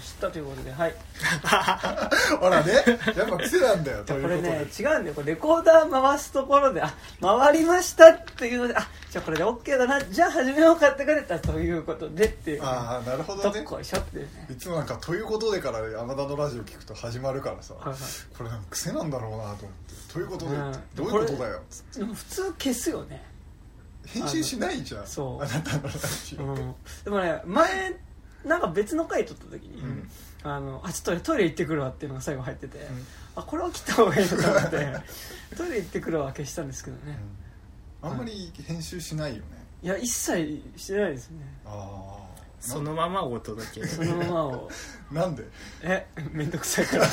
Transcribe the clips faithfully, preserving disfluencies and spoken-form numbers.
知ったということで、はいほらね、やっぱ癖なんだよ。 これね違うんだよ、これレコーダー回すところであ回りましたっていうので、あじゃあこれで OK だな、じゃあ始めようかってかれたということでっていう、 ああなるほどね。 どっこいしょっていうね。 いつもなんかということでから山田のラジオ聞くと始まるからさ、はいはい、これなんか癖なんだろうなと思って、ということで、うん、どういうことだよ。 普通消すよね。 編集しないじゃん。 そうあなたのラジオ、 うん、でもね前なんか別の回撮った時に、うん、あのあちょっとトイレ行ってくるわっていうのが最後入ってて、うん、あこれは切った方がいいのかなってトイレ行ってくるわ消したんですけどね、 うん、あんまり編集しないよね。 いや一切してないですね。 あそのままお届けそのままをなんでえめんどくさいから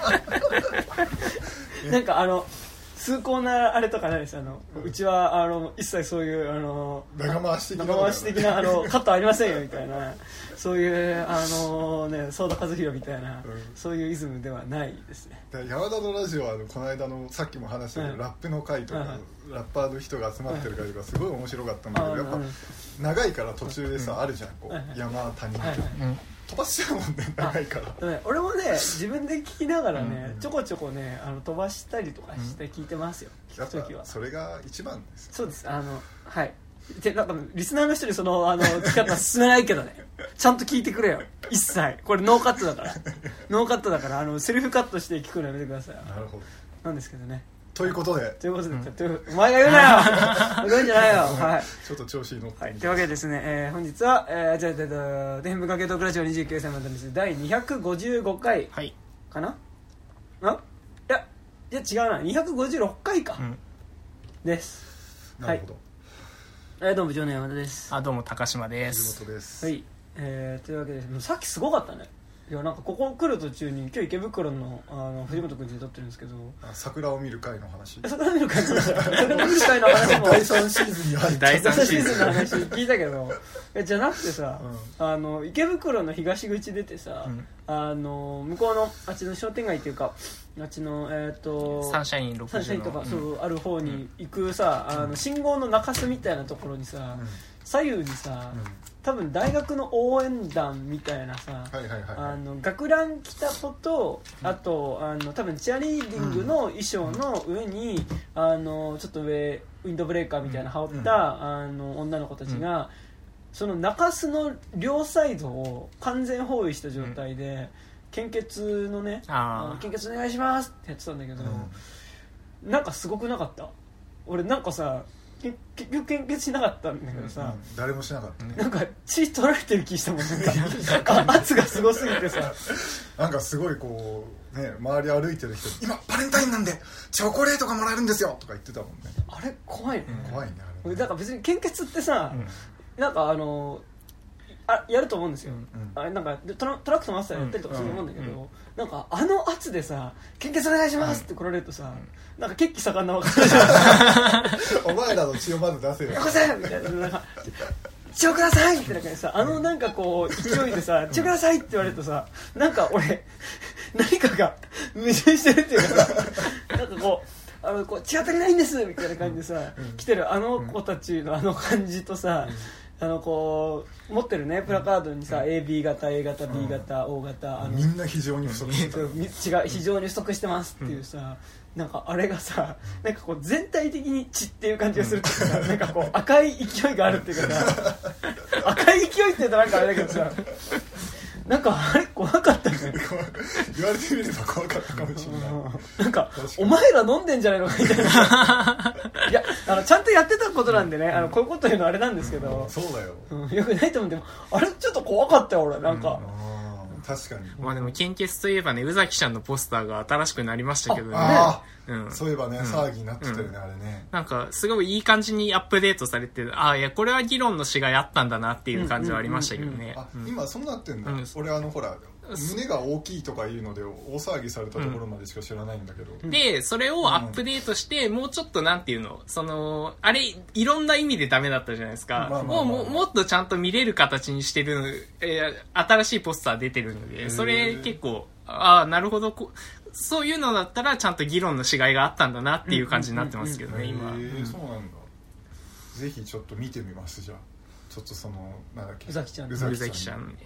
なんかあの崇高なあれとかないです。あの、うん、うちはあの一切そういうあの長回し的な、 長回し的なあのカットありませんよみたいなそういうあのねソーダ和弘みたいな、うん、そういうイズムではないですね。 山田のラジオはあのこの間のさっきも話したけど、うん、ラップの回とか、うん、ラッパーの人が集まってる回とかすごい面白かったんだけど、やっぱ長いから途中でさ、うん、あるじゃんこう、うん、山谷とか、うん飛ばしちゃうもんね、長いから、 ね、俺もね自分で聞きながらね、うん、ちょこちょこねあの飛ばしたりとかして聞いてますよ、うん、聞くときは。 それが一番です。 そうです。あのはいでなんかリスナーの人にそのあの聞き方進めないけどねちゃんと聞いてくれよ。一切これノーカットだからノーカットだからあのセルフカットして聞くのやめてください。 なるほどなんですけどね。 ということでということで、うん、お前が言うなよ言うんじゃないよ、はい、 ちょっと調子に乗って、 はい、というわけでですね、えー、本日は、えー、じゃあじゃあ天文かけトークラジオにじゅうきゅうさいまでですだいにひゃくごじゅうごかいかな、はい、あいやいや違うなにひゃくごじゅうろっかいか、うん、です。 なるほど、 はい、どうもジョーの山田です。 あどうも高島です。 藤本です。 はい、えー、というわけでさっきすごかったね。いやなんかここ来る途中に今日池袋 の, あの藤本君で撮ってるんですけど、 あ桜を見る会の話桜を見る会の話桜を見る会の話もだいさんシーズンに入っただいさんシーズンの話聞いたけどえじゃなくてさ、うん、あの池袋の東口出てさ、うん、あの向こうのあっちの商店街っていうかあっちの、えー、とサンシャインろくじゅうのサンシャインとか、うん、そうある方に行くさ、うん、あの信号の中州みたいなところにさ、うん、左右にさ、うん多分大学の応援団みたいなさ、 はいはいはい、 あの学ラン着た子と、あとあの多分チアリーディングの衣装の上に、うん、あのちょっと上ウィンドブレーカーみたいな羽織った、うん、あの女の子たちが、うん、その中州の両サイドを完全包囲した状態で、うん、献血のねあ献血お願いしますってやってたんだけど、うん、なんかすごくなかった？俺なんかさ結局献血しなかったんだけどさ、うんうん、 誰もしなかったね。 なんか血取られてる気したもん。なんか圧がすごすぎてさなんかすごいこうね周り歩いてる人今バレンタインなんでチョコレートがもらえるんですよとか言ってたもんね。 あれ怖いね、 うん、怖いねあれね。 だから別に献血ってさ、うん、なんかあのあやると思うんですよ、うんうん、あれなんかト ラ, トラックとマスターやったりとかすると思うんだけど、うんうん、なんかあの圧でさ献血お願いしますって来られるとさ、うん、なんか血気盛んな分かるじゃんお前らの血をまず出せよよこせみたいななんか血をくださいってなんかさあのなんかこう勢いでさ血をくださいって言われるとさなんか俺何かが矛盾してるっていうかさなんかこうあのこう血当たりないんですみたいな感じでさ、うん、来てるあの子たちのあの感じとさ、うんあのこう持ってるねプラカードにさ、うん、エービー 型 A 型 B 型、うん、O 型あのみんな非常に不足してる違う非常に不足してますっていうさ、うん、なんかあれがさなんかこう全体的に血っていう感じがするっていうか、うん、なんかこう赤い勢いがあるっていうかさ赤い勢いって言うとなんかあれだけどさなんかあれ怖かったね言われてみれば怖かったかもしれないなんかお前ら飲んでんじゃないのかみたいないやあのちゃんとやってたことなんでね、うん、あのこういうこと言うのあれなんですけど、 うん、そうだよ、 うん、よくないと思うんであれちょっと怖かったよ俺なんか、 うん、確かにまあでも献血といえばね宇崎ちゃんのポスターが新しくなりましたけどねああ、うん、そういえばね、うん、騒ぎになってたよね、うん、あれねなんかすごいいい感じにアップデートされてああいやこれは議論のしがいあったんだなっていう感じはありましたけどね今そうなってんだ、うん、俺あのほら胸が大きいとかいうので大騒ぎされたところまでしか知らないんだけど、 うん、でそれをアップデートしてもうちょっとなんていうのそのあれいろんな意味でダメだったじゃないですか、まあまあまあまあ、もうもっとちゃんと見れる形にしてる、えー、新しいポスター出てるのでそれ結構ああなるほどこそういうのだったらちゃんと議論のしがいがあったんだなっていう感じになってますけどね、うんうんうんうん、 今、えー、そうなんだぜひちょっと見てみますじゃあちょっとそのなんだっけ宇崎ちゃん宇崎ちゃん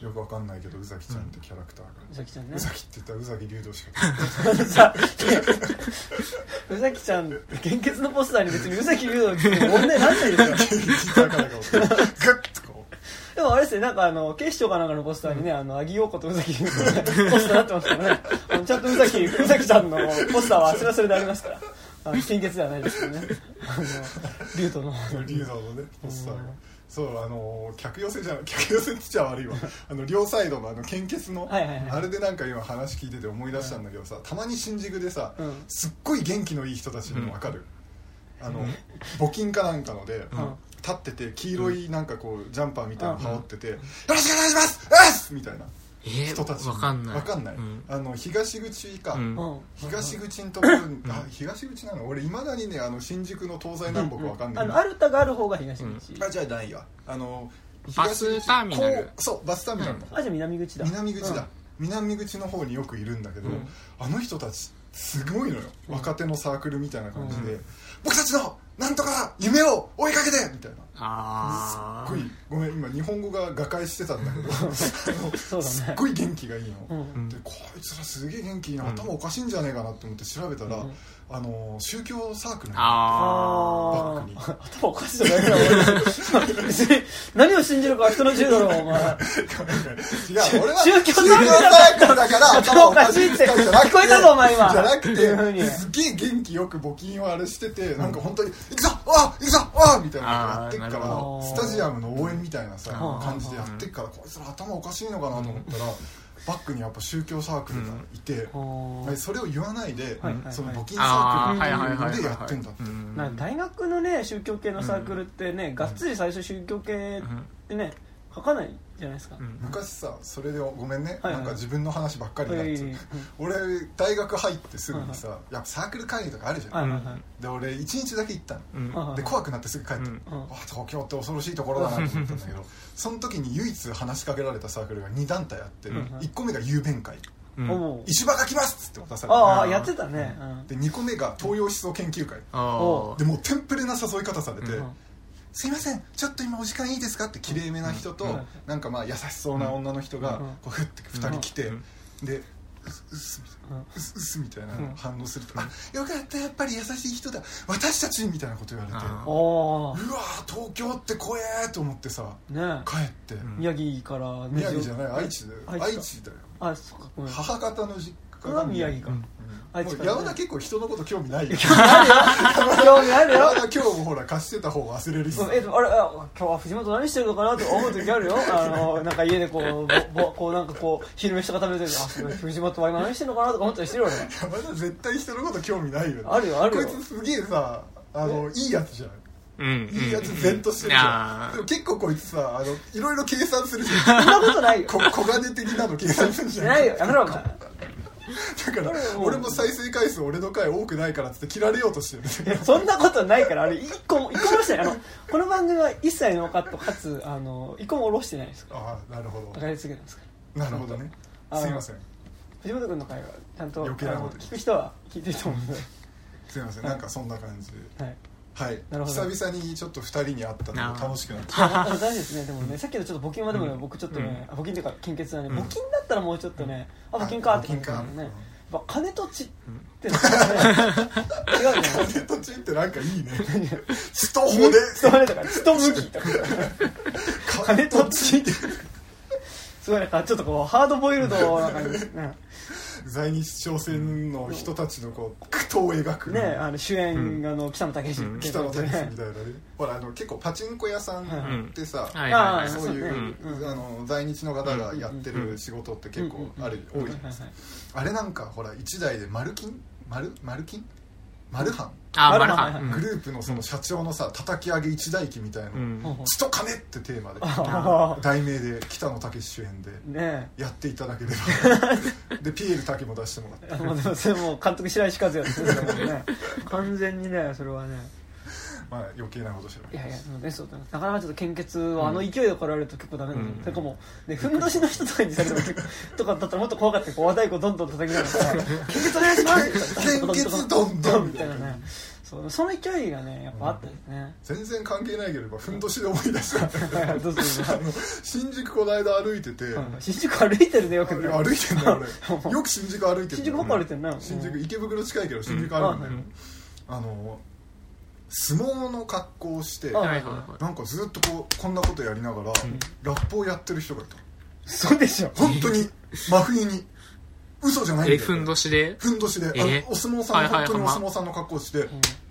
よくわかんないけど宇崎ちゃんってキャラクターが、 宇崎ちゃんね、 宇崎って言ったら宇崎竜童しかさ宇崎ちゃん献血のポスターに別に宇崎竜童って問題なんないですよ。 だからかグッとこうでもあれですね、なんかあの警視庁かなんかのポスターにね、あのアギヨーコと宇崎竜童のポスターになってますからね、あのちゃんと宇崎宇崎ちゃんのポスターはそれはそれでありますから、あの献血ではないですけどね、あの竜童の竜童のねポスターが。そうあの客寄せじゃ客寄せって言っちゃ悪いわあの両サイドのあの献血の、はいはいはい、あれでなんか今話聞いてて思い出したんだけどさ、たまに新宿でさ、うん、すっごい元気のいい人たちにも分かる、うん、あの募金かなんかので、うん、立ってて黄色いなんかこうジャンパーみたいなの羽織ってて、うん、よろしくお願いしますみたいな人たち、 えー、分かんない分かんない、うん、あの東口か、うん、東口のところに、うん、あ東口なの俺いまだにねあの新宿の東西南北分かんない、 うんうん、あのアルタがある方が東口、 うん、あじゃあないわあのバスターミナルそうバスターミナルの方、うん、あじゃあ南口だ南口だ、うん、南口の方によくいるんだけど、うん、あの人たちすごいのよ、うん、若手のサークルみたいな感じで、うん、僕たちのなんとか夢を追いかけてみたいな、 あすっごいごめん今日本語が瓦解してたんだけどそうだ、ね、すっごい元気がいいの、うん、でこいつらすげえ元気いいな、頭おかしいんじゃねえかなって思って調べたら、うん、あの宗教サークルのバックに頭おかしいじゃないか別に何を信じるかは人の自由だろお前違う俺は宗教サークルだから頭おかしいって聞こえたぞお前今じゃなくてすげえ元気よく募金をあれしててなんか本当に行くぞあ行くぞあみたいなのやってっからスタジアムの応援みたいなさ感じでやってっからこいつら頭おかしいのかなと思ったらバックにやっぱ宗教サークルがいて、うん、それを言わないで、はいはいはい、その募金サークルでやってんだって、 なんか大学のね宗教系のサークルってね、うん、がっつり最初宗教系ってね書かないじゃないですか、うん、 昔さそれでごめんね、はいはい、なんか自分の話ばっかりになっちゃう、はいはい、俺大学入ってすぐにさ、はいはい、やっぱサークル会議とかあるじゃん、はいはいはい、で俺いちにちだけ行ったの、うん、で怖くなってすぐ帰った、うん、あ東京って恐ろしいところだなと思ったんだけどその時に唯一話しかけられたサークルがに団体あって、うん、いっこめが雄弁会、うん、石破が来ますって渡されて、 ああやってたね、うん、 でにこめが東洋思想研究会、うん、でもうテンプレな誘い方されて、うんすいませんちょっと今お時間いいですかってきれいめな人と、うん、なんかまあ優しそうな女の人がこうふってふたり来て、うん、でうっすみたいな、うん、うっすみたいな反応すると、うん、あよかったやっぱり優しい人だ私たちみたいなこと言われて、うわ東京って怖えと思ってさ、ね、帰って、 うん、宮城から宮城じゃない愛知だよ愛知だよあそっかごめん母方の実家が宮城か、うん山田結構人のこと興味ないよ興味あるよ山田今日もほら貸してた方忘れるし、 うん、えっとあれあ今日は藤本何してるのかなと思う時あるよあのなんか家でこうぼこうなんかこう昼飯とか食べてる時あ藤本は今何してるのかなとか思ったりしてるわね山田絶対人のこと興味ないよ、ね、 あるよあるよこいつすげえさあのいいやつじゃんうん、いいやつ善としてるじゃん、うん、でも結構こいつさあのいろいろ計算するじゃんそんなことないよ小金的なの計算するじゃんないよやめろお前だから俺も再生回数俺の回多くないからっつって切られようとしてるそんなことないからあれいっこもいっこもしてないあのこの番組は一切ノーカットかつあのいっこも下ろしてないですからああなるほど分かり続けてますからなるほどねすいません藤本君の回はちゃんと余計なこと聞く人は聞いてると思うので、 すいませんなんかそんな感じではいはい、 なるほど久々にちょっとふたりに会ったのが楽しくなって大事ですねでもねさっきのちょっと募金はでもね、うん、僕ちょっとね、うん、募金っていうか献血はね、うん、募金だったらもうちょっとね、うん、あ募金かって感じだよね金と地ってなんかね違うね金と地ってなんかいいね血と骨血と骨とか血と麦とか金と地ってすごいなんかちょっとこうハードボイルドな感じですね在日朝鮮の人たちのこう苦闘を描くねあの主演、うん、あの北野武、 うん、北野武みたいなねほらあの結構パチンコ屋さんってさ、 うん、 そういう、うん、あの在日の方がやってる仕事って結構ある、うん、多いじゃないですかあれなんかほら一台でマルキンマルマルキンマルハンあマルハングループのその社長のさ叩き上げ一台機みたいな、うん、血と金ってテーマで題名で北野武主演でやっていただければ、ね、でピエール滝も出してもらってもうでもそれも監督白石和也ですねね完全にねそれはねまあ余計なことしてるいやいやねそうだなかなかちょっと献血はあの勢いで来られると結構ダメなんで、うん、それかもうねふんどしの人とかにされてもとかだったらもっと怖かったこう和太鼓どんどん叩きながら献血お願いします献血どんどんみたいなねそうその勢いがねやっぱあったですね、 うん、全然関係ないければふんどしで思い出したどうぞどうぞあの新宿この間歩いてて、 うん、新宿歩いてるねよくね歩いてんだよ俺よく新宿歩いてる新宿ばっか歩いてんな新宿池袋近いけど新宿歩いてる、うん、あ, あの相撲の格好をして、はいはいはい、なんかずっとこうこんなことやりながら、うん、ラップをやってる人がいた。 そうでしょ本当に真冬に嘘じゃないんだよ。 えふんどしでふんどしで、えー、お相撲さん、はいはいはい、本当にお相撲さんの格好をして、うん、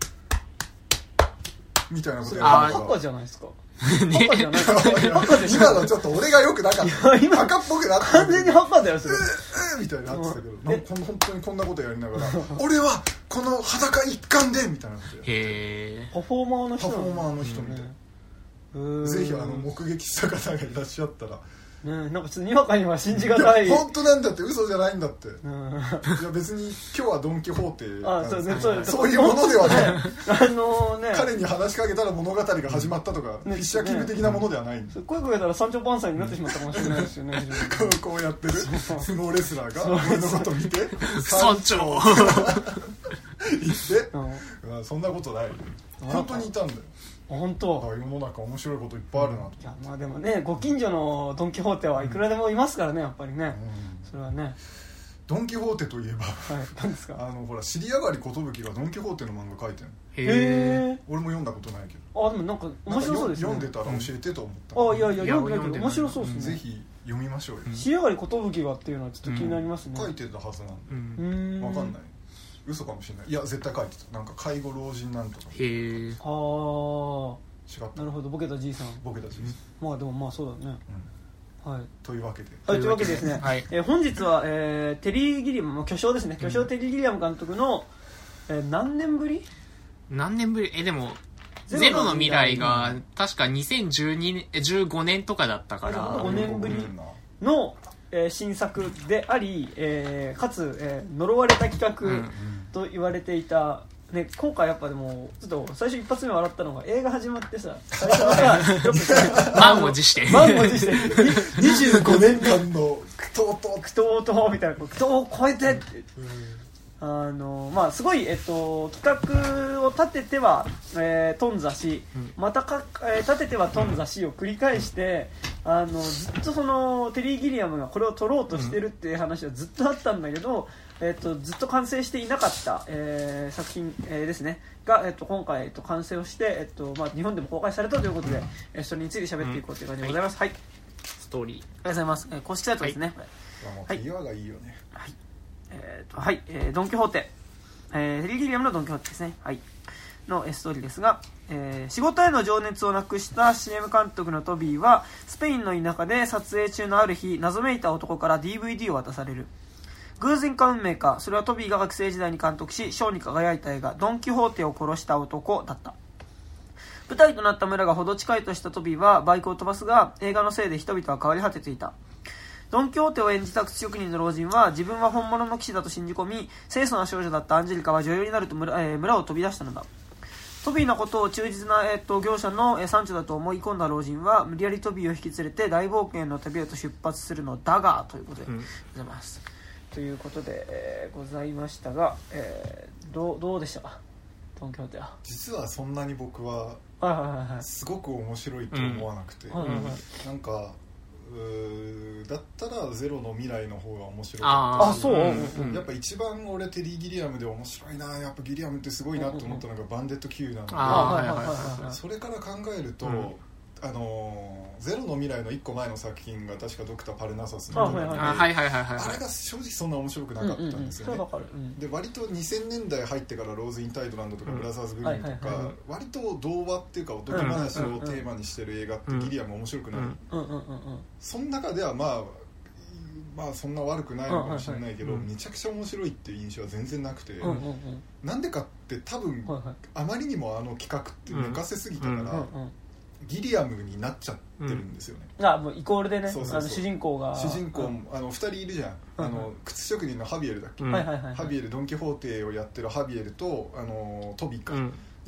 みたいなことやるから。 バカじゃないですかバカじゃないバカでしょ。 今のちょっと俺が良くなかった今バカっぽくなって完全にバカだよそれえー、みたいになってたけど、なんか本当にこんなことやりながら俺はこの裸一貫でみたいなことやへーパフォーマーの人パフォーマーの人みたいな、うん、ぜひあの目撃した方がいらっしゃったらね、なんかちょっとにわかには信じがたい。 本当なんだって嘘じゃないんだって、うん、いや別に今日はドン・キホーテあそう、ね、そう, そういうものではない、あのーね、彼に話しかけたら物語が始まったとか、ね、フィッシャーキング的なものではないんです、 ね、声かけたらサンチョパンサーになってしまったかもしれないですよねこうやってる相撲レスラーが俺のこと見てサンチョ言って、うん、そんなことない本当にいたんだよ。 本当世の中面白いこといっぱいあるなと。 いやまあでもねご近所のドン・キホーテはいくらでもいますからねやっぱりね、うん、それはねドン・キホーテといえば、 はい、何ですかあのほら尻上がり寿がドン・キホーテの漫画描いてる。 へえ。 俺も読んだことないけど。 あでもなんか面白そうですね。 読んでたら教えてと思った、 うん、あいやいや読んでないけど面白そうですね。 ぜひ読みましょうよ。 尻上がり寿がっていうのはちょっと気になりますね。 うん、書いてたはずなんで。 うん。 わかんない。嘘かもしれない。いや絶対書いてた。なんか介護老人なんとか。 へえ。 はあ。 違った。 なるほどボケたじいさん。 ボケたじいさん。 まあでもまあそうだね。うん、はい。 というわけで。 はい、というわけでですね。はい、えー、本日は、えー、テリー・ギリアムの巨匠ですね。巨匠テリー・ギリアム監督の、えー、何年ぶり？ 何年ぶり？えでもゼロの未来が確かにせんじゅうにねん、じゅうごねんとかだったから。 ごねんぶりの、えー、新作であり、えー、かつ、えー、呪われた企画と言われていた。ね、今回やっぱでもちょっと最初一発目笑ったのが映画始まってさ最初のさ満を持して満を持してにじゅうごねんかんの苦闘と苦闘とみたいな苦闘を超えてって、うん、あのまあすごい、えっと、企画を立てては、えー、頓挫し、うん、またか、えー、立てては頓挫しを繰り返してあのずっとそのテリー・ギリアムがこれを撮ろうとしてるっていう話はずっとあったんだけど、えー、とずっと完成していなかった、えー、作品、えー、ですねが、えー、と今回、えー、と完成をして、えーとまあ、日本でも公開されたということで、えー、それについて喋っていこうという感じでございます、うん、はい、 ストーリーありがとうございます、えー、公式サイトですね、 はい、岩がいいよね、 はいえーとはいえー、ドン・キホーテ、えー、テリー・ギリアムのドン・キホーテですね、はい、のストーリーですが、えー、仕事への情熱をなくした シーエム 監督のトビーはスペインの田舎で撮影中のある日謎めいた男から ディーブイディー を渡される。偶然か運命か、それはトビーが学生時代に監督し賞に輝いた映画ドン・キホーテを殺した男だった。舞台となった村がほど近いとしたトビーはバイクを飛ばすが映画のせいで人々は変わり果てていた。ドン・キホーテを演じた靴職人の老人は自分は本物の騎士だと信じ込み清楚な少女だったアンジェリカは女優になると 村,、えー、村を飛び出したのだ。トビーのことを忠実な、えー、と業者の、えー、産地だと思い込んだ老人は無理やりトビーを引き連れて大冒険の旅へと出発するのだがということでございます、うん、ということで、えー、ございましたが、えー、ど, うどうでしたかドン・キホーテは。 実はそんなに僕はすごく面白いと思わなくて、うん、なんかうだったらゼロの未来の方が面白かったし、 あそう、 うん、やっぱ一番俺テリー・ギリアムで面白いな、やっぱギリアムってすごいなと思ったのがバンデット Q なので、それから考えると、うん、あのゼロの未来のいっこまえの作品が確かドクター・パルナサスので、あれが正直そんな面白くなかったんですよね。で割とにせんねんだい入ってからローズ・イン・タイドランドとかブラザーズ・グリーンとか割と童話っていうかおとぎ話をテーマにしてる映画ってギリアム面白くない、その中ではまあまあそんな悪くないのかもしれないけど、めちゃくちゃ面白いっていう印象は全然なくて、なんでかって多分あまりにもあの企画って寝かせすぎたからギリアムになっちゃってるんですよね、 うん、あもうイコールでね、そうそうそう、あの主人公が主人公、うん、あのふたりいるじゃん、あの靴職人のハビエルだっけ、うん、ハビエルドン・キホーテをやってるハビエルとあのトビか、うん、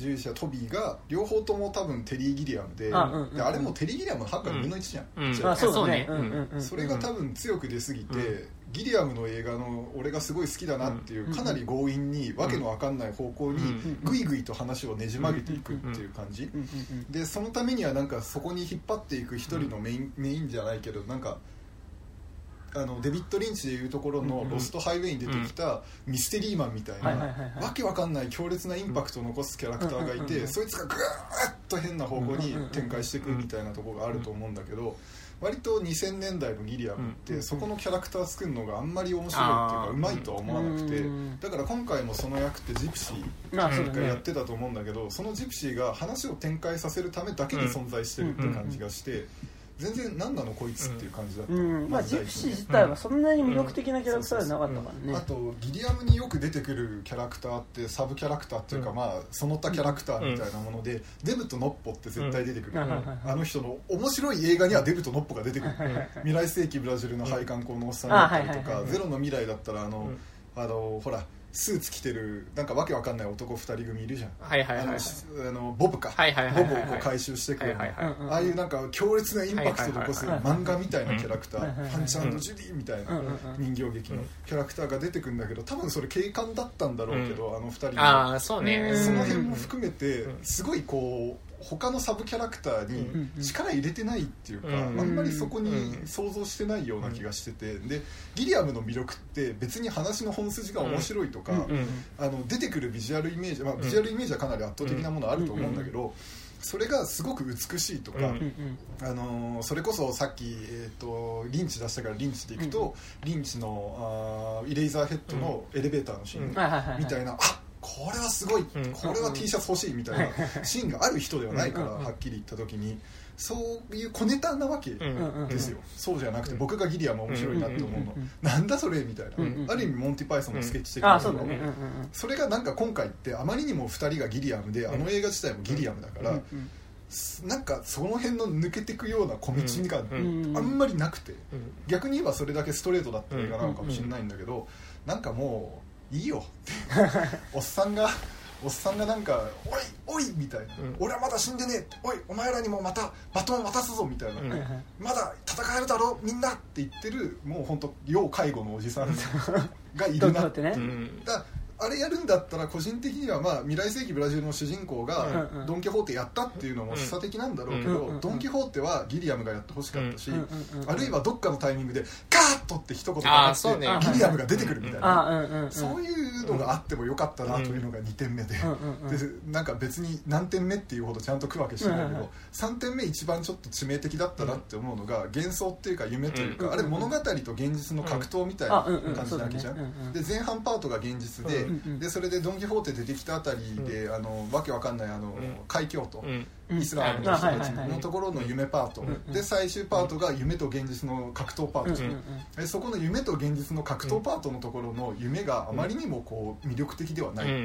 従者トビーが両方とも多分テリー・ギリアム で、 あ、うんうんうん、 であれもテリー・ギリアムのハッカーの分のいちじゃん、 うんうん、 あそうね、 それが多分強く出すぎて、うん、ギリアムの映画の俺がすごい好きだなっていう、うん、かなり強引にわけのわかんない方向にグイグイと話をねじ曲げていくっていう感じで、そのためにはなんかそこに引っ張っていく一人のメイン、メインじゃないけどなんかあのデビッド・リンチでいうところのロストハイウェイに出てきたミステリーマンみたいなわけわかんない強烈なインパクトを残すキャラクターがいて、そいつがグーッと変な方向に展開していくみたいなところがあると思うんだけど、割とにせんねんだいのギリアムってそこのキャラクター作るのがあんまり面白いっていうかうまいとは思わなくて、だから今回もその役ってジプシーがやってたと思うんだけど、そのジプシーが話を展開させるためだけに存在してるって感じがして、全然何なのこいつっていう感じだった、 うんまあ、ジプシー自体はそんなに魅力的なキャラクターじゃなかったからね。 あとギリアムによく出てくるキャラクターってサブキャラクターっていうか、うん、まあその他キャラクターみたいなもので、うん、デブとノッポって絶対出てくる、うん、あの人の面白い映画にはデブとノッポが出てくる、うん、未来世紀ブラジルの配管工のおっさんだったりとか、ゼロの未来だったらあの、うん、あのほらスーツ着てるなんかわけわかんない男ふたり組いるじゃん、 はいはいはいはい、 あのあのボブか、 はいはいはいはい、 ボブをこう回収してくる、 はいはいはい、 ああいうなんか強烈なインパクトを残す漫画みたいなキャラクター、パンチ&ジュディみたいな人形劇のキャラクターが出てくるんだけど、多分それ警官だったんだろうけど、うん、あのふたりあそうね、 その辺も含めてすごいこう他のサブキャラクターに力入れてないっていうか、うん、あんまりそこに想像してないような気がしてて、でギリアムの魅力って別に話の本筋が面白いとか、うん、あの出てくるビジュアルイメージ、まあ、ビジュアルイメージはかなり圧倒的なものあると思うんだけど、それがすごく美しいとか、うん、あのー、それこそさっき、えーと、リンチ出したからリンチでいくと、うん、リンチのあーイレイザーヘッドのエレベーターのシーンみたいな、あこれはすごい、これは T シャツ欲しいみたいなシーンがある人ではないから、はっきり言った時にそういう小ネタなわけですよ。そうじゃなくて僕がギリアム面白いなって思うの、なんだそれみたいな、ある意味モンティパイソンのスケッチ的なの、それがなんか今回ってあまりにもふたりがギリアムで、あの映画自体もギリアムだから、なんかその辺の抜けていくような小道があんまりなくて、逆に言えばそれだけストレートだった映画なのかもしれないんだけど、なんかもういいよっておっさんがおっさんがなんかおいおいみたいな、うん、俺はまだ死んでねえ、おいお前らにもまたバトン渡すぞみたいな、うん、まだ戦えるだろみんなって言ってる、もう本当要介護のおじさんがいるなって、ね、だあれやるんだったら個人的には、まあ、未来世紀ブラジルの主人公がドン・キホーテやったっていうのも示唆的なんだろうけど、ドン・キホーテはギリアムがやってほしかったし、あるいはどっかのタイミングでガーッとって一言があって、ね、ギリアムが出てくるみたいな、そういうのがあってもよかったなというのがにてんめで、でなんか別に何点目っていうほどちゃんと食うわけしてないけど、さんてんめ一番ちょっと致命的だったなって思うのが、幻想っていうか夢というか、あれ物語と現実の格闘みたいな感じなわけじゃん。で前半パートが現実で、でそれでドン・キホーテ出てきたあたりで、うん、あのわけわかんないあの、うん、海峡と、うん、イスラムの人たちのところの夢パート、うん、で最終パートが夢と現実の格闘パート、うん、でそこの夢と現実の格闘パートのところの夢があまりにもこう魅力的ではない、うん、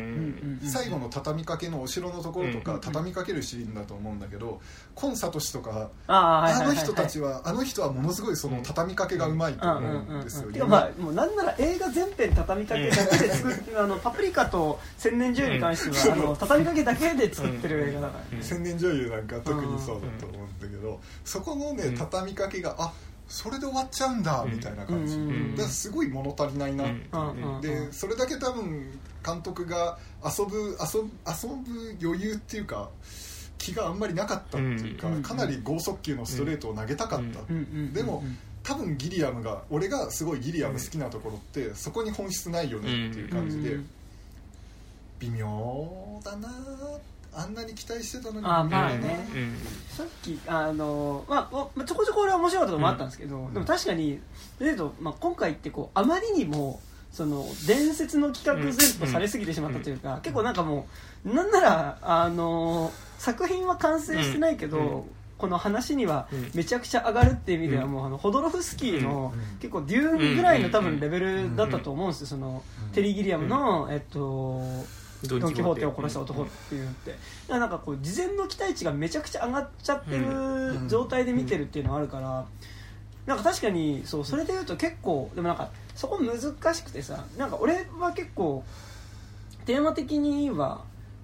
最後の畳みかけのお城のところとか、うん、畳みかけるシーンだと思うんだけど、コンサトシとか あ, あの人たちは、あの人はものすごいその畳みかけがうまいと思うんですよ。 まあもうなんなら映画全編畳みかけだけで作ってあのパプリカと千年女優に関しては、うん、あの畳みかけだけで作ってる映画だから、ね、 千年女優なんか特にそうだと思うんだけど、そこのね畳みかけがあそれで終わっちゃうんだみたいな感じ、うん、だからすごい物足りないなって、うん、でそれだけ多分監督が遊ぶ遊ぶ遊ぶ余裕っていうか気があんまりなかったっていうか、かなり剛速球のストレートを投げたかった、でも多分ギリアムが俺がすごいギリアム好きなところってそこに本質ないよねっていう感じで、微妙だな、あんなに期待してたのに。 あまあね、うん、さっきあの、まあ、ちょこちょこ俺は面白かったのもあったんですけど、うん、でも確かに例えば、まあ、今回ってこうあまりにもその伝説の企画前とされすぎてしまったというか、うん、結構なんかもうなんならあの作品は完成してないけど、うんうん、この話にはめちゃくちゃ上がるっていう意味ではもうあのホドロフスキーの結構デューンぐらいの多分レベルだったと思うんですよ。そのテリー・ギリアムの、えっと、ドン・キホーテを殺した男っていうのって、なんかこう事前の期待値がめちゃくちゃ上がっちゃってる状態で見てるっていうのがあるから、なんか確かにそうそれでいうと結構でもなんかそこ難しくてさ、なんか俺は結構テーマ的には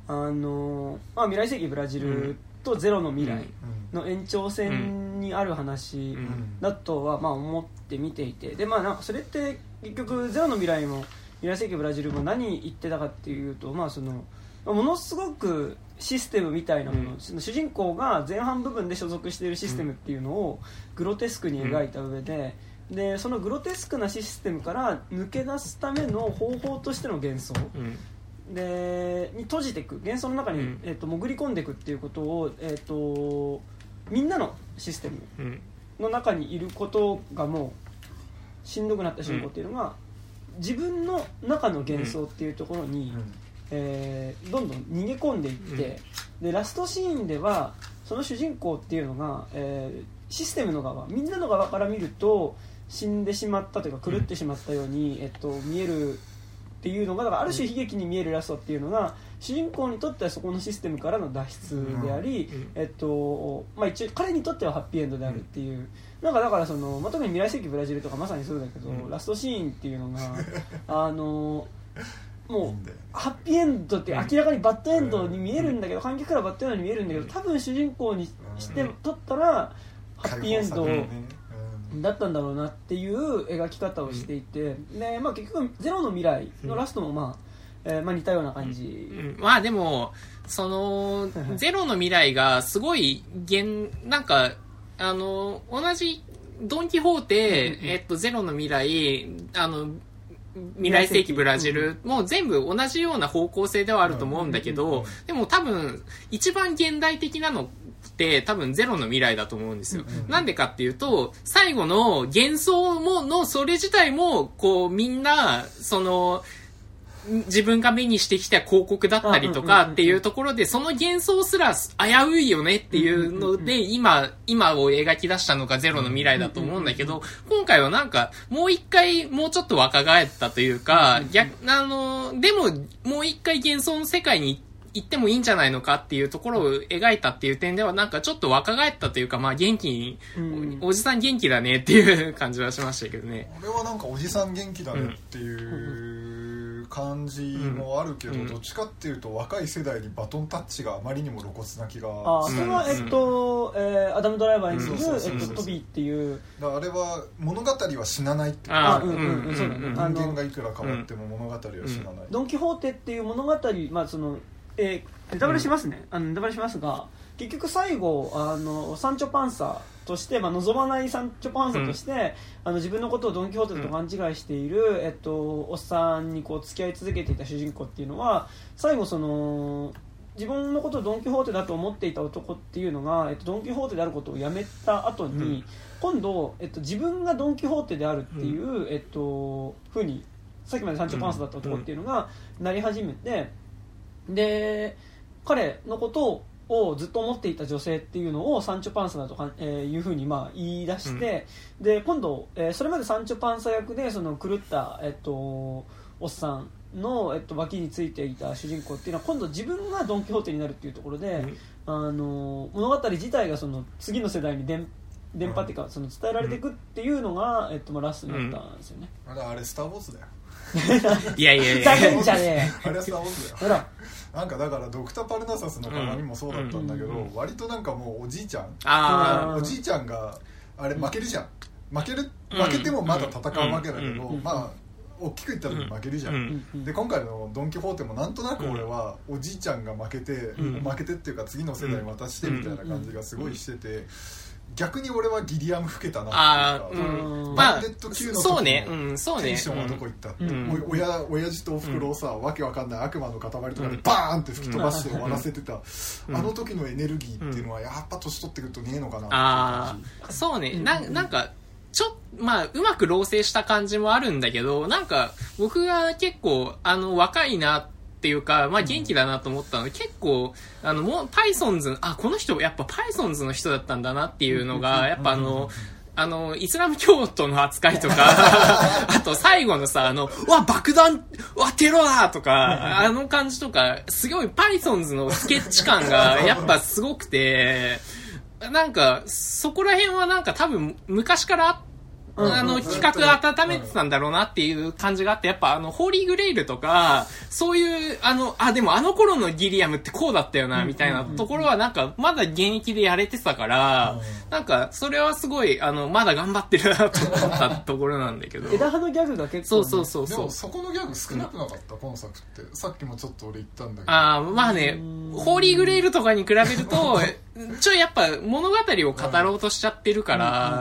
あの、まあ、未来世紀ブラジルとゼロの未来の延長線にある話だとはまあ思って見ていて、でまあなんかそれって結局ゼロの未来も未来世紀ブラジルも何言ってたかっていうと、まあそのものすごくシステムみたいなもの、うん、主人公が前半部分で所属しているシステムっていうのをグロテスクに描いた上で、うん、でそのグロテスクなシステムから抜け出すための方法としての幻想、うん、でに閉じていく、幻想の中に、うんえー、と潜り込んでいくっていうことを、えー、とみんなのシステムの中にいることがもうしんどくなった主人公っていうのが、うん、自分の中の幻想っていうところに、うんえー、どんどん逃げ込んでいって、うん、でラストシーンではその主人公っていうのが、えー、システムの側、みんなの側から見ると死んでしまったというか狂ってしまったように、うんえっと、見えるっていうのが、だからある種悲劇に見えるラストっていうのが主人公にとってはそこのシステムからの脱出であり、うんえっとまあ、一応彼にとってはハッピーエンドであるっていう、うん、なんかだからその、まあ、特に未来世紀ブラジルとかまさにそうだけど、うん、ラストシーンっていうのがあのもうハッピーエンドって明らかにバッドエンドに見えるんだけど、観客からバッドエンドに見えるんだけど、多分主人公にして撮ったらハッピーエンドだったんだろうなっていう描き方をしていて、で、まあ、結局ゼロの未来のラストも、まあえーまあ、似たような感じ、 うんうん、まあでもそのゼロの未来がすごい現なんかあの同じドン・キホーテ、えっと、ゼロの未来あの未来世紀ブラジルも全部同じような方向性ではあると思うんだけど、でも多分一番現代的なのって多分ゼロの未来だと思うんですよ。なんでかっていうと、最後の幻想ものそれ自体もこうみんなその自分が目にしてきた広告だったりとかっていうところで、その幻想すら危ういよねっていうので、今、今を描き出したのがゼロの未来だと思うんだけど、今回はなんか、もう一回、もうちょっと若返ったというか、逆、あの、でも、もう一回幻想の世界に行ってもいいんじゃないのかっていうところを描いたっていう点では、なんかちょっと若返ったというか、まあ元気に、おじさん元気だねっていう感じはしましたけどね。 俺はなんかおじさん元気だねっていう、感じもあるけど、うん、どっちかっていうと若い世代にバトンタッチがあまりにも露骨な気が。 あ、それは、えっとえー、アダム・ドライバーにするトビーっていうだからあれは物語は死なないっていう、あ、うんうんうん、そうだね、人間がいくら変わっても物語は死なない、うん、 ドン・キホーテっていう物語、まあそのえー、ネタバレしますね、うん、あのネタバレしますが、結局最後あのサンチョパンサーとして、まあ、望まないサンチョパンサーとして、うん、あの自分のことをドン・キホーテと勘違いしている、うんえっと、おっさんにこう付き合い続けていた主人公っていうのは、最後その自分のことをドン・キホーテだと思っていた男っていうのが、えっと、ドン・キホーテであることをやめた後に、うん、今度、えっと、自分がドン・キホーテであるっていう、うんえっと、ふうにさっきまでサンチョパンサーだった男っていうのがなり始めて、で彼のことをずっと思っていた女性っていうのをサンチョパンサだとか、えー、いうふうにまあ言い出して、うん、で今度、えー、それまでサンチョパンサ役でその狂った、えっと、おっさんの、えっと、脇についていた主人公っていうのは今度自分がドン・キホーテになるっていうところで、うん、あの物語自体がその次の世代に伝電波っていうかその伝えられていくっていうのが、えっと、まあラストになったんですよね、 うん、あれあれスター・ウォーズだよいやいやいやざけんじゃねえあれはスター・ウォーズだよほらなんかだからドクター・パルナサスの鏡もそうだったんだけど、うん、割となんかもうおじいちゃんあおじいちゃんがあれ負けるじゃん負ける負けてもまだ戦うわけだけど、うん、まあ大きく言った時に負けるじゃん、うん、で今回のドン・キホーテもなんとなく俺はおじいちゃんが負けて、うん、負けてっていうか次の世代に渡してみたいな感じがすごいしてて、逆に俺はギリアム老けたなっていうか、うん、バンデット級の時のテンションはどこ行ったって、うん、親, 親父とおふくろをさ、うん、わけわかんない悪魔の塊とかでバーンって吹き飛ばして終わらせてた、うん、あの時のエネルギーっていうのはやっぱ年取ってくるとねえのかなっていう感じ、 あそうね な, なんかちょまあうまく老成した感じもあるんだけど、なんか僕が結構あの若いなっていうか、まあ元気だなと思ったので、うん、結構、あの、もう、パイソンズ、あ、この人、やっぱパイソンズの人だったんだなっていうのが、やっぱあの、あの、イスラム教徒の扱いとか、あと最後のさ、あの、うわ、爆弾、うわ、テロだとか、あの感じとか、すごいパイソンズのスケッチ感が、やっぱすごくて、なんか、そこら辺はなんか多分、昔からあっあの、企画温めてたんだろうなっていう感じがあって、やっぱあの、ホーリーグレイルとか、そういう、あの、あ、でもあの頃のギリアムってこうだったよな、みたいなところはなんか、まだ現役でやれてたから、なんか、それはすごい、あの、まだ頑張ってるなと思ったところなんだけど。 枝葉のギャグが結構、 ね、そうそうそうそう。 でもそこのギャグ少なくなかった、今作って。さっきもちょっと俺言ったんだけど。 ああ、まあね、ホーリーグレイルとかに比べると、ちょいやっぱ物語を語ろうとしちゃってるから、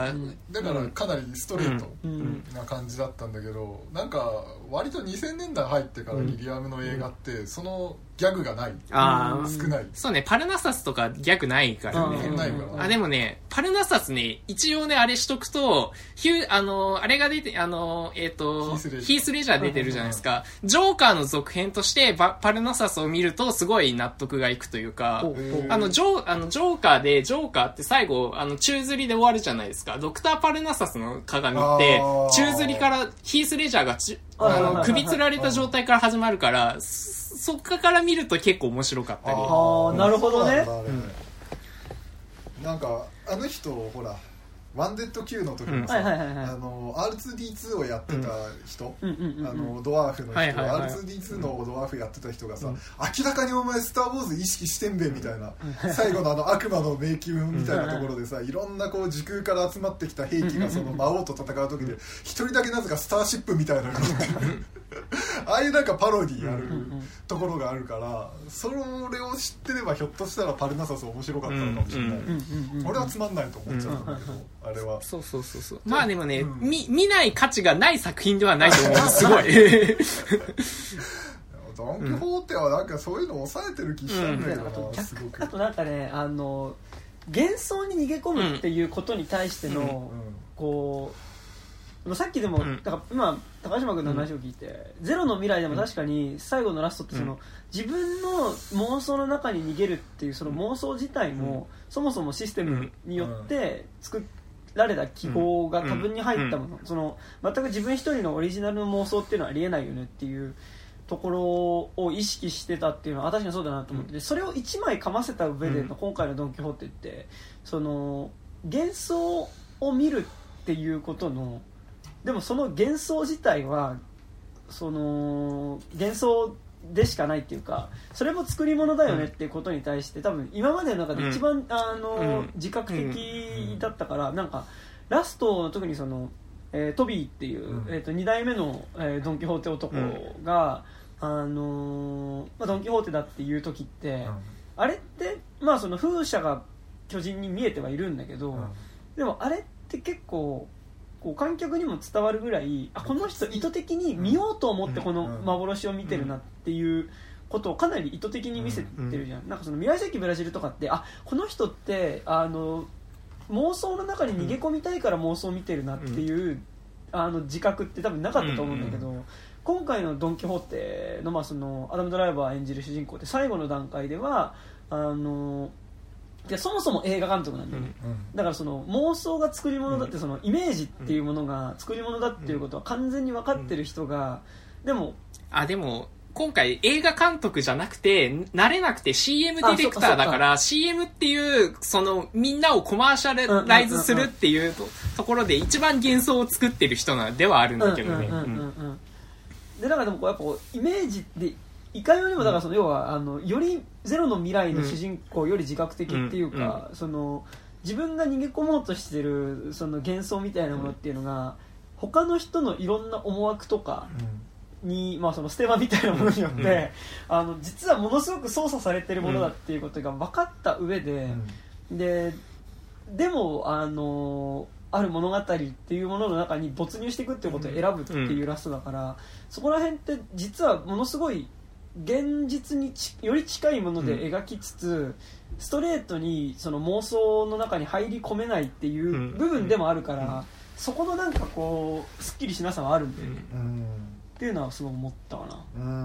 うんうんうん、だからかなりストレートな感じだったんだけど、なんか割とにせんねんだい入ってからギリアムの映画ってそのギャグがない、 あ少ない。 そうね、パルナサスとかギャグないからね。 ないから。 あ、でもね、パルナサスね、一応ね、あれしとくと、ヒュあの、あれが出て、あの、えっ、ー、と、ヒースレジャー出てるじゃないですか。ジョーカーの続編としてパルナサスを見るとすごい納得がいくというか、あの、ジョー、あの、ジョーカーで、ジョーカーって最後、あの、宙吊りで終わるじゃないですか。ドクターパルナサスの鏡って、宙吊りから、ヒースレジャーがちあの、首吊られた状態から始まるから、そっから見ると結構面白かったり。 ああ、なるほどね。 うん、なんかあの人ほらワンデッド Q の時のさ、あの アールツーディーツー をやってた人、うん、あのドワーフの人、はいはいはい、アールツーディーツー のドワーフやってた人がさ、うん、明らかにお前スター・ウォーズ意識してんべみたいな、うん、最後のあの悪魔の迷宮みたいなところでさ、いろんなこう時空から集まってきた兵器がその魔王と戦う時で一人だけなぜかスターシップみたいなのがああいうなんかパロディあるところがあるから、それを知ってればひょっとしたらパルナサス面白かったのかもしれない。俺はつまんないと思っちゃったんだけど、あれは。 そうそうそうそう。まあでもね、うん、見見ない価値がない作品ではないと思う。すごい。 ドン・キホーテはなんかそういうの抑えてる気しちゃうんだけどな、 うん、すごく。あとなんかね、あの幻想に逃げ込むっていうことに対しての、うん、こう。さっきでも、うん、だから今高島君の話を聞いて、うん、ゼロの未来でも確かに最後のラストってその、うん、自分の妄想の中に逃げるっていうその妄想自体も、うん、そもそもシステムによって作られた記号が多分に入ったもの、うん、その全く自分一人のオリジナルの妄想っていうのはありえないよねっていうところを意識してたっていうのは確かにそうだなと思ってて、それをいちまいかませた上での今回のドン・キホーテってその幻想を見るっていうことのでもその幻想自体はその幻想でしかないっていうか、それも作り物だよねっていうことに対して多分今までの中で一番、うん、あの自覚的だったから、なんかラストの特にその、えー、トビーっていう、うんえー、とに代目の、えー、ドン・キホーテ男が、うんあのーまあ、ドン・キホーテだっていう時って、うん、あれって、まあ、その風車が巨人に見えてはいるんだけど、うん、でもあれって結構こう観客にも伝わるぐらい、あこの人意図的に見ようと思ってこの幻を見てるなっていうことをかなり意図的に見せてるじゃん。なんかその未来世紀ブラジルとかって、あこの人ってあの妄想の中に逃げ込みたいから妄想を見てるなっていうあの自覚って多分なかったと思うんだけど、今回のドン・キホーテの、まあ、そのアダム・ドライバー演じる主人公って最後の段階ではあのいやそもそも映画監督なんだよね、うん、だからその妄想が作り物だって、そのイメージっていうものが作り物だっていうことは完全に分かってる人が、でもあでも今回映画監督じゃなくて慣れなくて シーエム ディレクターだから シーエム っていうそのみんなをコマーシャライズするっていうところで一番幻想を作ってる人なんではあるんだけどね。 でだからでもこうやっぱこうイメージでいかようにもだからその要はあのよりゼロの未来の主人公より自覚的っていうか、その自分が逃げ込もうとしてるその幻想みたいなものっていうのが他の人のいろんな思惑とかに、まあ、そのステマみたいなものによってあの実はものすごく操作されてるものだっていうことが分かった上で、ででもあのある物語っていうものの中に没入していくっていうことを選ぶっていうラストだから、そこら辺って実はものすごい現実にちより近いもので描きつつ、うん、ストレートにその妄想の中に入り込めないっていう部分でもあるから、うん、そこのなんかこうすっきりしなさはあるんだよね、うん、っていうのはすごい思ったかな。うん、うん、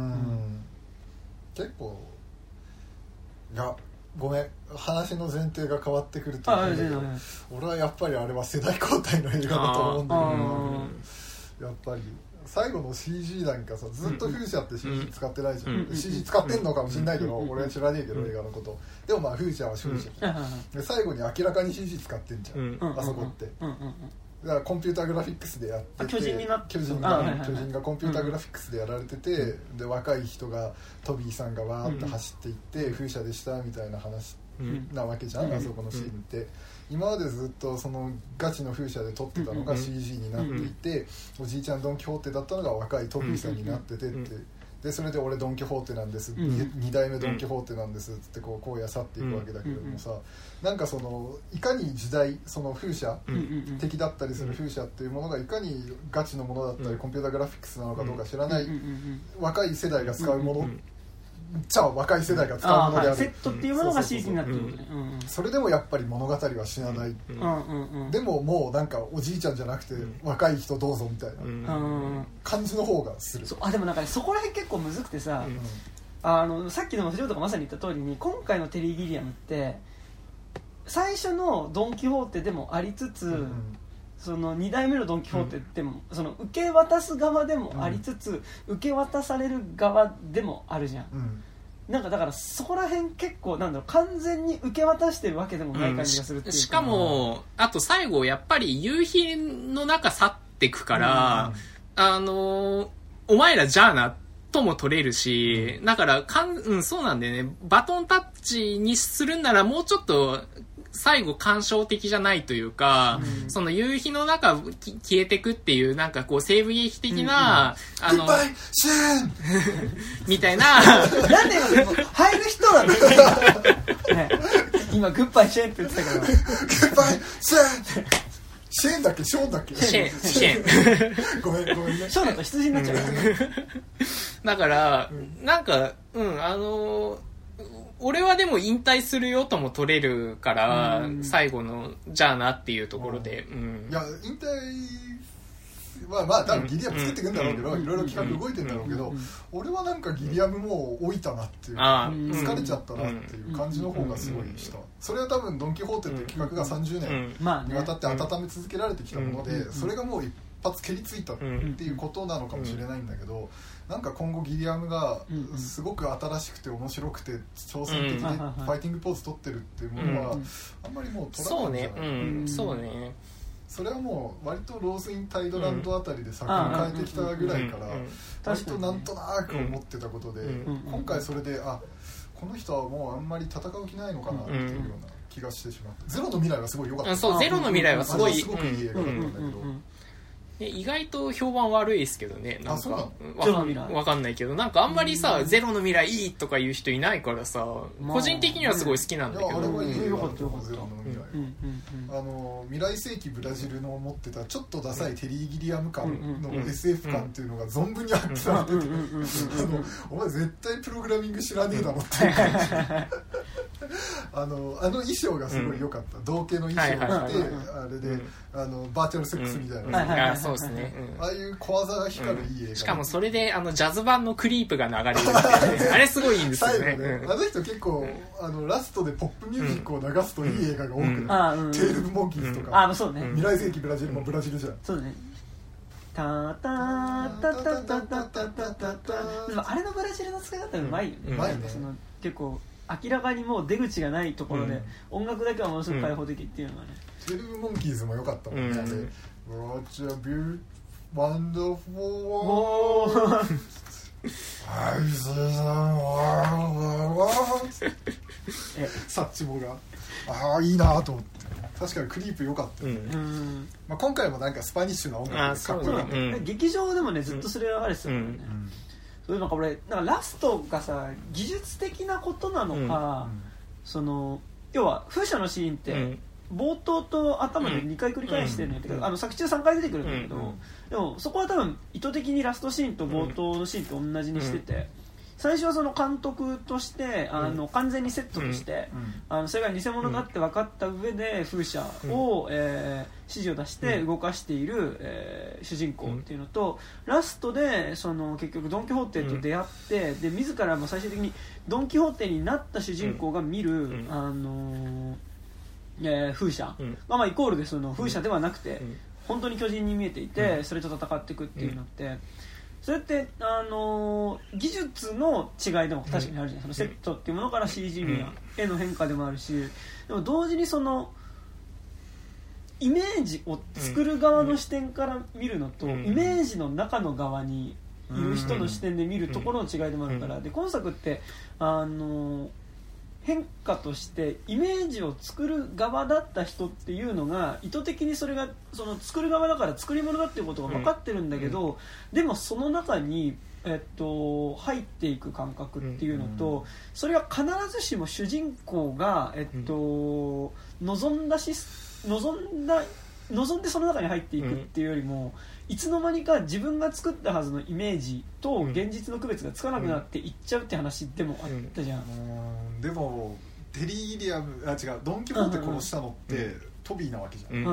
結構いやごめん話の前提が変わってくると思うんだけど、俺はやっぱりあれは世代交代の映画だと思うんだけど、やっぱり最後の シージー なんかさずっと風車って シージー 使ってないじゃん、うん、シージー 使ってんのかもしれないけど、うん、俺は知らねえけど、うん、映画のことでもまあ風車は風車、うん、で最後に明らかに シージー 使ってんじゃん、うん、あそこって、うん、 だからコンピューターグラフィックスでやってて巨人になって巨人が、はいはい、巨人がコンピューターグラフィックスでやられてて、うん、で若い人がトビーさんがわーっと走っていって、うん、風車でしたみたいな話なわけじゃん、うん、あそこのシーンって、うん、今までずっとそのガチの風車で撮ってたのが シージー になっていて、うん、おじいちゃんドン・キホーテだったのが若いトビーさんになっててって、でそれで俺ドン・キホーテなんです、うん、に代目ドン・キホーテなんですってこう荒野去っていくわけだけれどもさ、なんかそのいかに時代その風車、うん、敵だったりする風車っていうものがいかにガチのものだったり、うん、コンピューターグラフィックスなのかどうか知らない、うん、若い世代が使うもの、うんじゃあ若い世代が使うものである、 はい、セットっていうものが シージー になってる、 それでもやっぱり物語は死なない、うんうん、でももうなんかおじいちゃんじゃなくて若い人どうぞみたいな感じの方がする、 そうあでもなんか、ね、そこら辺結構むずくてさ、うん、あのさっきの藤本がまさに言った通りに今回のテリー・ギリアムって最初のドン・キホーテでもありつつ、うんそのに代目のドン・キホーテでも、うん、その受け渡す側でもありつつ、うん、受け渡される側でもあるじゃん、うん、なんかだからそこら辺結構なんだろう完全に受け渡してるわけでもない感じがするっていうか、 うん、しかもあと最後やっぱり夕日の中去ってくから、うん、あのお前らじゃあなとも取れるし、うん、だからかん、うん、そうなんだよね、バトンタッチにするならもうちょっと最後感傷的じゃないというか、うん、その夕日の中消えてくっていうなんかこう西部劇的な、 うんうん、あのグッバイシェーンみたいななんで今入る人なんだよ、ね、今グッバイシェーンって言ってたけどグッバイシェーンシェーンだっけショーンだっけシェーンシェーンごめんごめんねショーンだと羊になっちゃう、うん、 だから、うん、なんかうんあのー俺はでも引退するよとも取れるから、うん、最後のじゃあなっていうところで、うん、 いや引退はまあ多分ギリアム作っていくんだろうけど、うん、いろいろ企画動いてんだろうけど、うん、俺はなんかギリアムもう老いたなっていう、うん、疲れちゃったなっていう感じの方がすごいした、うん、それは多分ドン・キホーテっていう企画がさんじゅうねんにわたって温め続けられてきたもので、それがもう一発蹴りついたっていうことなのかもしれないんだけど、なんか今後ギリアムがすごく新しくて面白くて挑戦的でファイティングポーズ取ってるっていうものはあんまりもう取らないんじゃないかな。 そうね、うん、そうね。 それはもう割とローズ・イン・タイドランドあたりで作品変えてきたぐらいから割となんとなく思ってたことで、今回それであこの人はもうあんまり戦う気ないのかなっていうような気がしてしまって、ゼロの未来はすごい良かった。 そう、ゼロの未来はすごいすごくいい映画だったんだけど、 意外と評判悪いですけどね、なんかわかんないけど、なんかあんまりさ、 うん、 ゼロの未来いいとか言う人いないからさ、まあ、個人的にはすごい好きなんだけど、 あれはいい映画だったよ、ゼロの未来、うんうんうん、あの未来世紀ブラジルの持ってたちょっとダサいテリー・ギリアム感の エスエフ 感っていうのが存分に発揮されてて、お前絶対プログラミング知らねえだろっていう感じあのあの衣装がすごい良かった、うん、同系の衣装を着て、あれで、うん、あのバーチャルセックスみたいな、 うん、そうですね、 うん、ああいう小技が光るいい映画、 うん、しかもそれであのジャズ版のクリープが流れるってあれすごいいいんですよね、ね、 うん、あの人結構、うん、あのラストでポップミュージックを流すといい映画が多くなる、うん、テールブ・モンキーズとか、 うん、あそうね、 未来世紀ブラジルもブラジルじゃん、 そうね、タタタタタタタタタタ、でもあれのブラジルの使い方うまいよね、 うまいね、 その結構明らかにもう出口がないところで、うん、音楽だけはものすごく開放的っていうのがね、 テールブ・モンキーズも良かったもんね、うん、What a beautiful wonderful world I see the world サッチモがああいいなと思って、確かにクリープ良かった、ね、うん、まあ、今回もなんかスパニッシュな音楽でかっこよかった、ね、 うん、劇場でもねずっとそれはあれですよね、うんうん、それなんか俺なんかラストがさ技術的なことなのか、うん、その要は風車のシーンって、うん冒頭と頭でにかい繰り返してるんだけど、うん、あの作中さんかい出てくるんだけど、うん、でもそこは多分意図的にラストシーンと冒頭のシーンと同じにしてて、うん、最初はその監督としてあの完全にセットとして、うん、あのそれが偽物だって分かった上で風車を、うんえー、指示を出して動かしている、えー、主人公っていうのと、ラストでその結局ドン・キホーテと出会って、で自らも最終的にドン・キホーテになった主人公が見る、あのーえー、風車、うんまあ、まあイコールでその風車ではなくて、うん、本当に巨人に見えていて、うん、それと戦っていくっていうのって、うん、それって、あのー、技術の違いでも確かにあるじゃない、うん、そのセットっていうものから シージー に絵の変化でもあるし、でも同時にそのイメージを作る側の視点から見るのと、 うん、 イメージの中の側にいる人の視点で見るところの違いでもあるから、うん、で今作ってあの変化としてイメージを作る側だった人っていうのが意図的にそれがその作る側だから作り物だっていうことが分かってるんだけど、うん、でもその中に、えっと、入っていく感覚っていうのと、うん、それが必ずしも主人公が、えっと、望んだし望んだ望んでその中に入っていくっていうよりも、いつの間にか自分が作ったはずのイメージと現実の区別がつかなくなっていっちゃうって話でもあったじゃん、 うん、でもテリー・ギリアムあ違うドン・キホーテ殺したのって、うんうん、トビーなわけじゃん、うん、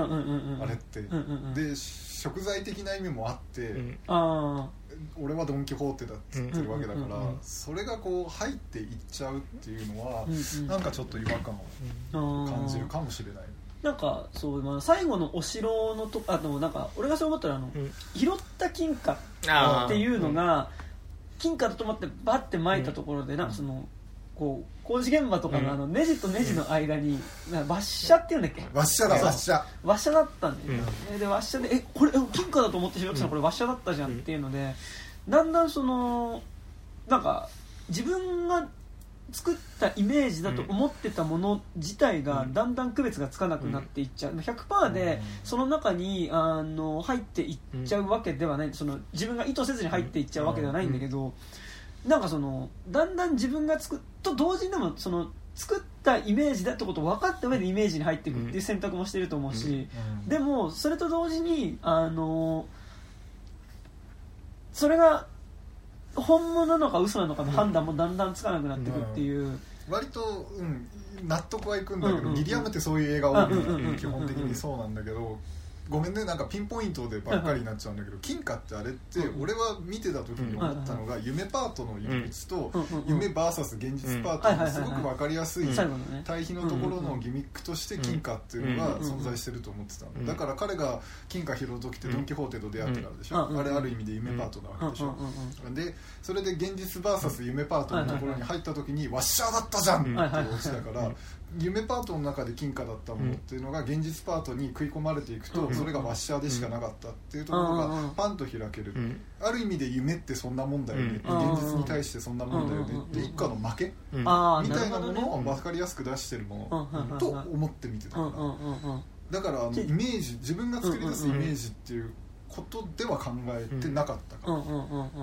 あれって、うんうんうん、で食材的な意味もあって、うん、あ俺はドン・キホーテだって言ってるわけだから、うんうんうん、それがこう入っていっちゃうっていうのは、うんうん、なんかちょっと違和感を感じるかもしれない。 なんかそう、まあ、最後のお城のとあのなんか俺がそう思ったらあの、うん、拾った金貨っていうのが、うん、金貨だと思ってバッて巻いたところで、うん、なんかそのこう工事現場とかの、 あのネジとネジの間に、うん、なんかワッシャっていうんだっけ、 ワッシャだワッシャワッシャだったんだよ、うん、でワッシャでえこれ金貨だと思って拾ってたのこれワッシャだったじゃんっていうので、だんだんそのなんか自分が作ったイメージだと思ってたもの自体がだんだん区別がつかなくなっていっちゃう ひゃくパーセント でその中にあの入っていっちゃうわけではない、その自分が意図せずに入っていっちゃうわけではないんだけど、なんかそのだんだん自分が作っと同時にでもその作ったイメージだってことを分かった上でイメージに入っていくっていう選択もしてると思うし、でもそれと同時にあのそれが本物なのか嘘なのかの判断もだんだんつかなくなっていくっていう、うん、 割と、うん、納得はいくんだけど、うんうんうん、ギリアムってそういう映画多いので基本的にそうなんだけど、ごめんねなんかピンポイントでばっかりになっちゃうんだけど、金貨ってあれって俺は見てた時に思ったのが、夢パートの憂鬱と夢 ブイエス 現実パートのすごく分かりやすい対比のところのギミックとして金貨っていうのが存在してると思ってたのだから彼が金貨拾う時ってドン・キホーテと出会ってからでしょ、あれある意味で夢パートなわけでしょ、でそれで現実 ブイエス 夢パートのところに入った時にワッシャーだったじゃんって落ちたから夢パートの中で金貨だったものっていうのが現実パートに食い込まれていくとそれがワッシャーでしかなかったっていうところがパンと開ける、ある意味で夢ってそんなもんだよね、現実に対してそんなもんだよねって一家の負けみたいなものを分かりやすく出してるものと思って見てたから、だからあのイメージ自分が作り出すイメージっていうことでは考えてなかったから、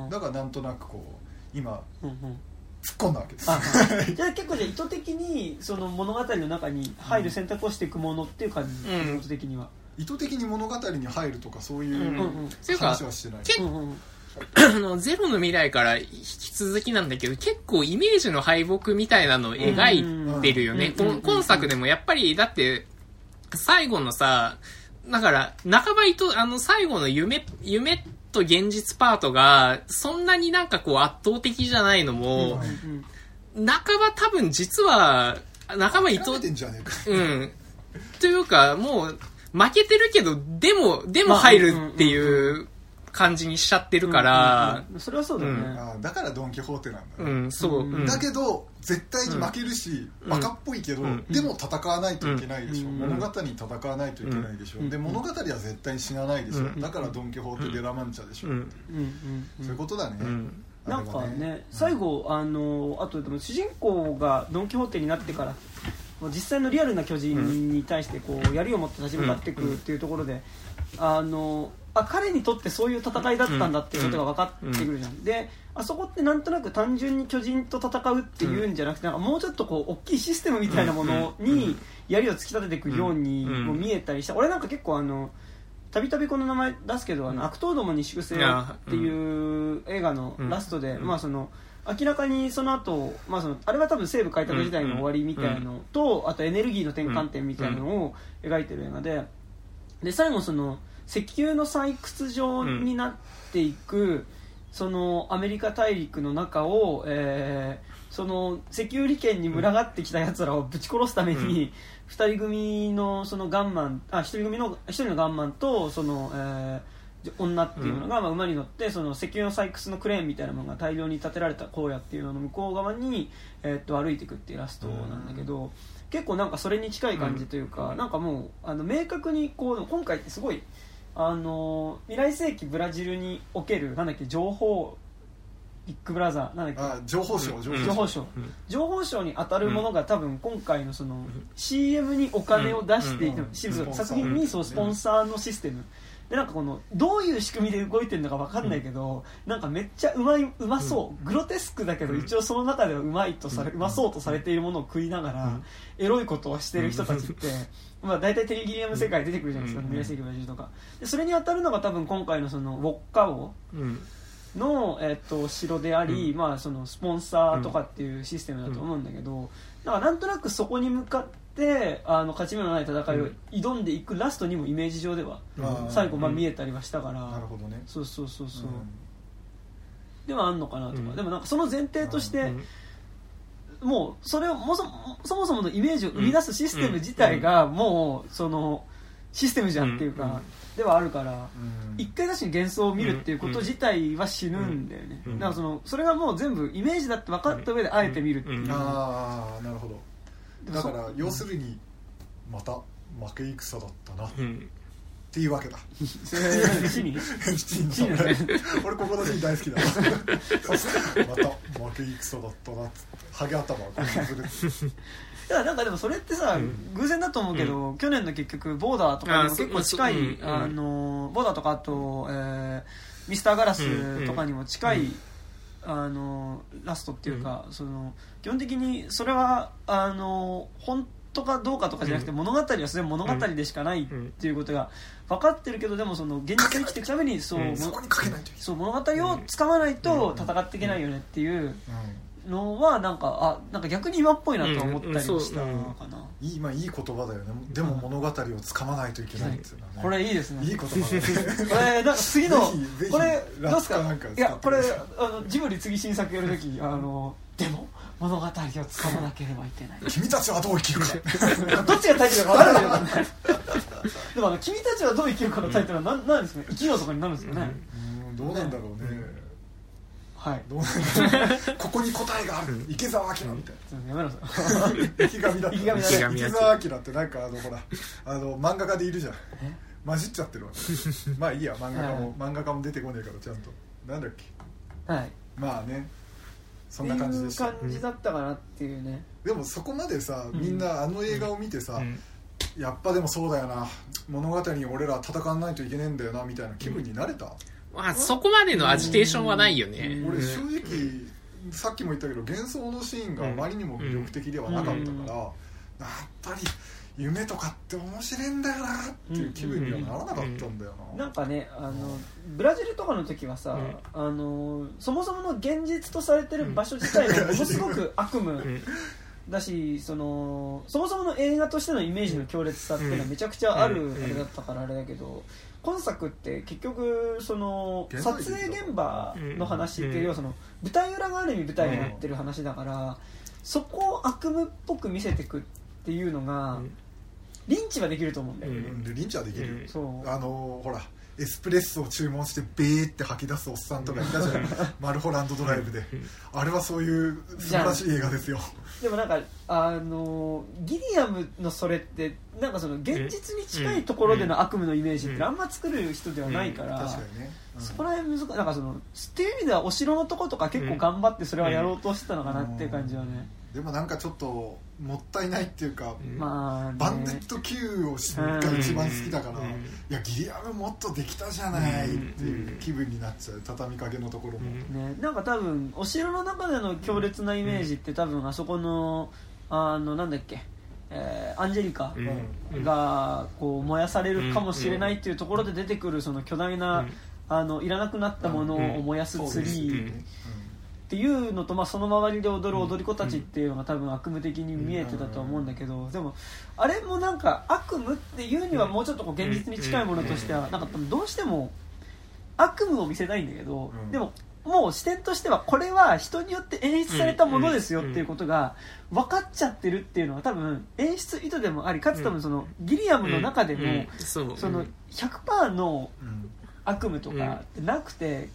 だからなんとなくこう今突っ込んだわけです。 じゃあ結構じゃあ意図的にその物語の中に入る選択をしていくものっていう感じ、うん、意図的には意図的に物語に入るとかそういう話はしてない、うんうん、 あのゼロの未来から引き続きなんだけど結構イメージの敗北みたいなのを描いてるよね、うんうん、今作でもやっぱりだって最後のさだから半ば意図あの最後の夢夢と現実パートがそんなになんかこう圧倒的じゃないのも、うんうん、半ば多分実は半ば意図うんというかもう負けてるけどでもでも入るっていう感じにしちゃってるから、 うんうんうん、それはそうだよね、うん、 あだからドン・キホーテなんだね、 うんそう、うん、 だけど絶対に負けるし、うん、バカっぽいけど、うん、でも戦わないといけないでしょ、うん、物語に戦わないといけないでしょ、うん、で物語は絶対に死なないでしょ、うん、だからドン・キホーテ・デラ・マンチャでしょ、うん、そういうことだね、うん、 なんかね最後あのあとでも主人公がドン・キホーテになってから実際のリアルな巨人に対してこう槍を持って立ち向かっていくっていうところで、あのあ彼にとってそういう戦いだったんだっていうことが分かってくるじゃん。であそこってなんとなく単純に巨人と戦うっていうんじゃなくて、なんかもうちょっとこう大きいシステムみたいなものに槍を突き立てていくようにも見えたりした。俺なんか結構あのたびたびこの名前出すけど、あの悪党どもに粛清っていう映画のラストで、まあその明らかにその後、まあそのあれは多分西部開拓時代の終わりみたいなのと、あとエネルギーの転換点みたいなのを描いてる映画で、で最後その石油の採掘場になっていくそのアメリカ大陸の中を、えー、その石油利権に群がってきたやつらをぶち殺すためにふたり組のそのガンマンあひとり組のひとりのガンマンとその、えー女っていうのが、まあ、馬に乗ってその石油の採掘のクレーンみたいなものが大量に建てられた荒野っていうのの向こう側に、えー、っと歩いていくっていうラストなんだけど、 結構なんかそれに近い感じというか、うん、なんかもうあの明確にこう今回ってすごいあの未来世紀ブラジルにおけるなんだっけ情報ビッグブラザーなんだっけあ情報省情報省情報省に当たるものが多分今回のその シーエム にお金を出していて、うんうん、作品にそうスポンサーのシステムでなんかこのどういう仕組みで動いてるのか分かんないけど、うん、なんかめっちゃうまいうまそう、うん、グロテスクだけど一応その中ではうまいとされ、うん、うまそうとされているものを食いながら、うん、エロいことをしてる人たちって、うん、まあ大体テレビゲーム世界出てくるじゃないですか、うん、未来世紀ブラジルとかでそれに当たるのが多分今回のそのウォッカ王の、えっと、城であり、うんまあ、そのスポンサーとかっていうシステムだと思うんだけど、うん、なんかなんとなくそこに向かってあの勝ち目のない戦いを挑んでいくラストにもイメージ上では、うん、最後まあ見えたりはしたから、 うん、なるほどねそうそうそうそう、うん、ではあんのかなとか、うん、でもなんかその前提として、うん、もうそれをも そ, そもそものイメージを生み出すシステム自体がもうそのシステムじゃんっていうか、うんではあるから一、うん、回確かに幻想を見るっていうこと自体は死ぬんだよね、うん、だからそのそれがもう全部イメージだって分かった上であえて見るっていう、うん、 ああなるほどだから要するにまた負け戦だったな、うん、っていうわけだ死に死に俺ここのシーン大好きだまた負け戦だったなっつってハゲ頭をこうするだからなんかでもそれってさ、うん、偶然だと思うけど、うん、去年の結局ボーダーとかにも結構近い、うん、あのボーダーとかあと、えー、ミスターガラスとかにも近い、うん、あのラストっていうか、うん、その基本的にそれはあの本当かどうかとかじゃなくて、うん、物語はすでに物語でしかないっていうことが分かってるけどでもその現実に生きていくためにそう、うん、 そこにかけないといけないそう物語をつかまないと戦っていけないよねっていう、うんのはなんかあなんか逆に今っぽいなと思ったりしたかな、うんうんいいまあ、いい言葉だよねでも物語をつかまないといけないっていうのはね、 これいいですねいい言葉だねこれなんか次のこれどうですかなんかいやこれあのジブリ次新作やるときあのでも物語をつかまなければいけない君たちはどう生きるかどっちがタイトルか分からないよねでもあの君たちはどう生きるかのタイトルは何なんですかね生きようとかになるんですかねうんどうなんだろうね、うんはい、 どうなんここに答えがある池澤明みたいなやめろそれ池上だった池上だ池澤明ってなんかあのほらあの漫画家でいるじゃん混じっちゃってるわまあいいや漫画家も、はい、漫画家も出てこねえからちゃんとなんだっけはいまあねそんな感じでしたっていう感じだったかなっていうね、 うん、でもそこまでさみんなあの映画を見てさ、うん、やっぱでもそうだよな物語に俺ら戦わないといけねえんだよなみたいな気分になれた、うんまあ、そこまでのアジテーションはないよね。 俺正直さっきも言ったけど幻想のシーンがあまりにも魅力的ではなかったから、やっぱり夢とかって面白いんだよなっていう気分にはならなかったんだよな。 なんかねあのブラジルとかの時はさ、あのそもそもの現実とされてる場所自体がものすごく悪夢だしそのそもそもの映画としてのイメージの強烈さっていうのはめちゃくちゃあるあれだったからあれだけど今作って結局その撮影現場の話っていうよりはその舞台裏がある意味舞台になってる話だからそこを悪夢っぽく見せていくっていうのがリンチはできると思うんだよね、うん、 リンチはできる、 そうあのほらエスプレッソを注文してベーって吐き出すおっさんとかいたじゃんマルホランドドライブであれはそういう素晴らしい映画ですよでもなんかあのギリアムのそれってなんかその現実に近いところでの悪夢のイメージってあんま作る人ではないから、 確かにね、うん、 そこら辺難しいなんかそのっていう意味ではお城のとことか結構頑張ってそれはやろうとしてたのかなっていう感じはね、 でもなんかちょっともったいないっていうか、 まあね、 バンデット Q をしが一番好きだから、うん、いやギリアムもっとできたじゃないっていう気分になっちゃう畳みかけのところも、 ね、なんか多分お城の中での強烈なイメージって多分あそこのあのなんだっけ、えー、アンジェリカがこう燃やされるかもしれないっていうところで出てくるその巨大なあのいらなくなったものを燃やすツリーっていうのと、まあ、その周りで踊る踊り子たちっていうのが多分悪夢的に見えてたと思うんだけど、でもあれもなんか悪夢っていうにはもうちょっとこう現実に近いものとしてはなんかどうしても悪夢を見せたいんだけど、でももう視点としてはこれは人によって演出されたものですよっていうことが分かっちゃってるっていうのは多分演出意図でもあり、かつ多分そのギリアムの中でもその ひゃくパーセント の悪夢とかってなくて、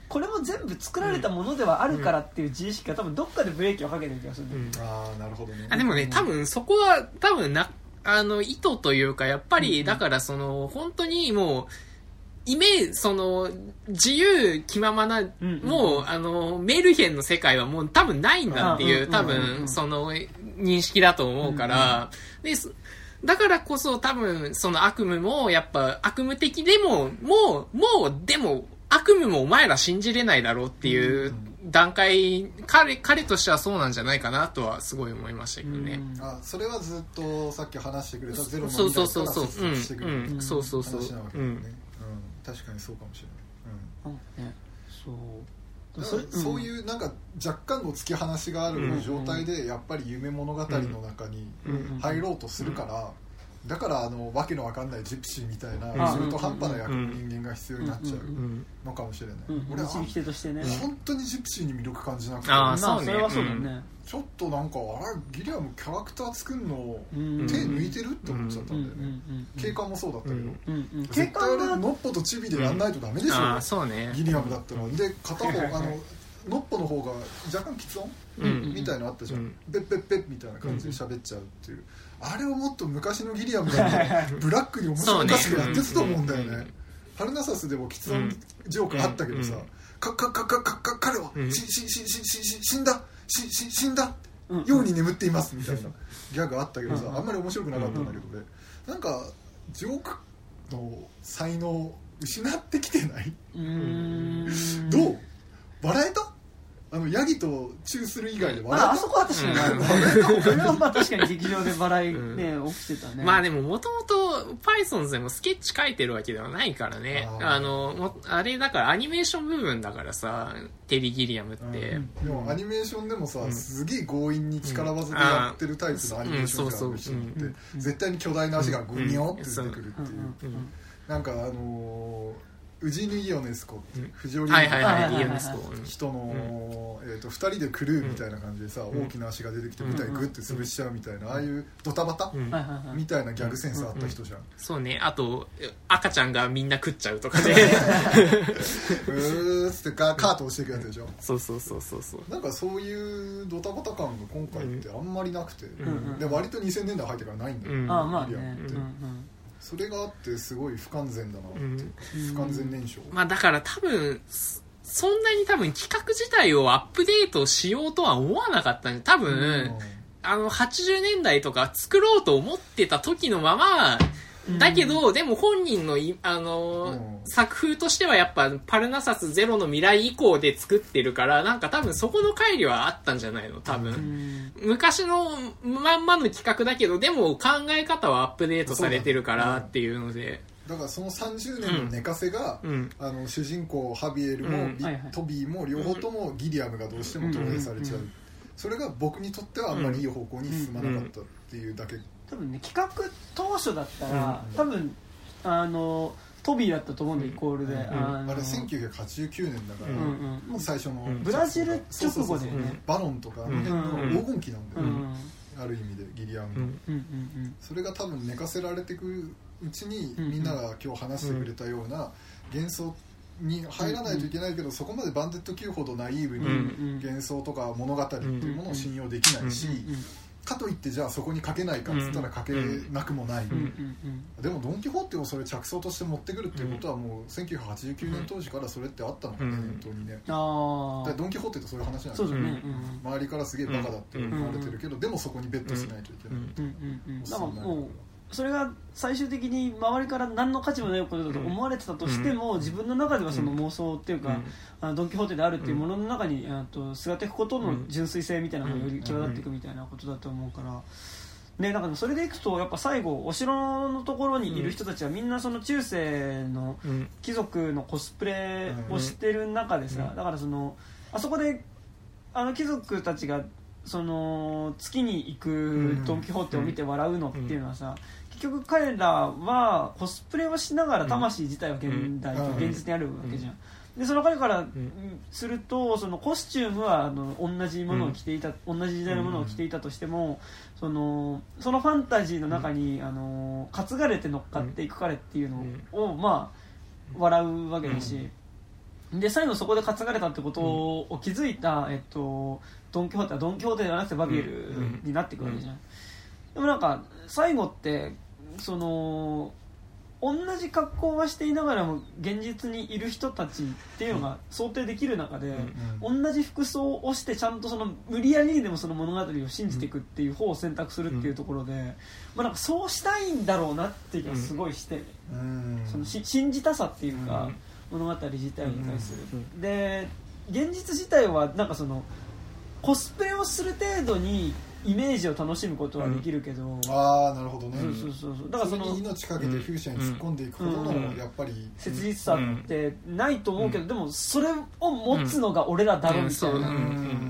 これも全部作られたものではあるからっていう自意識が多分どっかでブレーキをかけてる気がする、うん、 ああなるほどね。 あでもね多分そこは多分なあの意図というかやっぱりだからその本当にもうイメージその自由気ままな、うんうん、もうあのメルヘンの世界はもう多分ないんだっていう多分その認識だと思うから、うんうん、でだからこそ多分その悪夢もやっぱ悪夢的でももうもうでも悪夢もお前ら信じれないだろうっていう段階、彼彼としてはそうなんじゃないかなとはすごい思いましたけどね。 うん、あそれはずっとさっき話してくれたゼロの未来からそうそうそうしてくれる話なわけそうそうそううん、確かにそうかもしれない。うん、 ね、そうそ, そういうなんか若干の突き放しがある状態でやっぱり夢物語の中に入ろうとするから、だからあのわけのわかんないジプシーみたいな中途半端な役の人間が必要になっちゃうのかもしれない。 俺は本当にジプシーに魅力感じなくて、 あそうね、 それはそうだね。 ちょっとなんかあれギリアムキャラクター作るの手抜いてるって思っちゃったんだよね。警官もそうだったけど、絶対あれノッポとチビでやんないとダメでしょ、 うんそうね、 ギリアムだったら。で片方あのノッポの方が若干喫音、うん、みたいなのあったじゃん、うん、ペッペッペッみたいな感じで喋っちゃうっていう、あれをもっと昔のギリアムだとブラックに面白おかしくやってたと思うんだよね。パルナサスでも喫音ジョークあったけどさ、かかかかかか彼はししししし死んだしし死んだように眠っていますみたいなギャグあったけどさ、あんまり面白くなかったんだけどね。なんかジョークの才能失ってきてない？うーんどう？笑えた？あのヤギとチューする以外で笑えた？ まあ、あそこは確かに笑えた。それはまあ確かに劇場で笑いね、うん、起きてたね。 まあでももともとパイソンズでもスケッチ描いてるわけではないからね。あ, あのもあれだからアニメーション部分だからさ、テリー・ギリアムって、うん、 でもアニメーションでもさ、うん、すげえ強引に力技でやってるタイプのアニメーションじゃん、うん、人って絶対に巨大な足がグニョって出てくるっていう、うん、なんかあのーウジヌ・イオネスコって藤織の人の、えー、とふたりでクルーみたいな感じでさ、うん、大きな足が出てきて舞台グッて潰しちゃうみたいな、うん、ああいうドタバタ、うん、みたいなギャグセンスあった人じゃん、うんうん、 そうね。あと赤ちゃんがみんな食っちゃうとかでうーっつってカート押していくやつでしょ。 そうそうそうそうそう。 なんかそういうドタバタ感が今回ってあんまりなくて、うん、で割とにせんねんだい入ってからないんだよ、うん、 ああまあね、うんうん、 それがあってすごい不完全だなって、うん、不完全燃焼、 まあだから多分そんなに多分企画自体をアップデートしようとは思わなかったんで、多分、うん、あのはちじゅうねんだいとか作ろうと思ってた時のままだけど、うん、でも本人のあの、うん、作風としてはやっぱパルナサスゼロの未来以降で作ってるから、なんか多分そこの乖離はあったんじゃないの多分、うん、昔のまんまの企画だけどでも考え方はアップデートされてるからっていうので、 だからそのさんじゅうねんの寝かせが、うん、あの主人公ハビエルも、うん、トビーも両方ともギリアムがどうしても投影されちゃう、うん、それが僕にとってはあんまりいい方向に進まなかったっていうだけ、 多分ね、企画当初だったら、うん、多分あのトビーだったと思うんで、イコールで、うん、 あ, あれせんきゅうひゃくはちじゅうきゅうねんだから、うんうん、最初の、うん、 ブラジル直後でね、 バロンとかあの辺の黄金期なんだよね、うん、ある意味でギリアムの、うんうんうん、それが多分寝かせられていくうちに、うんうん、みんなが今日話してくれたような幻想に入らないといけないけど、うんうん、そこまでバンデット Q ほどナイーブに幻想とか物語っていうものを信用できないし、うんうんうんうん、かといってじゃあそこに書けないかっつったら書けなくもない、うんうんうん、でもドン・キホーテをそれ着想として持ってくるっていうことはもうせんきゅうひゃくはちじゅうきゅうねん当時からそれってあったのかね、念頭にね。あだドン・キホーテってそういう話なんですよ、ね、うん、周りからすげえバカだって思われてるけど、うん、でもそこにベットしないといけない、うんうんうん、だからもうそれが最終的に周りから何の価値もないことだと思われてたとしても、うん、自分の中ではその妄想っていうか、うん、あのドン・キホーテであるっていうものの中に、うん、とすがっていくことの純粋性みたいなのがより際立っていくみたいなことだと思うから、ね、だからそれでいくとやっぱ最後お城のところにいる人たちはみんなその中世の貴族のコスプレをしてる中でさ、だからそのあそこであの貴族たちがその月に行くドン・キホーテを見て笑うのっていうのはさ、結局彼らはコスプレをしながら魂自体は現代と現実にあるわけじゃん。でその彼からするとそのコスチュームはあの同じものを着ていた、同じ時代のものを着ていたとしても、そのそのファンタジーの中にあの担がれて乗っかっていく彼っていうのをまあ笑うわけだし、 で最後そこで担がれたってことを気づいた、えっと、ドン・キホーテはドン・キホーテではなくてバビエルになってくるわけじゃん、うんうん、でもなんか最後ってその同じ格好はしていながらも現実にいる人たちっていうのが想定できる中で、うん、同じ服装をしてちゃんとその無理やりにでもその物語を信じていくっていう方を選択するっていうところで、うんまあ、なんかそうしたいんだろうなっていう気がすごいして、うん、そのし信じたさっていうか、うん、物語自体に対する、うん、で現実自体はなんかそのコスプレをする程度にイメージを楽しむことはできるけど、うん、 ああなるほどね。 そうそうそうだからそのそれに命かけて風車に突っ込んでいくほどの、うん、やっぱり切実さってないと思うけど、うん、でもそれを持つのが俺らだろみたいな、うん、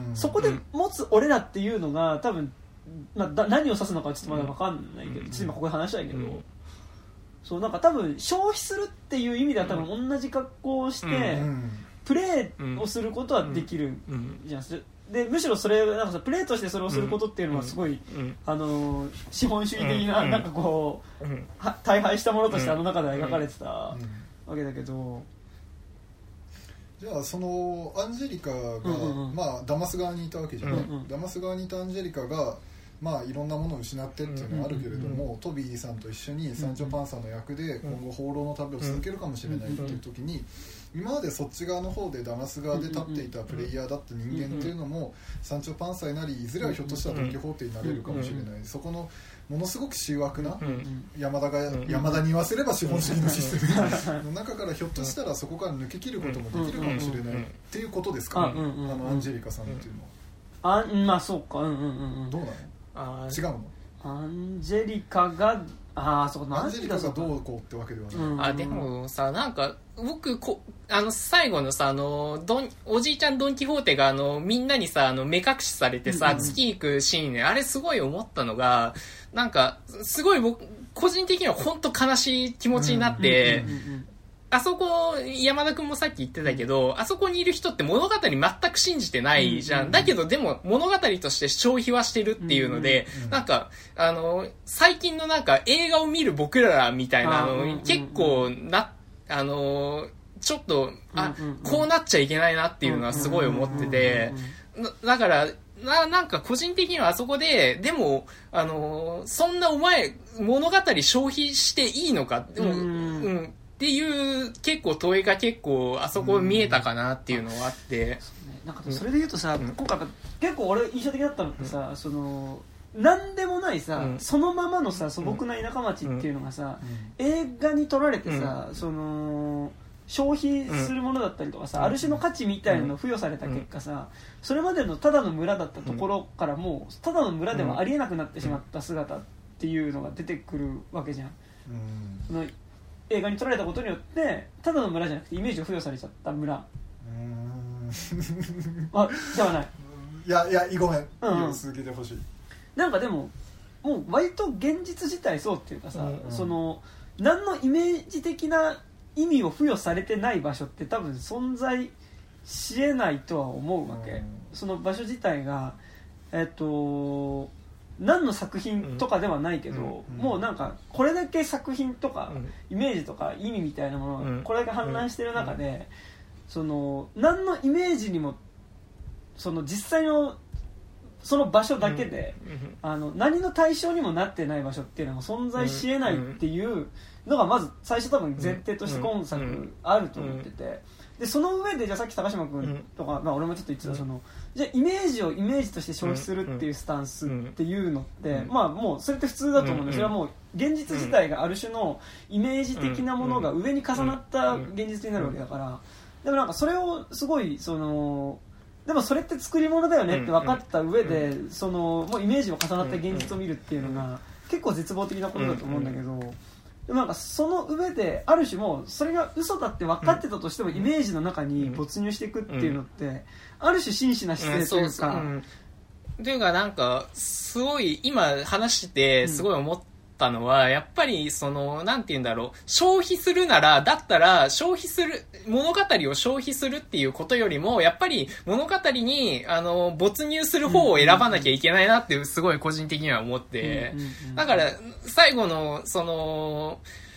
そこで持つ俺らっていうのが多分、まあ、だ何を指すのかちょっとまだ分かんないけど、うん、ちょっと今ここで話したいけど、うん、そうなんか多分消費するっていう意味では多分同じ格好をして、うん、プレーをすることはできるじゃん、うんでむしろそれなんかさプレーとしてそれをすることっていうのはすごい、うん、あの資本主義的な、うん、なんかこう、うん、大敗したものとしてあの中では描かれてたわけだけど、 じゃあそのアンジェリカが、うんうん、まあダマス側にいたわけじゃない、うんうん、ダマス側にいたアンジェリカがまあいろんなものを失ってっていうのはあるけれども、うんうん、トビーさんと一緒にサンチョパンサーの役で今後放浪の旅を続けるかもしれないっていう時に、今までそっち側の方でダマス側で立っていたプレイヤーだった人間っていうのもサンチョパンサーになり、いずれはひょっとしたらドン・キホーテになれるかもしれない、そこのものすごく醜悪な山田が山田に言わせれば資本主義のシステムの中からひょっとしたらそこから抜け切ることもできるかもしれないっていうことですかね、あのアンジェリカさんっていうのは。 あまあそうか、うんうんうん、 どうなの？あ違うの？ アンジェリカがあそうアンジェリカがどうこうってわけではない、うん、 あでもさなんか僕こあの最後のさあのドンおじいちゃんドン・キホーテがあのみんなにさあの目隠しされてさ、うんうん、月行くシーンね、あれすごい思ったのがなんかすごい僕個人的には本当悲しい気持ちになって、うんうんうんうん、あそこ山田くんもさっき言ってたけど、あそこにいる人って物語全く信じてないじゃん、うんうんうん、だけどでも物語として消費はしてるっていうので、うんうんうん、なんかあの最近のなんか映画を見る僕らみたいなの、うんうんうん、結構なあのちょっとあ、うんうんうん、こうなっちゃいけないなっていうのはすごい思ってて、だからな, なんか個人的にはあそこででもあのそんなお前物語消費していいのかでも、うんうんっていう結構問いが結構あそこ見えたかなっていうのはあって、うん、 そうね、なんかそれで言うとさ、うん、今回結構俺印象的だったのってさ、うん、そのなんでもないさ、うん、そのままのさ素朴な田舎町っていうのがさ、うん、映画に撮られてさ、うん、その消費するものだったりとかさ、うん、ある種の価値みたいなのを付与された結果さ、うん、それまでのただの村だったところからもうただの村ではありえなくなってしまった姿っていうのが出てくるわけじゃん、うん、その映画に撮られたことによってただの村じゃなくてイメージを付与されちゃった村、うーんあではない、 いやいやごめん、うん、続けてほしい。 なんかでももう割と現実自体そうっていうかさ、うんうん、その何のイメージ的な意味を付与されてない場所って多分存在し得ないとは思うわけ、うん、その場所自体がえっと何の作品とかではないけど、うんうん、もうなんかこれだけ作品とか、うん、イメージとか意味みたいなものがこれだけ氾濫してる中で、うん、その何のイメージにもその実際のその場所だけで、うん、あの何の対象にもなってない場所っていうのが存在し得ないっていうのがまず最初多分前提として今作あると思ってて、でその上でじゃあさっき高島君とか、まあ、俺もちょっと言ってたそのじゃあイメージをイメージとして消費するっていうスタンスっていうのって、まあもうそれって普通だと思うんで、それはもう現実自体がある種のイメージ的なものが上に重なった現実になるわけだから、でもなんかそれをすごいそのでもそれって作り物だよねって分かった上でそのもうイメージも重なった現実を見るっていうのが結構絶望的なことだと思うんだけど、でもなんかその上である種もうそれが嘘だって分かってたとしてもイメージの中に没入していくっていうのってある種真摯な姿勢というか、 というかなんかすごい今話しててすごい思ったのは、やっぱりそのなんて言うんだろう、消費するならだったら消費する物語を消費するっていうことよりもやっぱり物語にあの没入する方を選ばなきゃいけないなってすごい個人的には思って、だから最後のその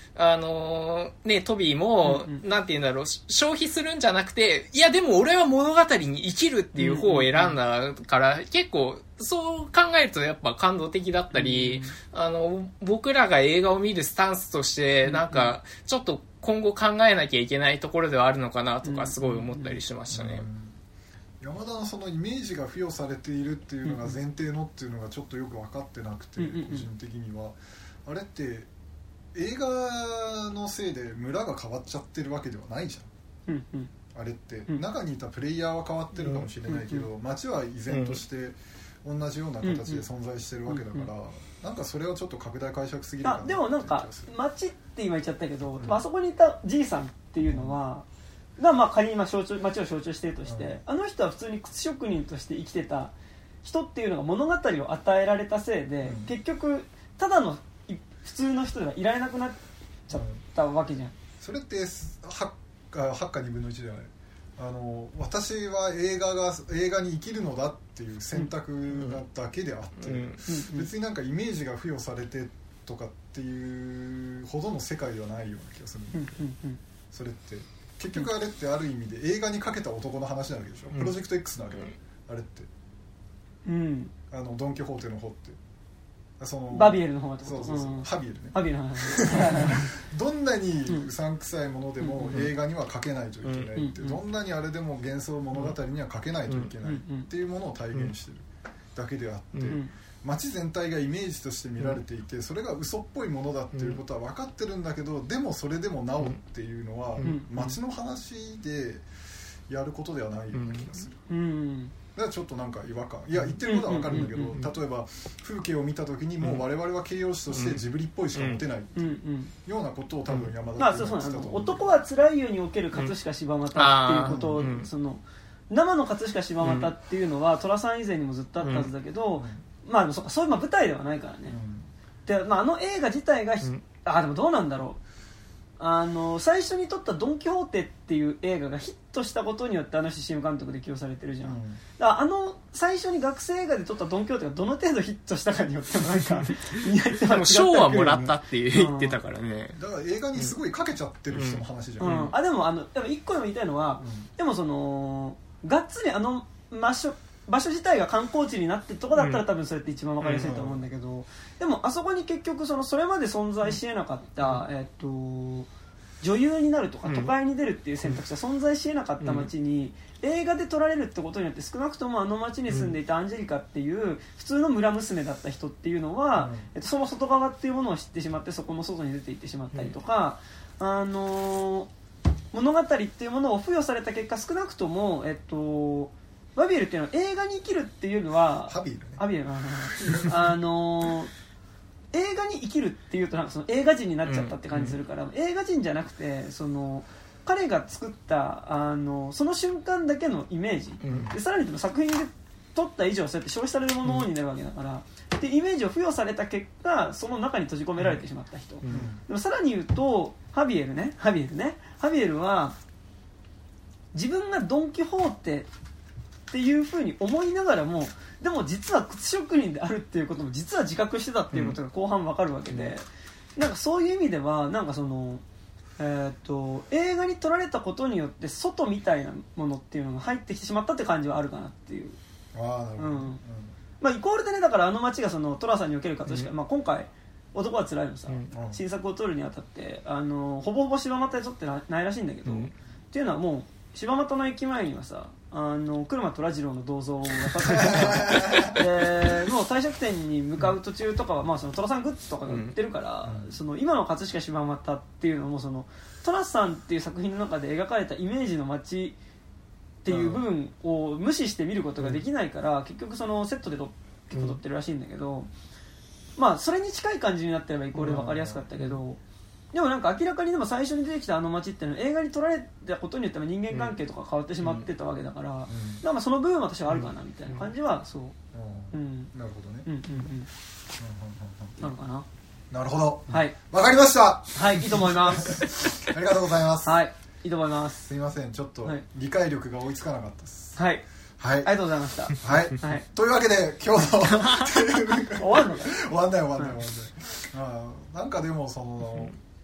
あのー、ね、トビーも、うんうん、なんて言うんだろう、消費するんじゃなくて、いやでも俺は物語に生きるっていう方を選んだから、うんうんうん、結構、そう考えるとやっぱ感動的だったり、うん、あの、僕らが映画を見るスタンスとして、なんか、ちょっと今後考えなきゃいけないところではあるのかなとか、すごい思ったりしましたね。 うんうんうん、山田のそのイメージが付与されているっていうのが前提のっていうのがちょっとよく分かってなくて、うんうんうん、個人的には。あれって、映画のせいで村が変わっちゃってるわけではないじゃん、うんうん、あれって、うん、中にいたプレイヤーは変わってるかもしれないけど、うんうん、街は依然として同じような形で存在してるわけだから、うんうん、なんかそれはちょっと拡大解釈すぎるかなって気がする。あ、でもなんか街って今言っちゃったけど、うん、あそこにいたじいさんっていうのは、うん、がまあ仮に今象徴街を象徴しているとして、うん、あの人は普通に靴職人として生きてた人っていうのが物語を与えられたせいで、うん、結局ただの普通の人ではいられなくなっちゃったわけじゃん、うん、 それってはちかにぶんのいちじゃない。あの私は映画が映画に生きるのだっていう選択なだけであって、うんうん、別になんかイメージが付与されてとかっていうほどの世界ではないような気がするんだけど、うんうんうん、それって結局あれってある意味で映画にかけた男の話なわけでしょ、うん、プロジェクト X なわけだ、うん、あれって、うん、あのドン・キホーテの方ってそのバビエルの方ってことそうそうそう、うん、ハビエルねハビエルの話どんなにうさんくさいものでも映画には描けないといけないって、うん、どんなにあれでも幻想物語には描けないといけないっていうものを体現してるだけであって、うん、街全体がイメージとして見られていてそれが嘘っぽいものだっていうことは分かってるんだけど、でもそれでもなおっていうのは街の話でやることではないような気がする、うんうんだからちょっとなんか違和感いや言ってることは分かるんだけど、うんうんうんうん、例えば風景を見た時にもう我々は形容詞としてジブリっぽいしか持てないっていうようなことを多分山田君が言ってたと思う、 まあ、男はつらいよにおける葛飾柴又っていうことを、うん、その生の葛飾柴又っていうのは寅さん以前にもずっとあったはずだけど、うん、まあそっかそういうまあ舞台ではないからね、うん、で、まあ、あの映画自体が、うん、あでもどうなんだろうあの最初に撮ったドン・キホーテっていう映画がヒットしたことによってあの人 シーエム 監督で起用されてるじゃん、うん、だからあの最初に学生映画で撮ったドン・キホーテがどの程度ヒットしたかによってもなんかでも賞はもらったって言ってたからね、 うん、だから映画にすごいかけちゃってる人の話じゃん、 うんうん、あでもあのでも一個でも言いたいのは、うん、でもそのがっつりあの場所場所自体が観光地になってるとこだったら多分それって一番分かりやすいと思うんだけど、うん、でもあそこに結局そのそれまで存在し得なかった、うんえー、っと女優になるとか都会に出るっていう選択肢は存在し得なかった街に映画で撮られるってことによって少なくともあの街に住んでいたアンジェリカっていう普通の村娘だった人っていうのは、えっと、その外側っていうものを知ってしまってそこの外に出ていってしまったりとか、あのー、物語っていうものを付与された結果少なくとも、えっと、バビエルっていうのは映画に生きるっていうのはハビエルねハビエルあのー映画に生きるっていうとなんかその映画人になっちゃったって感じするから、うん、映画人じゃなくてその彼が作ったあのその瞬間だけのイメージ、うん、でさらにでも作品で撮った以上そうやって消費されるものになるわけだから、うん、でイメージを付与された結果その中に閉じ込められてしまった人、うん、でもさらに言うとハビエルねハビエルねハビエルは自分がドン・キホーテっていう風に思いながらもでも実は靴職人であるっていうことも実は自覚してたっていうことが後半分かるわけで、うん、なんかそういう意味ではなんかその、えー、と映画に撮られたことによって外みたいなものっていうのが入ってきてしまったって感じはあるかなっていう。 あなるほど、うんまあ、イコールでねだからあの街がその寅さんにおける葛飾、うんまあ、今回男はつらいのさ、うん、新作を撮るにあたってあのほぼほぼ柴又で撮ってないらしいんだけど、うん、っていうのはもう柴又の駅前にはさあの車虎次郎の銅像が立ってでもう帝釈天に向かう途中とかは、まあ、その寅さんグッズとかが売ってるから、うん、その今の葛飾柴又っていうのもその寅さんっていう作品の中で描かれたイメージの街っていう部分を無視して見ることができないから、うん、結局そのセットでと結構撮ってるらしいんだけど、うん、まあそれに近い感じになってればイコールで分かりやすかったけど、うんでもなんか明らかにでも最初に出てきたあの街っていうのは映画に撮られたことによって人間関係とか変わってしまってたわけだから、うん、なんかその部分は私はあるかなみたいな感じはそう、 うんうん、なるほどね、 うんうんうん、なるかななるほどはいわかりましたはいいいと思いますありがとうございますはいいいと思いますすいませんちょっと理解力が追いつかなかったですはいはい、ありがとうございました。 はい。はい、というわけで今日の終わんのか終わんない終わんない終わんない。あなんかでもその。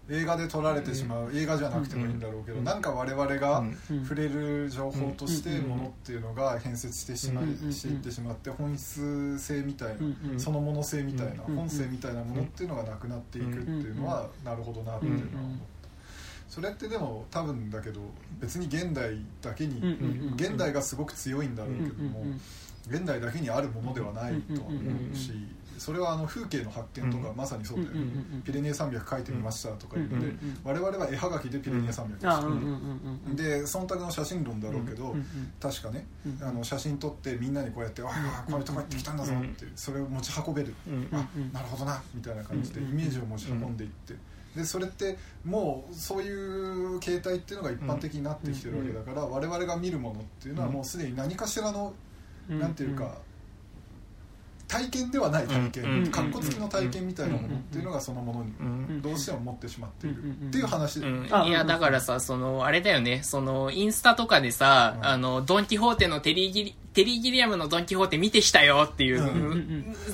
映画で撮られてしまう、映画じゃなくてもいいんだろうけど、なんか我々が触れる情報としてものっていうのが変節してしまい、していってしまって、本質性みたいな、そのもの性みたいな、本性みたいなものっていうのがなくなっていくっていうのはなるほどなっていうのは思った。それってでも多分だけど別に現代だけに、現代がすごく強いんだろうけども、現代だけにあるものではないと思うし、それはあの風景の発見とかまさにそうだよね。ピレネー山脈描いてみましたとか言って、我々は絵はがきでピレネー山脈で忖度の写真論だろうけど、確かね、あの写真撮ってみんなにこうやって「ああこういうとこ行ってきたんだぞ」ってそれを持ち運べる、あなるほどなみたいな感じでイメージを持ち運んでいって。でそれってもうそういう形態っていうのが一般的になってきてるわけだから、我々が見るものっていうのはもうすでに何かしらのなんていうか体験ではない体験、かっこつきの体験みたいなものっていうのがそのものにどうしても持ってしまっているっていう話で、 うん、いやだからさ、そのあれだよね、そのインスタとかでさ、うん、あのドン・キホーテのテリーギリテリー・ギリアムのドン・キホーテ見てきたよっていう、うん、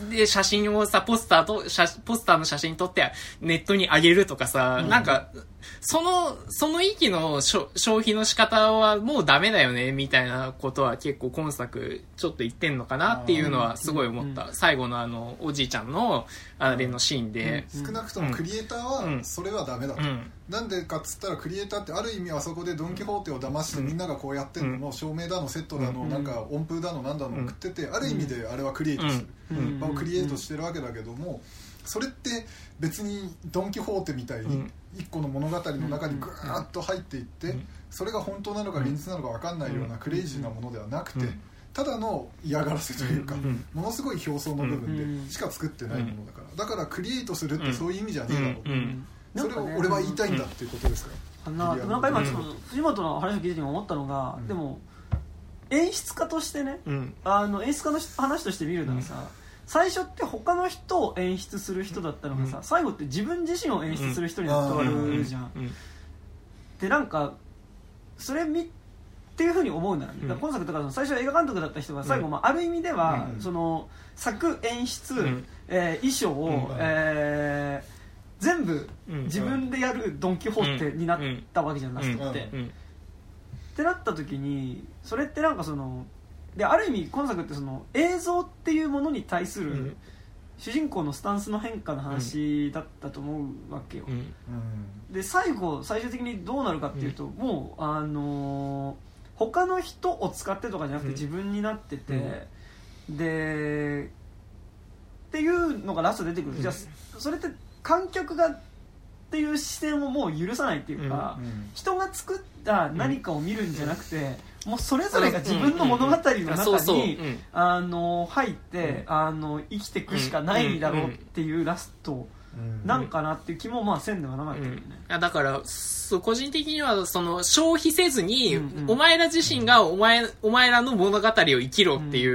で写真をさポスターと写ポスターの写真撮ってネットに上げるとかさ、うん、なんかそのその域の消費の仕方はもうダメだよねみたいなことは結構今作ちょっと言ってんのかなっていうのはすごい思った。最後のあのおじいちゃんのあれのシーンで、 うん、少なくともクリエイターはそれはダメだと、うん、なんでかっつったらクリエイターってある意味あそこでドン・キホーテを騙してみんながこうやってるのも照明だのセットだのなんか音符だのなんだの送ってて、ある意味であれはクリエイトする場をクリエイトしてるわけだけども、それって別にドン・キホーテみたいに一個の物語の中にグーッと入っていってそれが本当なのか現実なのか分かんないようなクレイジーなものではなくて、ただの嫌がらせというかものすごい表層の部分でしか作ってないものだから、だからクリエイトするってそういう意味じゃねえだろうってそれを俺は言いたいんだっていうことですから。 ななんか今ちょっと藤本の話を聞いて思ったのが、でも演出家としてね、あの演出家の話として見るならさ、最初って他の人を演出する人だったのがさ、最後って自分自身を演出する人になって終わるじゃん。でなんかそれ見っていうふうに思うなら、ね、うん、今作とか最初映画監督だった人が最後、うん、まあ、ある意味では、うん、その作演出、うん、えー、衣装を、うん、えー、全部自分でやるドン・キホーテになったわけじゃん、ラストって、うんうん、ってなった時にそれってなんかそのである意味今作ってその映像っていうものに対する主人公のスタンスの変化の話だったと思うわけよ、うん、で最後最終的にどうなるかっていうと、うん、もうあのー他の人を使ってとかじゃなくて自分になってて、うん、でっていうのがラスト出てくる、うん、じゃあそれって観客がっていう視線をもう許さないっていうか、うんうん、人が作った何かを見るんじゃなくて、うん、もうそれぞれが自分の物語の中にあの入って、うん、あの生きていくしかないだろうっていうラストなんかなっていう気もまあせんではなかったよね、 うん、だから個人的にはその消費せずに、うんうん、お前ら自身がお前、お前らの物語を生きろっていう、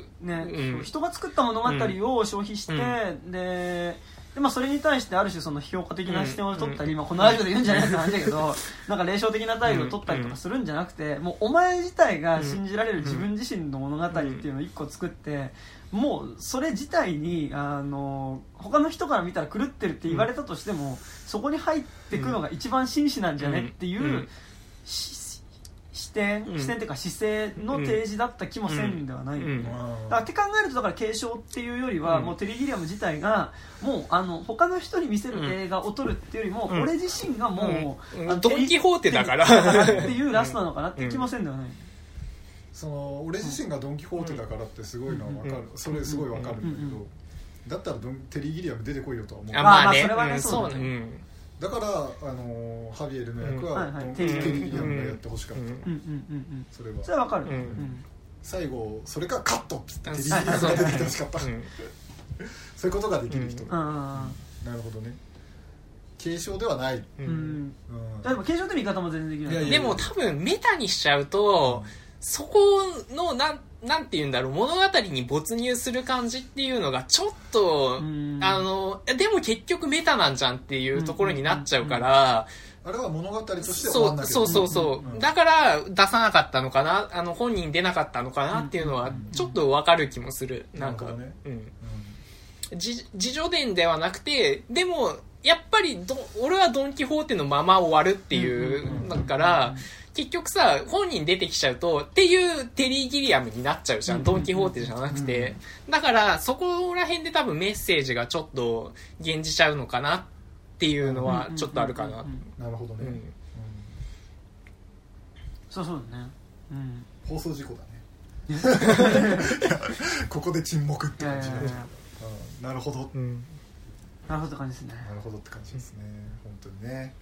うんね、うん、人が作った物語を消費して、うん、でで、まあ、それに対してある種その評価的な視点を取ったり、うん、まあ、このラジオで言うんじゃないって話だけどなんか霊障的な態度を取ったりとかするんじゃなくて、もうお前自体が信じられる自分自身の物語っていうのを一個作って、もうそれ自体にあの他の人から見たら狂ってるって言われたとしても、そこに入ってくのが一番真摯なんじゃねっていう、うん、視点、視点っていうか姿勢の提示だった気もせんではないよね、うん、だからって考えるとだから継承っていうよりは、うん、もうテリー・ギリアム自体がもうあの他の人に見せる映画を撮るっていうよりも、うん、俺自身がもう、 うん、あのドン・キホーテだからっていうラストなのかなって気もせんではない、うん、 その俺自身がドン・キホーテだからってすごいのは分かる、うん、それすごい分かるんだけど、うん、だったらドンテリー・ギリアム出てこいよとは思う。 あ、まあね、 まあ、それはね、うん、そうだね、うん、 だからあのハビエルの役は、うん、はいはい、テリー・ギリアムがやってほしかった、うんうんうん、それはそれは分かる、 うんうん、最後それからカットってテリー・ギリアムが出てきてほしかった、うん、そういうことができる人、うん、なるほどね。継承ではない、うんうん、 でも継承って見方も全然できない。いやいやいや、 でも多分メタにしちゃうと、うん、そこのなんなんて言うんだろう、物語に没入する感じっていうのがちょっと、あの、でも結局メタなんじゃんっていうところになっちゃうから、 あれは物語として終わんなきゃ、 そうそうそう、うん、だから出さなかったのかな、あの本人出なかったのかなっていうのはちょっとわかる気もする。なんか、ね、うん、自助伝ではなくて、でもやっぱりど俺はドン・キホーテのまま終わるっていうだから結局さ本人出てきちゃうとっていうテリー・ギリアムになっちゃうじゃん、ドン・キホーテじゃなくて。だからそこら辺で多分メッセージがちょっと現じちゃうのかなっていうのはちょっとあるかな。 なるほどね、うんうん、 そうそうだね、うん、 放送事故だねここで沈黙って感じで、うん、なるほど、うん、 なるほどって感じですね。 なるほどって感じですね、本当にね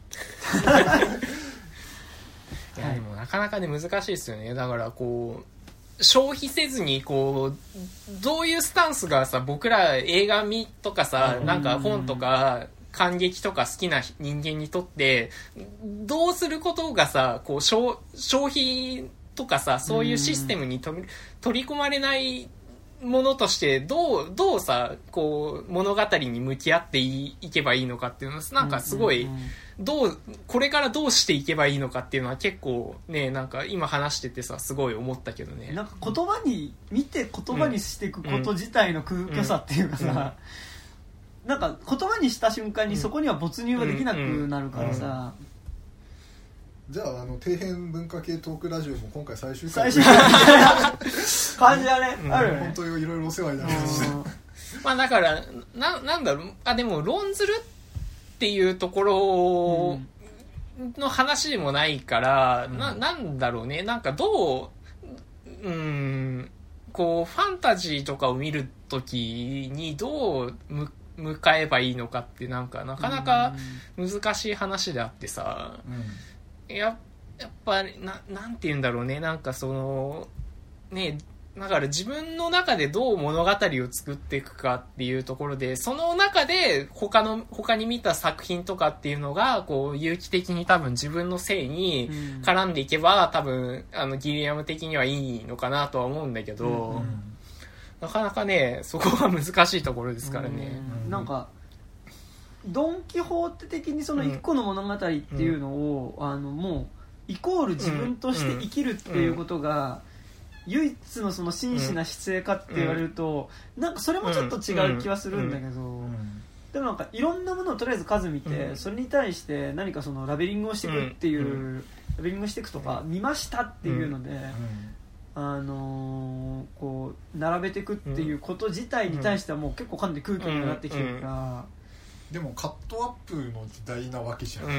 いやでもなかなかね難しいですよね。だからこう消費せずにこうどういうスタンスがさ僕ら映画見とかさなんか本とか感激とか好きな人間にとってどうすることがさこう 消, 消費とかさそういうシステムに取り取り込まれないものとしてどうどうさこう物語に向き合っていけばいいのかっていうのなんかすごいどうこれからどうしていけばいいのかっていうのは結構ねなんか今話しててさすごい思ったけどね。 なんか言葉に見て言葉にしていくこと自体の空虚さっていうかさ、うんうんうんなんか言葉にした瞬間にそこには没入はできなくなるからさ、うんうんうんじゃあ、あの底辺文化系トークラジオも今回最終回最終回感じだね、うん、あるよね本当にいろいろお世話になりましたまあだからな、なんだろうあでも論ずるっていうところの話でもないから、うん、な, なんだろうねなんかどううんこうファンタジーとかを見るときにどう向向かえばいいのかってなんかなかなか難しい話であってさ、うんや, やっぱり な, なんて言うんだろうねなんかそのねだから自分の中でどう物語を作っていくかっていうところでその中で他の他に見た作品とかっていうのがこう有機的に多分自分の性に絡んでいけば、うん、多分あのギリアム的にはいいのかなとは思うんだけど、うんうん、なかなかねそこが難しいところですからね、 うんうん、なんかドン・キホーテ的にその一個の物語っていうのを、うん、あのもうイコール自分として生きるっていうことが唯一のその真摯な姿勢かって言われると、うん、なんかそれもちょっと違う気はするんだけど、うんうん、でもなんかいろんなものをとりあえず数見て、うん、それに対して何かそのラベリングをしていくっていう、うん、ラベリングしていくとか見ましたっていうので、うん、あのー、こう並べていくっていうこと自体に対してはもう結構かなり空虚になってきてるから、 でもカットアップの時代なわけじゃん、うん、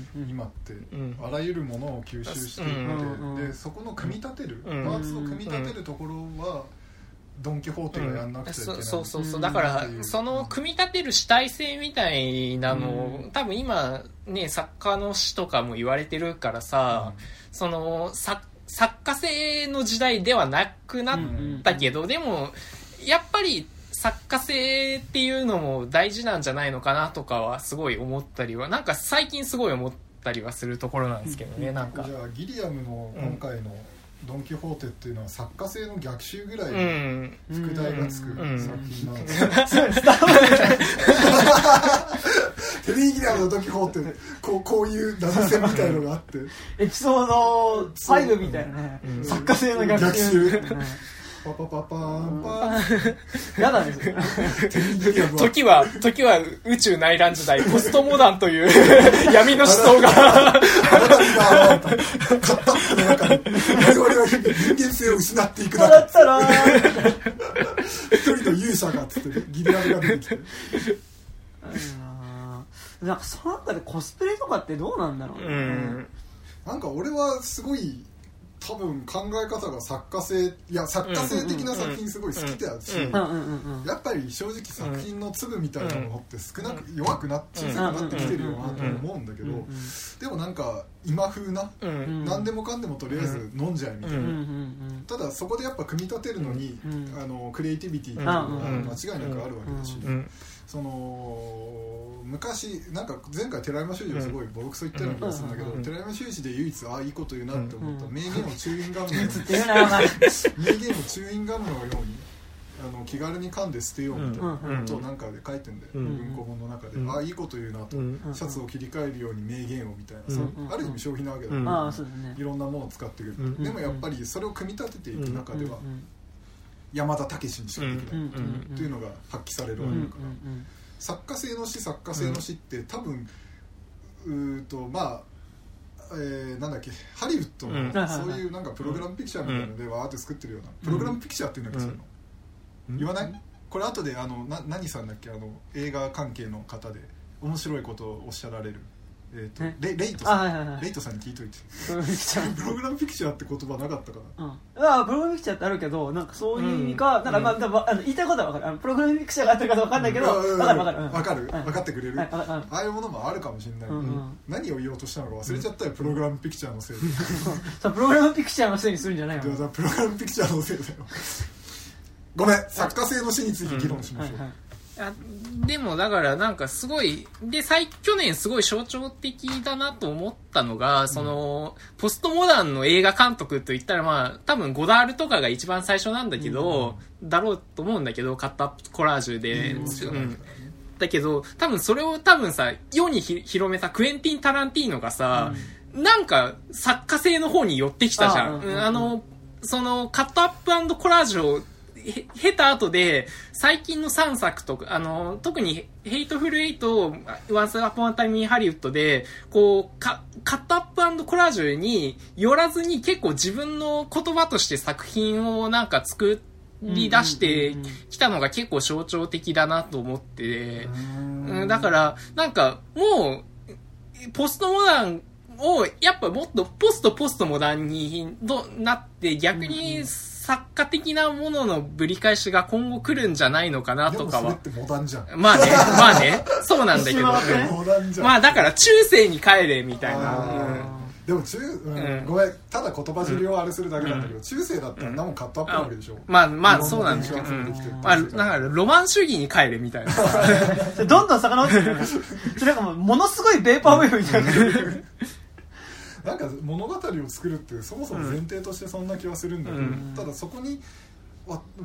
今って、うん、あらゆるものを吸収していって、うん、でそこの組み立てる、うん、パーツを組み立てるところはドン・キホーテがやんなくちゃいけない、うん、 そうそうそうだからその組み立てる主体性みたいなのを、うん、多分今ね作家の詩とかも言われてるからさ、うん、その作作家性の時代ではなくなったけど、うん、でもやっぱり作家性っていうのも大事なんじゃないのかなとかはすごい思ったりはなんか最近すごい思ったりはするところなんですけどね、うん、なんかじゃあギリアムの今回のドン・キホーテっていうのは作家性の逆襲ぐらい副題がつく作品なんですよ、うんうん、テリー・ギリアムのドン・キホーテこう、こういう謎線みたいのがあってエピソードファイブみたいなね、うん、作家性の逆襲、逆襲パパパパーンパーンやだね時は時は宇宙内乱時代ポストモダンという闇の思想があなたが買ったって中で我々は人間性を失っていくだだったら一人の勇者がっつってギリアムが出てきてなんかその中でコスプレとかってどうなんだろうね、うん、 なんか俺はすごい多分考え方が作家性いや作家性的な作品すごい好きだし、やっぱり正直作品の粒みたいなものって少なく弱くな小さくなってきてるよなと思うんだけど、でもなんか今風な何でもかんでもとりあえず飲んじゃえみたいな、ただそこでやっぱ組み立てるのにあのクリエイティビティっていうのは間違いなくあるわけだし、その昔なんか前回寺山修司がすごいボロクソ言ったような気がするんだけど、うん、寺山修司で唯一ああいいこと言うなって思った、うん、名言をチューインガムのように名言をチューインガムのようにあの気軽に噛んで捨てようみたいなことをなんかで書いてんだよ、うん、文庫本の中で、うん、ああいいこと言うなと、うん、シャツを切り替えるように名言をみたいな、うん、ある意味消費なわけだから、うん、いろんなものを使ってくる、うん、でもやっぱりそれを組み立てていく中では、うん、山田武史にしかできないっていうのが発揮されるわけだから、 作家性の詩作家性の詩って多分うーとまあえー、なんだっけハリウッドの、うん、そういうなんかプログラムピクチャーみたいなのでわーって作ってるような、うん、プログラムピクチャーっていうんだっけ、そういうの、うん、言わない？これ後であのな何さんだっけあの映画関係の方で面白いことをおっしゃられる、えー、とレ, レイトさん、はいはいはい、レイトさんに聞いといてプログラムピクチャーって言葉なかったかな、 うん、あプログラムピクチャーってあるけどなんかそういう意味か、うん、なんか、まあ、うん、あの言いたいことは分かるあのプログラムピクチャーがあったか分かんないけど、うん、分かる分かる、うん、 分かる、分かってくれる、はい、ああいうものもあるかもしれないけど、うん、何を言おうとしたのか忘れちゃったよ、うん、プログラムピクチャーのせいでそうプログラムピクチャーのせいにするんじゃないよプログラムピクチャーのせいだよごめん作家性の詩について議論しましょう、うんはいはいあでもだからなんかすごいで最去年すごい象徴的だなと思ったのが、うん、そのポストモダンの映画監督といったらまあ多分ゴダールとかが一番最初なんだけど、うん、だろうと思うんだけどカットアップコラージュで、うんうん、だけど多分それを多分さ世にひ広めたクエンティン・タランティーノがさ、うん、なんか作家性の方に寄ってきたじゃん。あ、うん、あのそのカットアップ&コラージュを経た後で、最近のさんさくとか、あの、特にヘイトフルエイト、Once Upon a Time in Hollywoodで、こう、カットアップ&コラージュに寄らずに結構自分の言葉として作品をなんか作り出してきたのが結構象徴的だなと思って、うん、だから、なんかもう、ポストモダンをやっぱもっとポストポストモダンになって逆に、作家的なもののぶり返しが今後来るんじゃないのかなとかは。 でもそれってモダンじゃん。 まあね、まあね、そうなんだけど。まあだから中世に帰れみたいな。うん、 でも中、うんうん、ごめん、ただ言葉尻をあれするだけなんだけど、うん、中世だったら何もカットアップなわけでしょ。うん、 まあまあそうなんだけど。うん、まあだからロマン主義に帰れみたいな。 どんどん遡ってくる。それなんかもうものすごいベーパーウェーブみたいな。 なんか物語を作るってそもそも前提としてそんな気はするんだけど、うん、ただそこにわ、うん、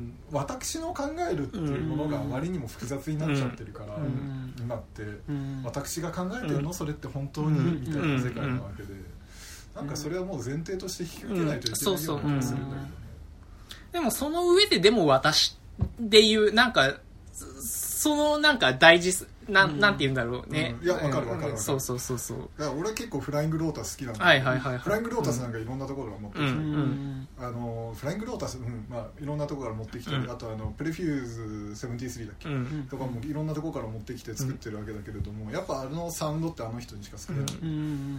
私の考えるっていうものがあまりにも複雑になっちゃってるから、うん、今って、うん、私が考えてるの、うん、それって本当に、うん、みたいな世界なわけで、うん、なんかそれはもう前提として引き受けないといけないような気がするんだけどね。 でもその上ででも私っていうなんかそのなんか大事なん、なんて言うんだろうね。 うん、いや、わかるわかるわかる。 そうそうそうそう。 だから俺結構フライングロータス好きなんだけど、 はいはいはいはい、 フライングロータスなんかいろんなところが持ってきて、うんうん、あのフライングロータス、うん、まあいろんなところから持ってきて、うん、あとあのプレフューズセブンティースリーだっけ、うん、とかもいろんなところから持ってきて作ってるわけだけれども、やっぱあのサウンドってあの人にしか作れない、うん、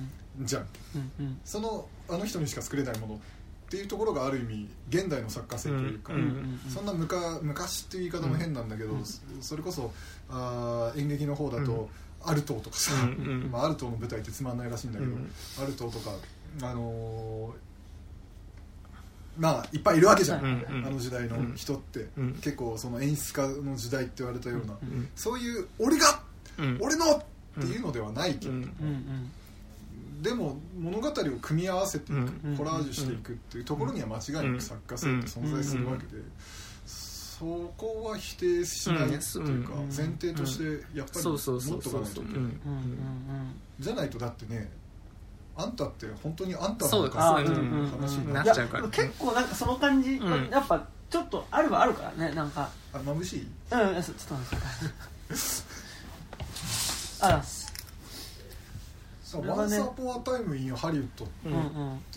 じゃん、うんうん。そのあの人にしか作れないもの。っていうところがある意味現代の作家性というか、うんうんうん、そんなむか昔っていう言い方も変なんだけど、うん、それこそあ演劇の方だと、うん、アルトーとかさ、うんうんまあ、アルトーの舞台ってつまんないらしいんだけど、うん、アルトーとかあのー、まあいっぱいいるわけじゃん、うんうん、あの時代の人って、うん、結構その演出家の時代って言われたような、うんうん、そういう俺が、うん、俺のっていうのではないけど、うんうんうんでも物語を組み合わせていく、うん、コラージュしていくっていうところには間違いなく作家性って存在するわけで、そこは否定しないっていうか前提としてやっぱり持っとかないといけない。じゃないとだってねあんたって本当にあんたなのかっていう話になっちゃうから、 ね、結構なんかその感じ、うん、やっぱちょっとあるはあるからねなんかあ眩しいうんちょっと待ってあらワンサポアタイムインハリウッドって、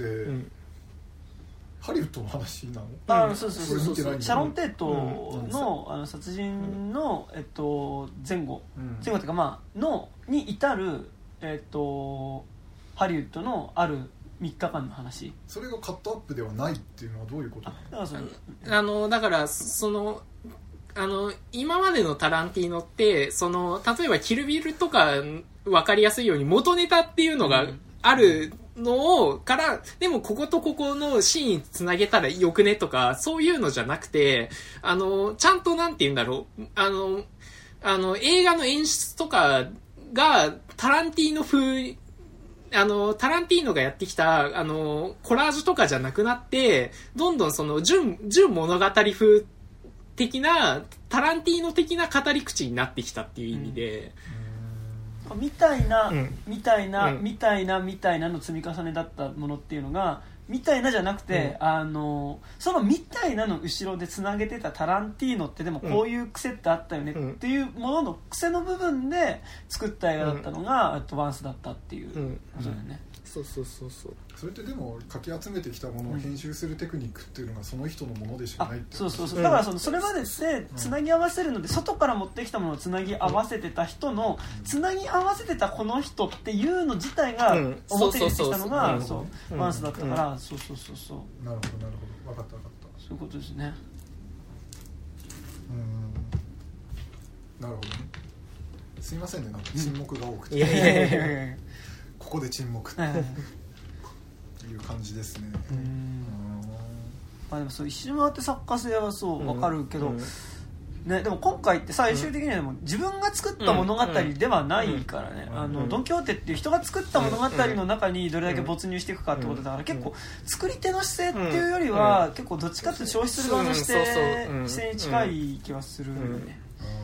うんうん、ハリウッドの話なの？ あ、そうそうそうそう。シャロン・テートの、うん、あの殺人の、えっと、前後、うん、前後っていうかまあのに至る、えっと、ハリウッドのあるみっかかんの話。 それがカットアップではないっていうのはどういうことなの？ だからその、あのだからそのあの今までのタランティーノってその例えばキルビルとか分かりやすいように元ネタっていうのがあるのをからでもこことここのシーンつなげたらよくねとかそういうのじゃなくてあのちゃんとなんて言うんだろうあのあの映画の演出とかがタランティーノ風あのタランティーノがやってきたあのコラージュとかじゃなくなってどんどんその純純物語風的なタランティーノ的な語り口になってきたっていう意味で、 うん、みたいな、うん、みたいな、うん、みたいなみたいなの積み重ねだったものっていうのがみたいなじゃなくて、 うん、 あのそのみたいなの後ろでつなげてたタランティーノってでもこういう癖ってあったよねっていうものの癖の部分で作った映画だったのが、うん、アドバンスだったっていうことだよね、うんうん、 そうそうそうそう。 それってでもかき集めてきたものを編集するテクニックっていうのがその人のものでしかないって、 そうそうそう、だからそのそれまででつなぎ合わせるので外から持ってきたものをつなぎ合わせてた人のつなぎ合わせてたこの人っていうの自体が表にしてきたのがそうバンスだったから、そうそうそうそう。 なるほどなるほど、分かった分かった。 そういうことですね。 うん、なるほどね。すいませんね、なんか沈黙が多くて、 いやいやいやいやここで沈黙っていう感じですね。うん、 まあでもそう一周回って作家性はそう分かるけど、 うんね、でも今回って最終的にはでも自分が作った物語ではないからね、あのドン・キホーテっていう人が作った物語の中にどれだけ没入していくかってことだから結構作り手の姿勢っていうよりは結構どっちかっていうと消費する側の姿勢姿勢に近い気はするよね。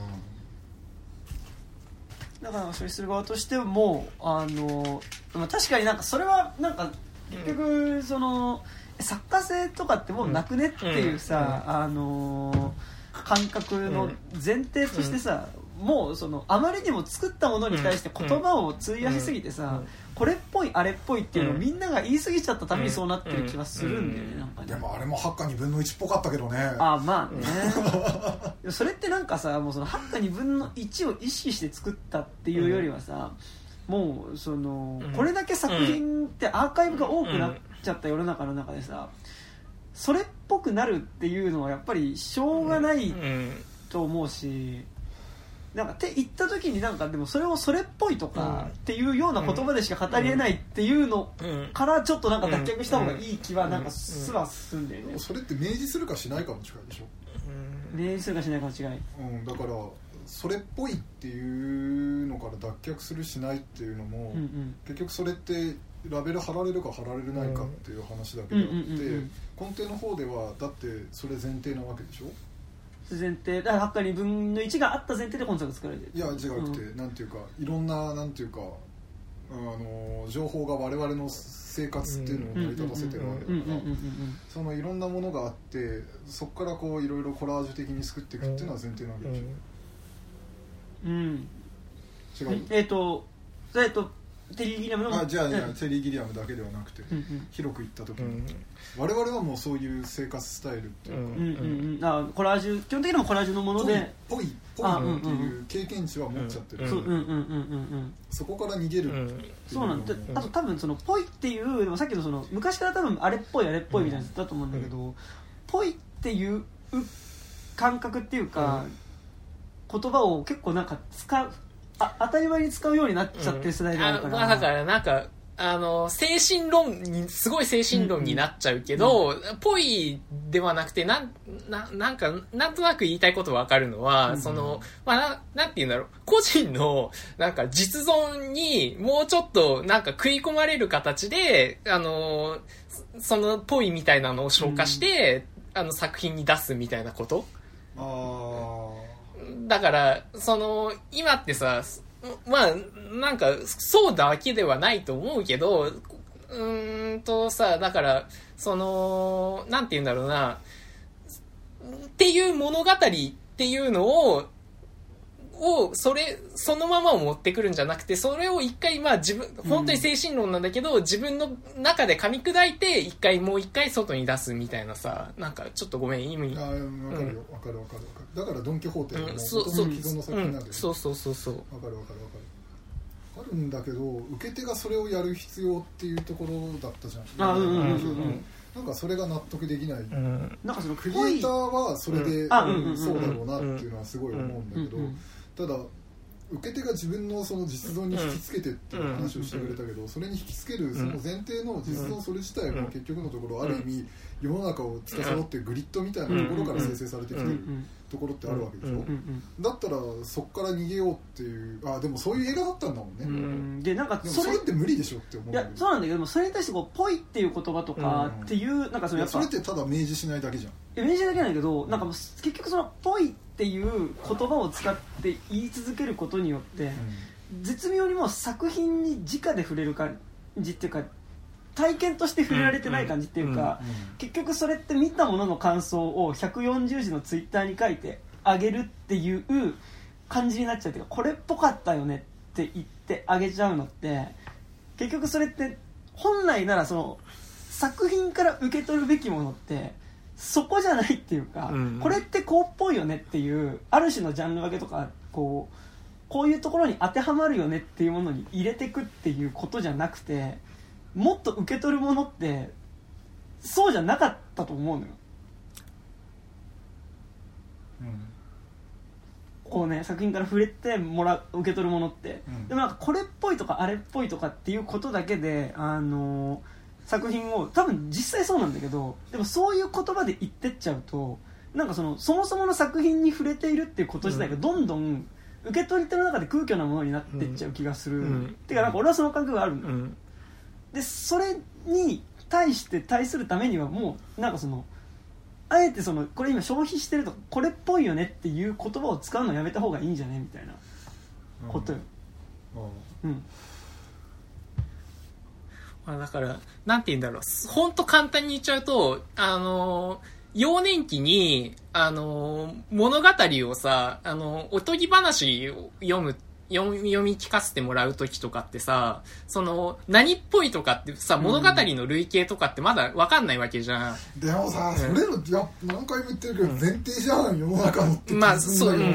だから消費する側としてもあの確かになんかそれはなんか結局その作家性とかってもうなくねっていうさ、あの感覚の前提としてさ、もうそのあまりにも作ったものに対して言葉を費やしすぎてさ、これっぽいあれっぽいっていうのをみんなが言い過ぎちゃったためにそうなってる気はするんだよね。なんかね、 でもあれもはちかにぶんのいちっぽかったけどね。 あまあねそれってなんかさ、もうそのはちかにぶんのいちを意識して作ったっていうよりはさ、もうそのこれだけ作品ってアーカイブが多くなっちゃった世の中の中でさ、それっぽくなるっていうのはやっぱりしょうがないと思うし、なんかって言った時になんかでもそれをそれっぽいとかっていうような言葉でしか語りえないっていうのからちょっとなんか脱却した方がいい気はなんかすらすんでるね。 それって明示するかしないかの違いでしょ。 明示するかしないかの違い、 うん、だからそれっぽいっていうのから脱却するしないっていうのも、うんうん、結局それってラベル貼られるか貼られないかっていう話だけであって、根底の方ではだってそれ前提なわけでしょ。 前提だからはちかにぶんのいちがあった前提で今作作られてる。 いや違くて、うん、なんていうかいろんななんていうかあの情報が我々の生活っていうのを成り立たせてるわけだから、そのいろんなものがあってそこからこういろいろコラージュ的に作っていくっていうのは前提なわけでしょ。うん、違う。 えっとえっとテリー・ギリアムのあじゃあ、じゃあテリー・ギリアムだけではなくて、うんうん、広く言った時に、うん、我々はもうそういう生活スタイルっていうか、うんうんうん、あコラージュ基本的にもコラージュのものでぽいぽいっていう経験値は持っちゃってる、そこから逃げる、うん、 そうなんで、あと多分そのぽいっていうでもさっきのその昔から多分あれっぽいあれっぽいみたいなのだと思うんだけど、ぽいっていう感覚っていうか、うん、言葉を結構なんか使うあ当たり前に使うようになっちゃってる世代であるから、 うん、あだからなんかあの精神論にすごい精神論になっちゃうけど、うんうん、ぽいではなくてなんななんかなんとなく言いたいこと分かるのは、うん、そのまあななんて言うんだろう、個人のなんか実存にもうちょっとなんか食い込まれる形であのそのぽいみたいなのを消化して、うん、あの作品に出すみたいなこと。あだからその今ってさ、まあなんかそうだけではないと思うけど、うーんとさだからそのなんて言うんだろうなっていう物語っていうのををそれそのままを持ってくるんじゃなくて、それを一回まあ自分本当に精神論なんだけど、うん、自分の中で噛み砕いて一回もう一回外に出すみたいなさ、なんかちょっとごめん意味あ分かるよ、うん、分かる分かる分かる。だからドン・キホーテの元々既存の作品なんで、 そうそうそうそう分かる分かる分かるあるんだけど、受け手がそれをやる必要っていうところだったじゃん。あうんうんうんうんなんかそれが納得できない、うん、なんかそのクリエイターはそれで、うんうん、そうだろうなっていうのはすごい思うんだけど、ただ受け手が自分のその実存に引きつけてっていう話をしてくれたけど、それに引きつけるその前提の実存それ自体も結局のところある意味世の中を司ってグリッドみたいなところから生成されてきてるところってあるわけでしょ。だったらそこから逃げようっていう、あでもそういう映画だったんだもんね。うんでなんかそれ、でもそれって無理でしょって思う。 いやそうなんだけども、それに対してこうぽいっていう言葉とかっていう、うん、なんかそのやっぱそれってただ明示しないだけじゃん。 明示だけなんだけど、なんかもう結局そのぽいっていう言葉を使って言い続けることによって、うん、絶妙にもう作品に直で触れる感じっていうか、 体験として触れられてない感じっていうか、うんうん、結局それって見たものの感想をひゃくよんじゅうじのツイッターに書いてあげるっていう感じになっちゃうっていうか、これっぽかったよねって言ってあげちゃうのって、結局それって本来ならその作品から受け取るべきものってそこじゃないっていうか、うん、これってこうっぽいよねっていうある種のジャンル分けとか、こうこういうところに当てはまるよねっていうものに入れてくっていうことじゃなくて、もっと受け取るものってそうじゃなかったと思うのよ、うん、こうね作品から触れてもらう受け取るものって、うん、でもなんかこれっぽいとかあれっぽいとかっていうことだけで、あのー、作品を多分実際そうなんだけど、でもそういう言葉で言ってっちゃうと、なんかそのそもそもの作品に触れているっていうこと自体がどんどん受け取り手の中で空虚なものになっていっちゃう気がする、うん、てかなんか俺はその感覚があるんだよ、うん、でそれに対して対するためにはもうなんかそのあえてそのこれ今消費してるとかこれっぽいよねっていう言葉を使うのやめた方がいいんじゃねみたいなことよ、うん、うんまあ、だからなんて言うんだろう、ほんと簡単に言っちゃうと、あのー幼年期に、あのー、物語をさ、あのー、おとぎ話を読む、読み、読み聞かせてもらうときとかってさ、その、何っぽいとかってさ、物語の類型とかってまだわかんないわけじゃん。 でもさ、それの、いや、何回も言ってるけど、前提じゃん、世の中のって。 まあ、そう、うん、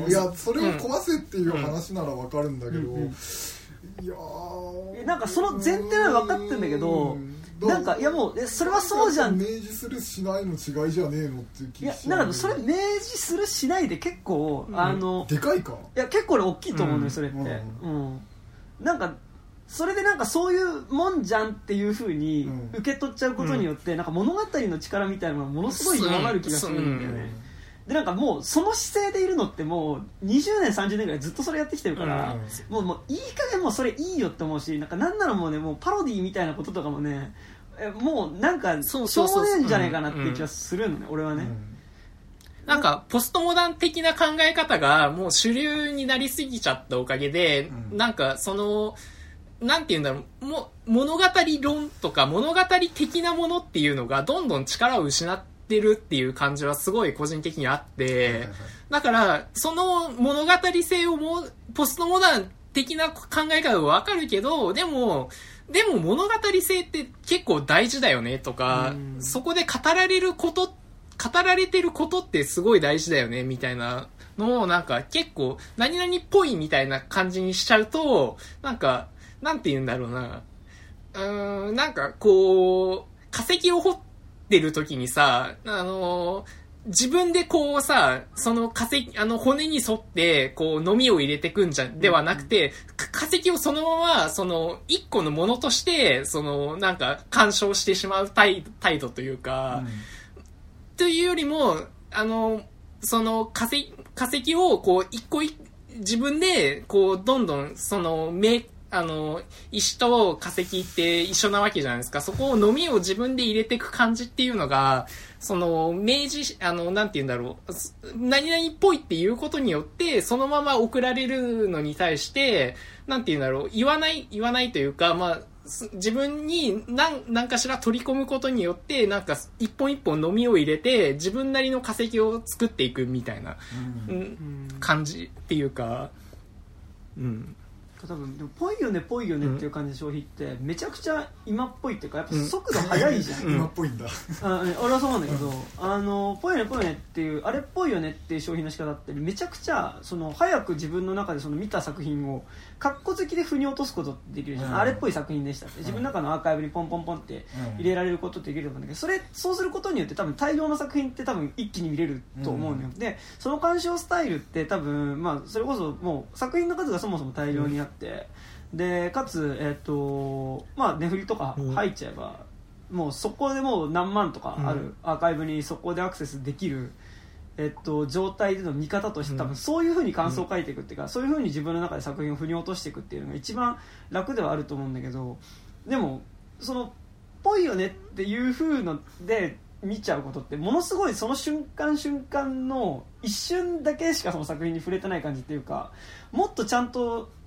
いや、それを壊せっていう話ならわかるんだけど、うんうん、いやー、なんかその前提は分かってるんだけど、なんかいやもうえそれはそうじゃん、 明示するしないの違いじゃねえのっていう気がしちゃう。 いやだからそれ明示するしないで結構、うん、あのでかいか、 いや結構大きいと思うね、うん、それって、うんうん、なんかそれでなんかそういうもんじゃんっていう風に受け取っちゃうことによって、うん、なんか物語の力みたいなのがものすごい弱まる気がするんだよね、うん、でなんかもうその姿勢でいるのってもうにじゅうねんさんじゅうねんぐらいずっとそれやってきてるから、うん、もうもういい加減もうそれいいよって思うし、なんかなんならもうねもうパロディみたいなこととかもねえもうなんかしょうがねえんじゃねえかなっていう気がするのね、うん、俺はね、うん、 なんかポストモダン的な考え方がもう主流になりすぎちゃったおかげで、うん、なんかそのなんて言うんだろう、も物語論とか物語的なものっていうのがどんどん力を失ってるっていう感じはすごい個人的にあって、だからその物語性をもポストモダン的な考え方はわかるけど、でもでも物語性って結構大事だよねとか、そこで語られること、語られてることってすごい大事だよねみたいなのをなんか結構何々っぽいみたいな感じにしちゃうと、なんか、なんて言うんだろうな。うーん、なんかこう、化石を掘ってる時にさ、あのー、自分でこうさ、その化石、あの骨に沿って、こう、のみを入れてくんじゃ、ではなくて、化石をそのまま、その、一個のものとして、その、なんか、干渉してしまう態度というか、うん、というよりも、あの、その化石、化石を、こう、一個一、自分で、こう、どんどん、その、め、あの、石と化石って一緒なわけじゃないですか。そこをのみを自分で入れていく感じっていうのが、その、明示、あの、なんて言うんだろう。何々っぽいっていうことによって、そのまま送られるのに対して、なんて言うんだろう。言わない、言わないというか、まあ、自分に何、何かしら取り込むことによって、なんか、一本一本のみを入れて、自分なりの化石を作っていくみたいな、うん、感じっていうか、うん。 多分でもぽいよねぽいよねっていう感じで消費ってめちゃくちゃ今っぽいっていうかやっぱ速度速いじゃん、 うん、今っぽいんだあ俺はそうなんだけど、うん、あのぽいよねぽいよねっていうあれっぽいよねっていう消費の仕方ってめちゃくちゃその早く自分の中でその見た作品をカッコ好きで腑に落とすことってできるじゃん、うん、あれっぽい作品でしたって自分の中のアーカイブにポンポンポンって入れられることってできると思うんだけど、それそうすることによって多分大量の作品って多分一気に見れると思うのよ、うん、でその鑑賞スタイルって多分まあそれこそもう作品の数がそもそも大量にあって、うん、でかつえっ、ー、とまあ値振りとか入っちゃえば、うん、もうそこでもう何万とかあるアーカイブにそこでアクセスできる、えっと、状態での見方として多分そういう風に感想を書いていくっていうか、うん、そういう風に自分の中で作品を振り落としていくっていうのが一番楽ではあると思うんだけど、でもそのぽいよねっていう風ので見ちゃうことってものすごいその瞬間瞬間の一瞬だけしかその作品に触れてない感じっていうか、もっとちゃんと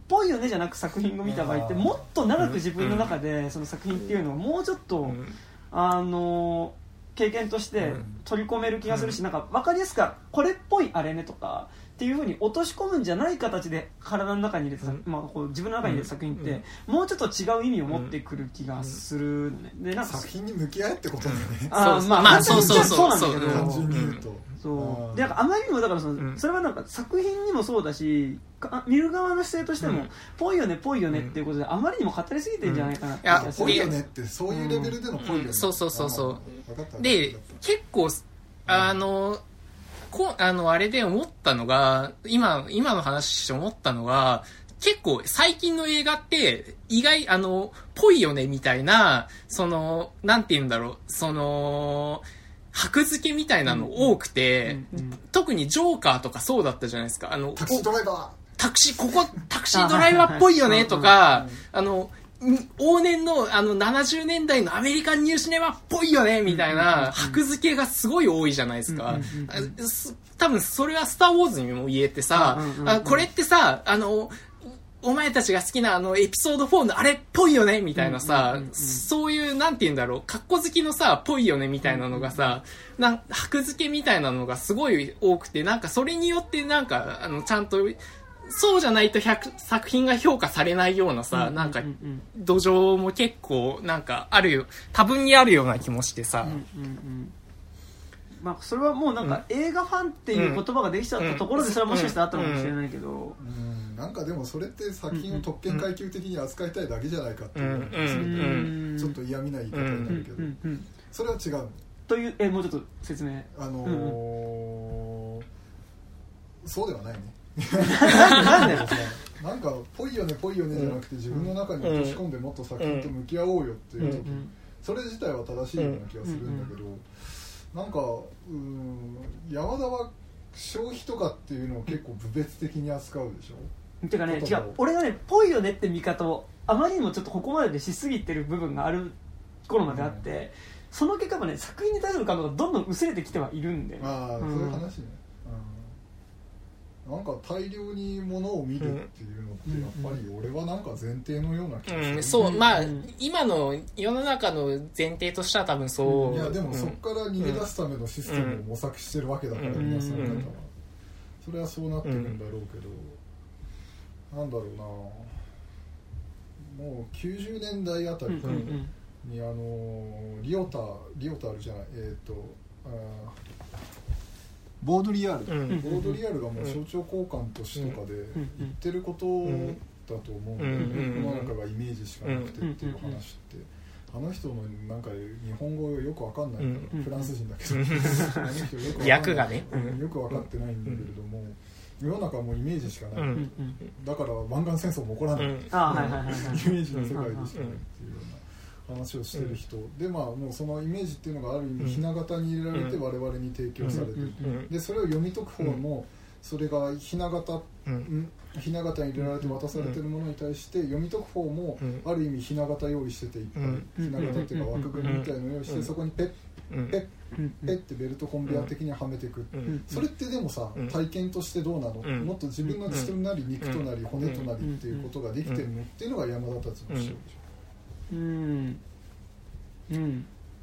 ぽいよねじゃなく作品を見た場合ってもっと長く自分の中でその作品っていうのをもうちょっと、うん、あの経験として取り込める気がするし、うん、なんか分かりやすくこれっぽいあれねとかっていう風に落とし込むんじゃない形で体の中に入れて、うんまあ、こう自分の中に入れた作品って、うん、もうちょっと違う意味を持ってくる気がするのね。でなんか作品に向き合えってことだよね。 あまあまあそうそうそうなんだけど単純に言うと、 そうでなんかあまりにもだからその、うん、それはなんか作品にもそうだし見る側の姿勢としても、うん、ぽいよねぽいよねっていうことであまりにも語りすぎてんじゃないかなって気がする。 ぽいよねってそういうレベルでのぽいよね、うん、 そうそうそうそうで結構あのこあのあれで思ったのが今今の話して思ったのが結構最近の映画って意外あのぽいよねみたいなそのなんて言うんだろうその箔付けみたいなの多くて、うんうんうん、特にジョーカーとかそうだったじゃないですか。あのタクシードライバータクシーここタクシードライバーっぽいよねとかあの往年のあのななじゅうねんだいのアメリカンニューシネマっぽいよねみたいな箔付けがすごい多いじゃないですか。多分それはスターウォーズにも言えてさ、あこれってさあのお前たちが好きなあのエピソードフォーのあれっぽいよねみたいなさ、そういうなんて言うんだろうカッコ好きのさぽいよねみたいなのがさなん箔付けみたいなのがすごい多くてなんかそれによってなんかあのちゃんとそうじゃないと作品が評価されないようなさ、なんか土壌も結構なんかあるよ多分にあるような気もしてさ、うんうんうんまあ、それはもうなんか映画ファンっていう言葉ができちゃったところでそれはもしかしたらあったのかもしれないけど、うんうん、なんかでもそれって作品を特権階級的に扱いたいだけじゃないかっていう、ちょっと嫌味な言い方になるけど、うんうん、それは違うというえもうちょっと説明あのーうんうん、そうではないねなんでなんかぽいよねぽいよねじゃなくて自分の中に落とし込んでもっと作品と向き合おうよっていう時、うん、それ自体は正しいような気がするんだけど、なんかうーん山田は消費とかっていうのを結構部別的に扱うでしょ。 てかね違う俺がねぽいよねって見方をあまりにもちょっとここまででしすぎてる部分がある頃まであって、うん、その結果もね作品に対する感動がどんどん薄れてきてはいるんで、ね、 ああ、うん、そういう話ね、うん、なんか大量にものを見るっていうのってやっぱり俺はなんか前提のような気がする、 うん、そうまあ、うん、今の世の中の前提としては多分そう、 うん、いやでもそこから逃げ出すためのシステムを模索してるわけだから、うん、皆さん方はそれはそうなってるんだろうけど、うん、なんだろうなもうきゅうじゅうねんだいあたりに、うん、あのリオタリオタあるじゃないえっ、ー、とあボードリアル、うん、ボードリアルがもう象徴交換としてとかで言ってることだと思うんだよね。世の中がイメージしかなくてっていう話ってあの人のなんか日本語よくわかんないから、フランス人だけどあの人よく訳がねよくわかってないんだけれども、世の中はもうイメージしかない、だから湾岸戦争も起こらない、イメージの世界でしかないっていうような話をしてる人、うん、でまあもうそのイメージっていうのがある意味ひな形に入れられて我々に提供されてる、うん、でそれを読み解く方もそれがひな形、うん、ひな形に入れられて渡されてるものに対して読み解く方もある意味ひな形用意してていっぱい、うん、ひな形っていうか枠組みみたいなのを用意してそこにペッペッペッってベルトコンベヤー的にはめていく、うん、それってでもさ体験としてどうなの、うん、もっと自分の血となり肉となり骨となりっていうことができてるのっていうのが山田たちの主張でしょ。 うんうん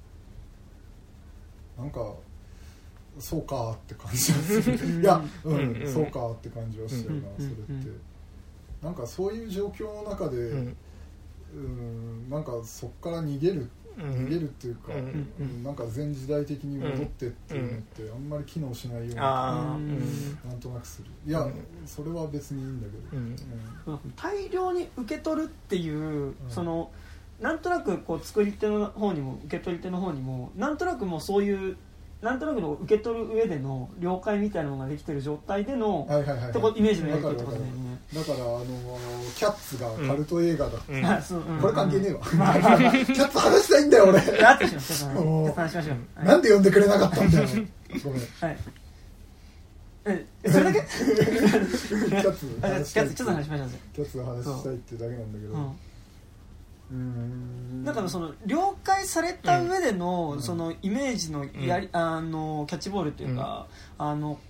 なんかそうかって感じがするいや、うん、うん、そうかって感じはしたよな、それってなんかそういう状況の中で、うん、うんなんかそっから逃げる逃げるっていうか、うんうん、なんか前時代的に戻ってっていうのってあんまり機能しないような気が、うん、なんとなくする。いや、うん、それは別にいいんだけど、うんうん、大量に受け取るっていう、うん、そのなんとなくこう作り手の方にも受け取り手の方にもなんとなくもうそういうなんとなくの受け取る上での了解みたいなのができてる状態での、はいはいはいはい、イメージのやり取りってことだよね。 だからあのキャッツがカルト映画だって、 うん、 これ関係ねえわ、うん、キャッツ話したいんだよ俺あってしまった話しましょう、 はい、なんで呼んでくれなかったんだよごめん、 はい、えそれだけキャッツキャッツちょっと話しましょうキャッツが話したいってだけなんだけど、うんうーんだからその了解された上での、うん、そのイメージのやり、うん、あのキャッチボールっていうか、うん、あの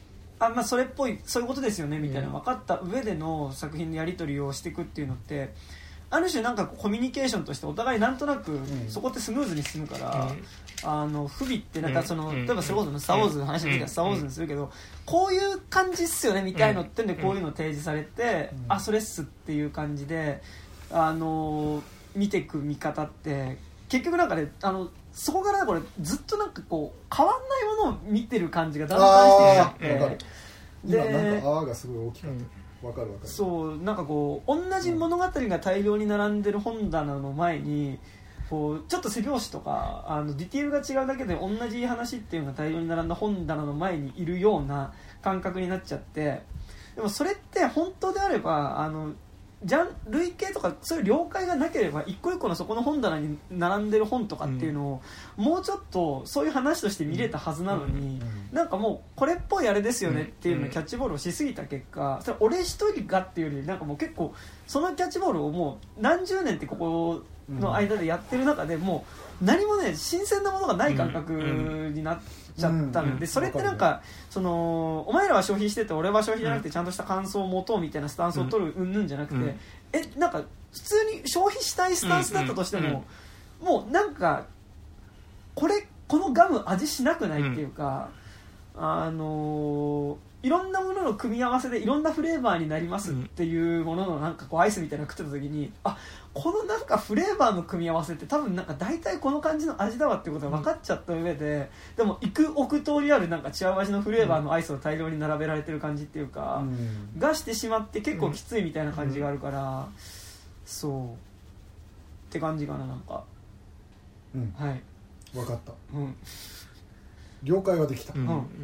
あ、まあ、それっぽいそういうことですよねみたいな分かった上での作品のやり取りをしていくっていうのってある種なんかコミュニケーションとしてお互いなんとなくそこってスムーズに進むから、うん、あの不備ってなんかその、うん、例えばそれこそのスターウォーズの話の時はスターウォーズにするけど、うん、こういう感じっすよねみたいのってんでこういうの提示されて、うん、あそれっすっていう感じであの見ていく見方って結局なんかねあのそこからこれずっとなんかこう変わんないものを見てる感じがだんだんしてきちゃって今なんか泡がすごい大きかった、うんわかるわかるそうなんかこう同じ物語が大量に並んでる本棚の前にこうちょっと背拍子とかあのディティールが違うだけで同じ話っていうのが大量に並んだ本棚の前にいるような感覚になっちゃってでもそれって本当であればあのじゃん類型とかそういう了解がなければ一個一個のそこの本棚に並んでる本とかっていうのを、うん、もうちょっとそういう話として見れたはずなのに、うん、なんかもうこれっぽいあれですよねっていうのをキャッチボールをしすぎた結果それ俺一人がっていうよりなんかもう結構そのキャッチボールをもう何十年ってここの間でやってる中でもう何もね新鮮なものがない感覚になってちゃったのでそれってなんかそのお前らは消費してて俺は消費じゃなくてちゃんとした感想を持とうみたいなスタンスを取るうんぬんじゃなくてえなんか普通に消費したいスタンスだったとしてももうなんかこれこのガム味しなくないっていうかあのいろんなものの組み合わせでいろんなフレーバーになりますっていうもののなんかこうアイスみたいなの食ってた時にあこのなんかフレーバーの組み合わせって多分なんか大体この感じの味だわっていうことが分かっちゃった上ででも幾億通りあるなんか違う味のフレーバーのアイスを大量に並べられてる感じっていうかがしてしまって結構きついみたいな感じがあるからそうって感じかななんかうんはい分かった、 うん、 了解はできた、 うんうんうん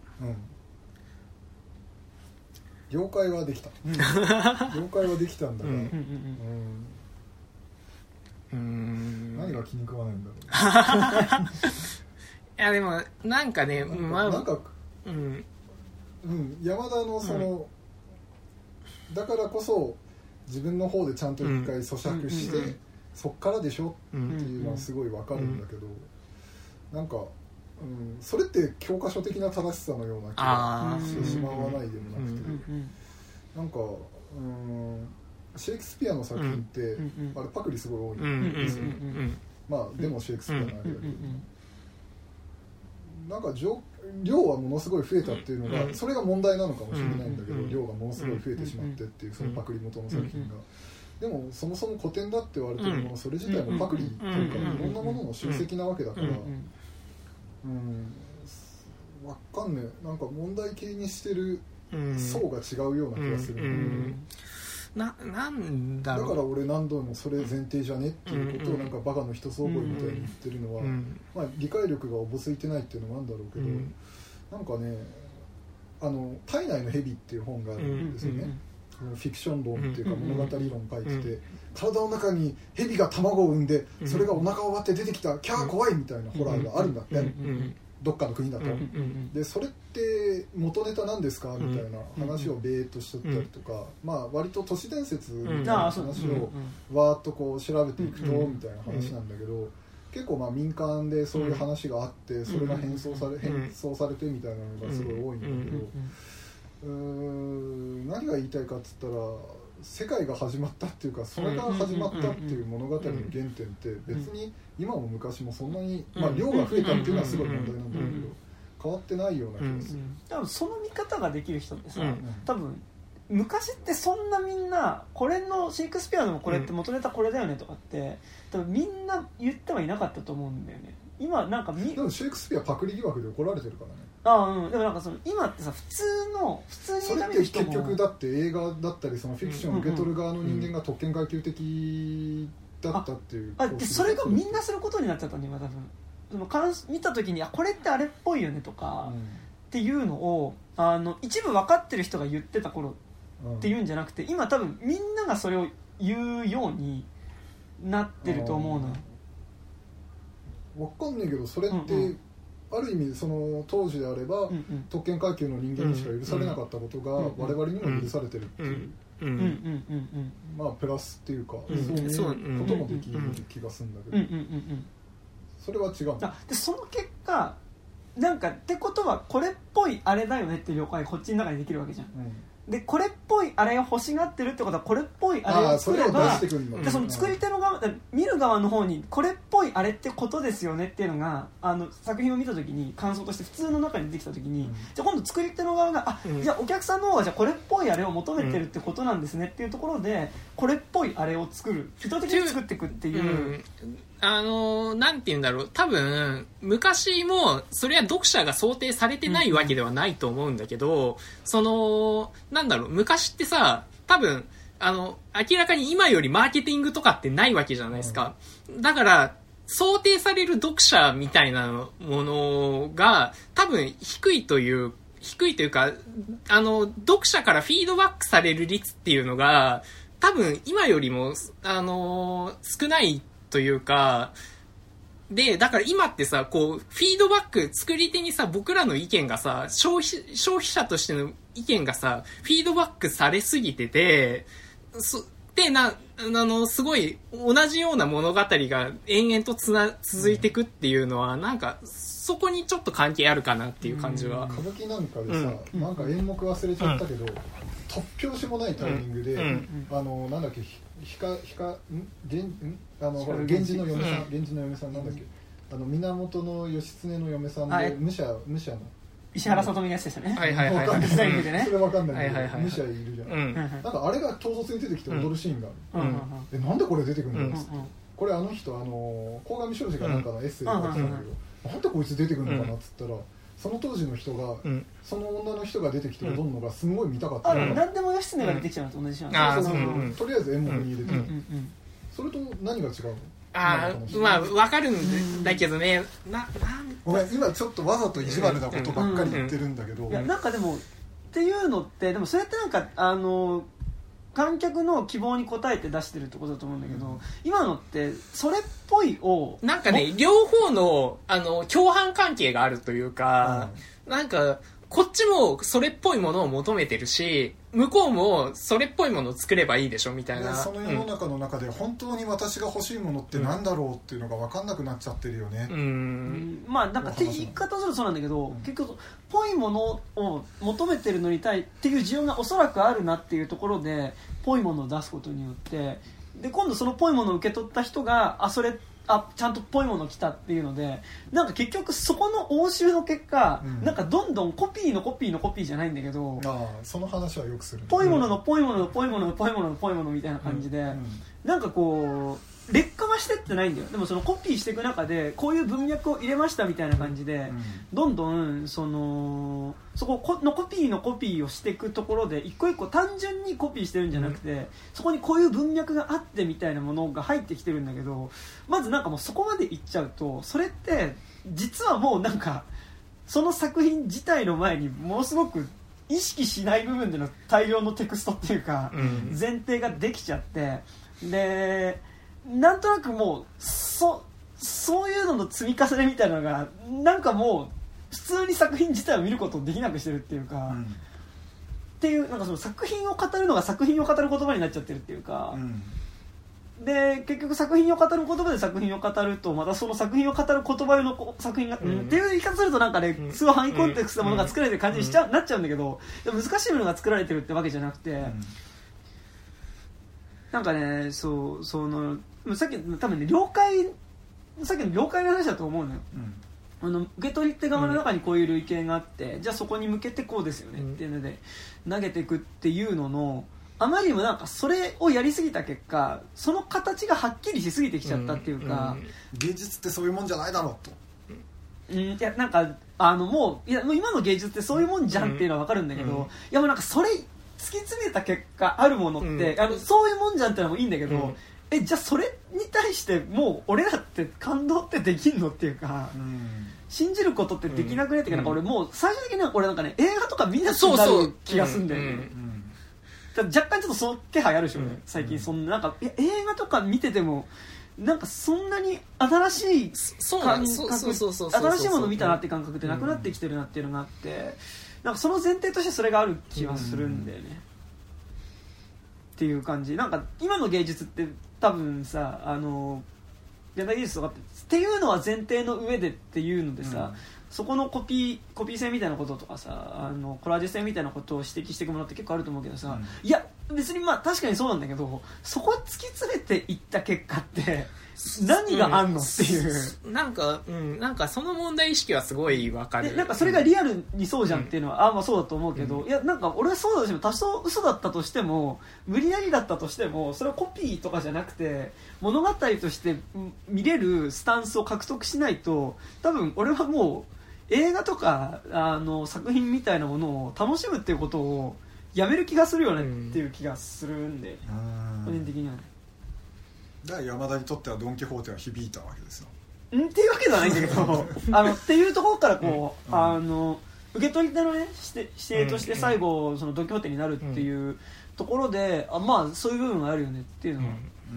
了解はできた、うん、了解はできたんだが、うんうんうん、何が気に食わないんだろう、ね、 いやでもなんかねなんか、 まあ、 なんかうんうん、山田のその、うん、だからこそ自分の方でちゃんと一回咀嚼して、うん、そっからでしょっていうのはすごいわかるんだけど、うん、なんかうん、それって教科書的な正しさのような気がしてしまわないでもなくて、うん、なんか、うん、シェイクスピアの作品って、うん、あれパクリすごい多いんですよね、うん、まあでもシェイクスピアのあれだけど、なんか量はものすごい増えたっていうのがそれが問題なのかもしれないんだけど量がものすごい増えてしまってっていうそのパクリ元の作品がでもそもそも古典だって言われてるものそれ自体もパクリというかいろんなものの集積なわけだからうん、分かんねえなんか問題形にしてる層が違うような気がするんだけど、うんうんな, なんだろうだから俺何度もそれ前提じゃねっていうことをなんかバカの一総覚えみたいに言ってるのは、うんうんまあ、理解力がおぼついてないっていうのもあるんだろうけど、うん、なんかねあの体内の蛇っていう本があるんですよね、うんうん、フィクション論っていうか物語論書いてて、うん、体の中に蛇が卵を産んでそれがお腹を割って出てきたキャー怖いみたいなホラーがあるんだって、うんうんどっかの国だと、うんうん、でそれって元ネタなんですかみたいな話をベーっとしとったりとか、うんまあ割と都市伝説みたいな話をわーっとこう調べていくとみたいな話なんだけど結構まあ民間でそういう話があってそれが変装され変装されてみたいなのがすごい多いんだけどうーん何が言いたいかっつったら世界が始まったっていうかそれが始まったっていう物語の原点って別に今も昔もそんなに、まあ、量が増えたっていうのはすごい問題なんだけど変わってないような気がする多分その見方ができる人ってさ多分昔ってそんなみんなこれのシェイクスピアのこれって元ネタこれだよねとかって多分みんな言ってはいなかったと思うんだよね今なんかみでもシェイクスピアパクリ疑惑で怒られてるからねああうん、でもなんかその今ってさ普通の普通にそれって結局だって映画だったりそのフィクションを受け取る側の人間が特権階級的だったっていう、 ああでそれがみんなすることになっちゃったんで今多分その監見た時にあこれってあれっぽいよねとか、うん、っていうのをあの一部分かってる人が言ってた頃っていうんじゃなくて、うん、今多分みんながそれを言うようになってると思うのよ分かんないけどそれって、うんうんある意味その当時であれば、うんうん、特権階級の人間にしか許されなかったことが我々にも許されてるっていうまあプラスっていうか、うん、そういうこともできる気がするんだけど、うんうんうんうん、それは違うあでその結果なんかってことはこれっぽぽいあれだよねっていう了解がこっちの中にできるわけじゃん、 うんでこれっぽいあれを欲しがってるってことはこれっぽいあれを作ればそれを出してくんのでその作り手の側見る側の方にこれっぽいあれってことですよねっていうのがあの作品を見た時に感想として普通の中に出てきた時に、うん、じゃあ今度作り手の側があ、うん、じゃあお客さんの方がじゃあこれっぽいあれを求めてるってことなんですねっていうところでこれっぽいあれを作る意図的に作っていくっていう、うんあのー、なんて言うんだろう多分昔もそれは読者が想定されてないわけではないと思うんだけど、うん、そのなんだろう昔ってさ多分あの明らかに今よりマーケティングとかってないわけじゃないですか、うん、だから想定される読者みたいなものが多分低いという低いというかあの読者からフィードバックされる率っていうのが多分今よりもあの少ないというか、で、だから今ってさ、こう、フィードバック、作り手にさ、僕らの意見がさ、消費、消費者としての意見がさ、フィードバックされすぎてて、そ、で、な、あの、すごい、同じような物語が延々とつな、続いていくっていうのは、なんか、そこにちょっと関係あるかなっていう感じは。 歌舞伎なんかでさ、うん、なんか演目忘れちゃったけど、うん、突拍子もないタイミングで、うん、あの、なんだっけ、ひかひかん源んあのほら源氏の嫁さん、うん、源氏の嫁さんなんだっけ、あの源義経の嫁さんで武者武者の石原さとみのやつですよね。 はいはいはい。 わかんないデザインでね。 それわかんないけど、 はいはいはい、 武者いるじゃん。 うん、 なんかあれが唐突に出てきて踊るシーンがある。うん、えなんでこれ出てくるんだろう、うん、これあの人あの鴻上尚史がなんかのエッセイで書いてたんだけど、うん、なんでこいつ出てくるのかなっつったら。その当時の人が、うん、その女の人が出てきて踊るのがすごい見たかった、 うん、あ何でも義経が出てきちゃうのと同じじゃん、 うん、そうそうそう、うん、とりあえず演目に入れて、うんうん、それと何が違うの？ ああまあ分かるんだけどね、ななんごめん今ちょっとわざと意地悪なことばっかり言ってるんだけど、 いやなんかでもっていうのってでもそれってなんかあの観客の希望に応えて出してるってことだと思うんだけど、うん、今のってそれっぽいをなんかね両方のあの共犯関係があるというか、うん、なんかこっちもそれっぽいものを求めてるし向こうもそれっぽいものを作ればいいでしょみたいな。 その世の中の中で本当に私が欲しいものってなんだろうっていうのが分かんなくなっちゃってるよね。 うん、うん、 まあなんかって言い方するとそうなんだけど、うん、結局ぽいものを求めてるのに対っていう需要がおそらくあるなっていうところでぽいものを出すことによってで今度そのぽいものを受け取った人があそれあちゃんとぽいもの来たっていうのでなんか結局そこの応酬の結果、うん、なんかどんどんコピーのコピーのコピーじゃないんだけどあその話はよくするぽいもののぽいもののぽいもののぽいもののぽいものみたいな感じで、うんうん、なんかこう劣化はしてってないんだよ。でもそのコピーしていく中でこういう文脈を入れましたみたいな感じで、うん、どんどんそのそこのコピーのコピーをしていくところで一個一個単純にコピーしてるんじゃなくて、うん、そこにこういう文脈があってみたいなものが入ってきてるんだけどまずなんかもうそこまでいっちゃうとそれって実はもうなんかその作品自体の前にものすごく意識しない部分での大量のテクストっていうか、うん、前提ができちゃってでなんとなくもう そ, そういうのの積み重ねみたいなのがなんかもう普通に作品自体を見ることをできなくしてるっていうか、うん、っていうなんかその作品を語るのが作品を語る言葉になっちゃってるっていうか、うん、で結局作品を語る言葉で作品を語るとまたその作品を語る言葉用の作品が、うん、っていう言い方するとなんかね、うん、すごいハイコンテクストなものが作られてる感じにしちゃ、うん、なっちゃうんだけど難しいものが作られてるってわけじゃなくて、うん、なんかねそうそのさっき多分ね了解さっきの了解の話だと思うのよ、うん、あの受け取り手側の中にこういう類型があって、うん、じゃあそこに向けてこうですよねっていうので投げていくっていうののあまりにもなんかそれをやりすぎた結果その形がはっきりしすぎてきちゃったっていうか、うんうん、 芸術ってそういうもんじゃないだろうと、 うん、いやなんかあのもういやもう今の芸術ってそういうもんじゃんっていうのは分かるんだけど、うん、いやもうなんかそれ突き詰めた結果あるものって、うん、あのそういうもんじゃんってのもいいんだけど、うん、えじゃあそれに対してもう俺らって感動ってできんのっていうか、うん、信じることってできなくねっていうか、うん、なんか俺もう最終的には俺なんかね映画とか見なくなる気がするんだよね、うんうんうん、若干ちょっとその気配あるでしょ、ねうん、最近そんななんかいや映画とか見ててもなんかそんなに新しい感覚新しいもの見たなって感覚ってなくなってきてるなっていうのがあってなんかその前提としてそれがある気はするんだよね、うん、っていう感じなんか今の芸術って多分さあの現代技術とかってっていうのは前提の上でっていうのでさ、 そこのコピーコピー性みたいなこととかさあのコラージュ性みたいなことを指摘していくものって結構あると思うけどさ、うん、いや別にまあ確かにそうなんだけどそこ突き詰めていった結果って何があんのっていう、 うん、なんか、うん、なんかその問題意識はすごいわかる。 なんかそれがリアルにそうじゃんっていうのは、うん、あまあそうだと思うけど、うん、いやなんか俺はそうだとしても多少嘘だったとしても無理やりだったとしてもそれはコピーとかじゃなくて物語として見れるスタンスを獲得しないと多分俺はもう映画とかあの作品みたいなものを楽しむっていうことをやめる気がするよねっていう気がするんで、うん、個人的にはね。 だから山田にとってはドン・キホーテは響いたわけですよ。 んっていうわけではないんだけどあのっていうところからこう、うん、あの受け取り手のね指定として最後そのドン・キホーテになるっていうところで、あまあそういう部分があるよねっていうのは、うん、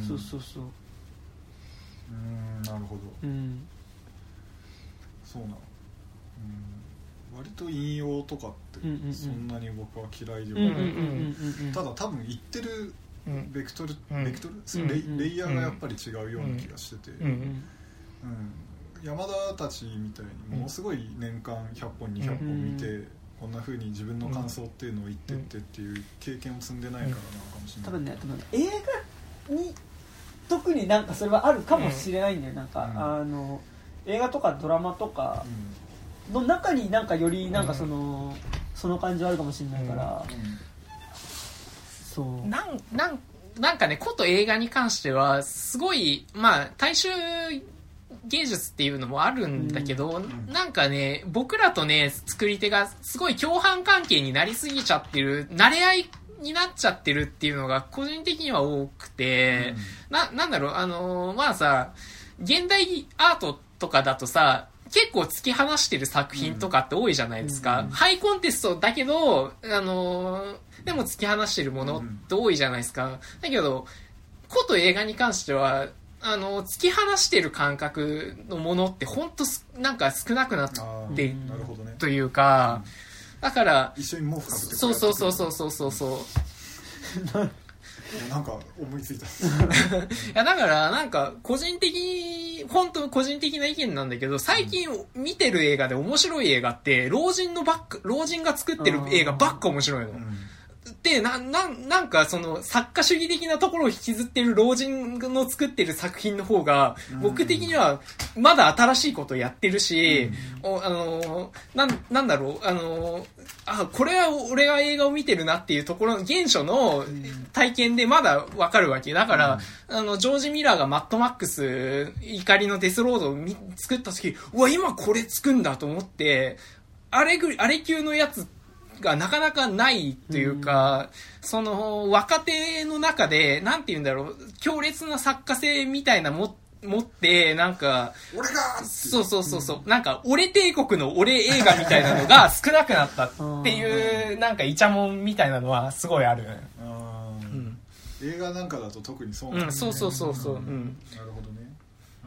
そうそうそう、 うんなるほど、 うん、 そうなの、うん、割と引用とかってそんなに僕は嫌いではない。ただ多分言ってるベクトル、うん、ベクトル、うん、レイ、レイヤーがやっぱり違うような気がしてて、うんうん、山田たちみたいにものすごい年間ひゃっぽんにひゃっぽん見て、うん、こんな風に自分の感想っていうのを言ってってっていう経験を積んでないからなのかもしれない。 多分ね、多分映画に特になんかそれはあるかもしれないんだよ。なんか、うん、あの映画とかドラマとかの中になんかよりなんかその、うん、その感じはあるかもしれないから、うんうんそうなんなんなんかねこと映画に関してはすごいまあ大衆芸術っていうのもあるんだけど、うん、なんかね僕らとね作り手がすごい共犯関係になりすぎちゃってる慣れ合いになっちゃってるっていうのが個人的には多くて、うん、ななんだろうあのまあさ現代アートとかだとさ結構突き放してる作品とかって多いじゃないですか、うん、ハイコンテストだけどあのでも突き放してるものって多いじゃないですか。だけどこと映画に関してはあの突き放してる感覚のものって本当なんか少なくなっているというか、だから一緒に毛布かけてそうそうそうそうそうそうそうなんか思いついたいやだからなんか個人的本当個人的な意見なんだけど最近見てる映画で面白い映画って老人のばっか老人が作ってる映画ばっか面白いの、うんで、な、な、なんかその作家主義的なところを引きずってる老人の作ってる作品の方が、僕的にはまだ新しいことをやってるし、うん、おあの、なん、なんだろう、あの、あ、これは俺が映画を見てるなっていうところの原初の体験でまだわかるわけ。だから、うん、あの、ジョージ・ミラーがマッドマックス、怒りのデスロードを作った時、うわ、今これ作んだと思って、あれぐ、あれ級のやつがなかなかないというか、うん、その若手の中でなんて言うんだろう強烈な作家性みたいなも持ってなんか俺がそうそうそうそう、うん、なんか俺帝国の俺映画みたいなのが少なくなったっていうなんかイチャモンみたいなのはすごいある。 あ、うん、映画なんかだと特にそうなんだね、 うん、そうそうそうそう、うん、 なるほどね、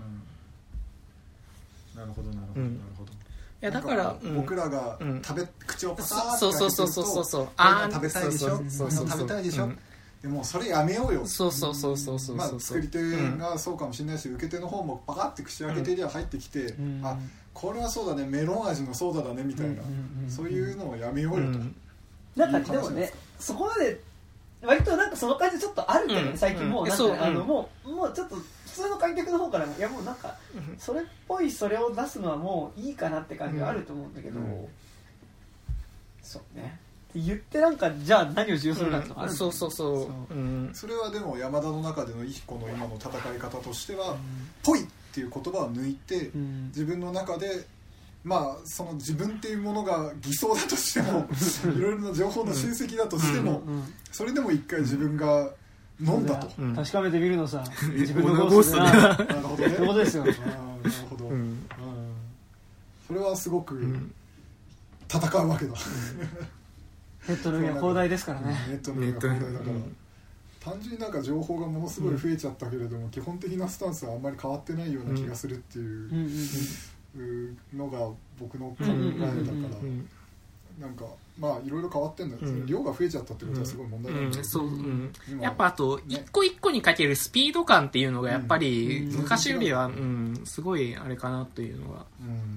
うん、なるほどなるほど、うん、なるほど。 いやだから僕らが食べ、うん、口をパサーッと開けてるとあ食べたいでしょ食べたいでしょ、うん、でもそれやめようよ。 そうそうそうそうそう、 まあ作り手がそうかもしれないし、うん、受け手の方もパカッて口開けてりゃ入ってきて、うん、あこれはそうだねメロン味のソーダだねみたいな、うん、そういうのをやめようよと、うん、 なんかでもねそこまで割となんかその感じちょっとあるけどね、うん、最近もうなんか、うん、あのもうもうちょっと普通の観客の方からもいやもうなんかそれっぽいそれを出すのはもういいかなって感じはあると思うんだけど、うん、そうねって言ってなんかじゃあ何を重要するかってのがある、 うん、そうそうそう、そう、 うん、それはでも山田の中での一個の今の戦い方としては「ぽい」っていう言葉を抜いて、うん、自分の中でまあその自分っていうものが偽装だとしてもいろいろな情報の集積だとしても、うんうん、それでも一回自分が飲んだと、 うん、確かめてみるのさ自分のゴーストでなるほどねそういうことですよ。あなるほど、うん、それはすごく戦うわけだ、うん、 ネットの上は広大ですからね。 ネットの上は広大だから、うん、単純になんか情報がものすごい増えちゃったけれども、うん、基本的なスタンスはあんまり変わってないような気がするっていうのが僕の考えだから、なんかまあいろいろ変わってんだけど、うん、量が増えちゃったってことはすごい問題なんだけど、うんそううん、 やっぱあと一個一個にかけるスピード感っていうのがやっぱり昔よりは、うん、すごいあれかなというのが、 うん、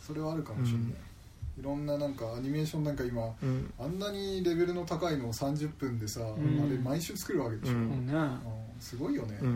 それはあるかもしれない、うん、いろんななんかアニメーションなんか今、うん、あんなにレベルの高いのをさんじゅっぷんでさ、うん、あれ毎週作るわけでしょ、うん、すごいよね、うん、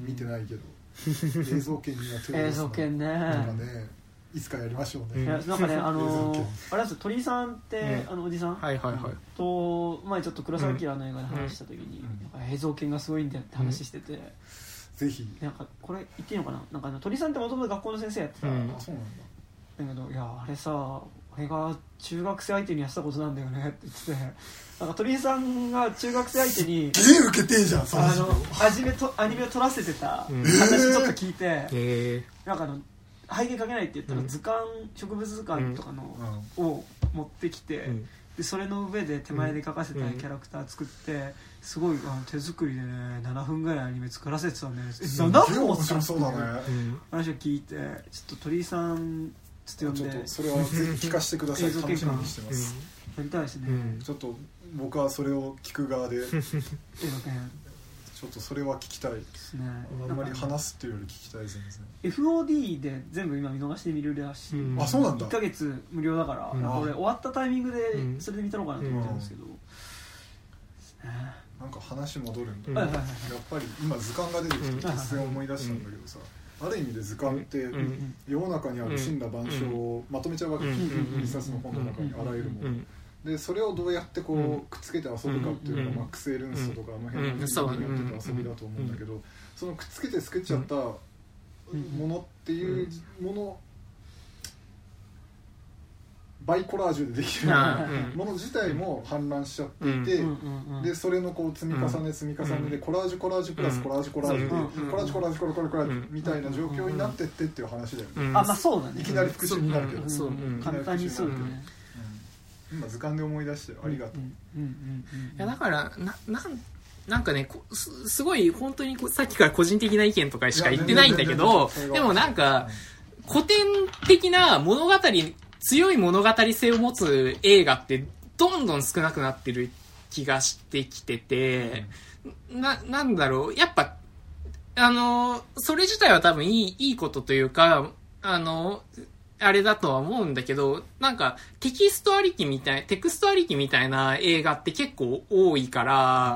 見てないけど映像権には手を出す映像権ねなんかねいつかやりましょうね。 いやなんかねあのー、あれです鳥居さんって、うん、あのおじさん、 はいはいはい、 と前ちょっと黒澤明の映画で話した時に、うん、なんか映像権がすごいんだよって話してて、うん、 ぜひなんかこれ言っていいのかな、なんかあの鳥居さんってもともと学校の先生やってた、うん、 あそうなんだ。だけどいやあれさ俺が中学生相手にやってたことなんだよねって言ってて、なんか鳥居さんが中学生相手にゲー受けてんじゃんそのあのアニメとアニメを撮らせてた話ちょっと聞いて、 えー、 なんかあの背景かけないって言ったら図鑑、うん、植物図鑑とかの、うん、を持ってきて、うん、でそれの上で手前で描かせたキャラクター作って、うん、すごいあの手作りでねななふんぐらいアニメ作らせてたんで、ね、えななふんも作ったっていう話を聞いて、ちょっと鳥居さんちょっと呼んでそれはぜひ聞かせてください楽しみにしてます、 うん、やりたいですね、 うん、ちょっと僕はそれを聞く側で映像権ちょっとそれは聞きたいですね。あんまり話すっていうより聞きたい全然エフオーディー で全部今見逃して見るらしい、うん、 あそうなんだいっかげつ無料だから、うん、これ終わったタイミングでそれで見たのかなと思ってるんですけど、うんうん、 なんか話戻るんだ、うん、やっぱり今図鑑が出てきて突然思い出したんだけどさ、ある意味で図鑑って世の中にある森羅万象をまとめちゃうわけですよ、一冊の本の中にあらゆるもので、それをどうやってこうくっつけて遊ぶかっていうのがマックス・エルンストとかあの辺の人にやってた遊びだと思うんだけど、そのくっつけて作っちゃったものっていうものバイコラージュでできるもの自体も氾濫しちゃっていて、でそれのこう積み重ね積み重ねでコラージュコラージュプラスコラージュコラージュでコラージュコラージュコラージュコラージュみたいな状況になってってっていう話だよね。 あまあそうだね。 いきなり復習になるけど簡単にそうだね。 今図鑑で思い出してありがとう、うんうんうんうん、いやだからななんなんかね す, すごい本当にさっきから個人的な意見とかしか言ってないんだけど、でもなんか古典的な物語強い物語性を持つ映画ってどんどん少なくなってる気がしてきてて、ななんだろうやっぱあのそれ自体は多分いいいいことというかあのあれだとは思うんだけど、なんかテキストありきみたいテクストありきみたいな映画って結構多いから、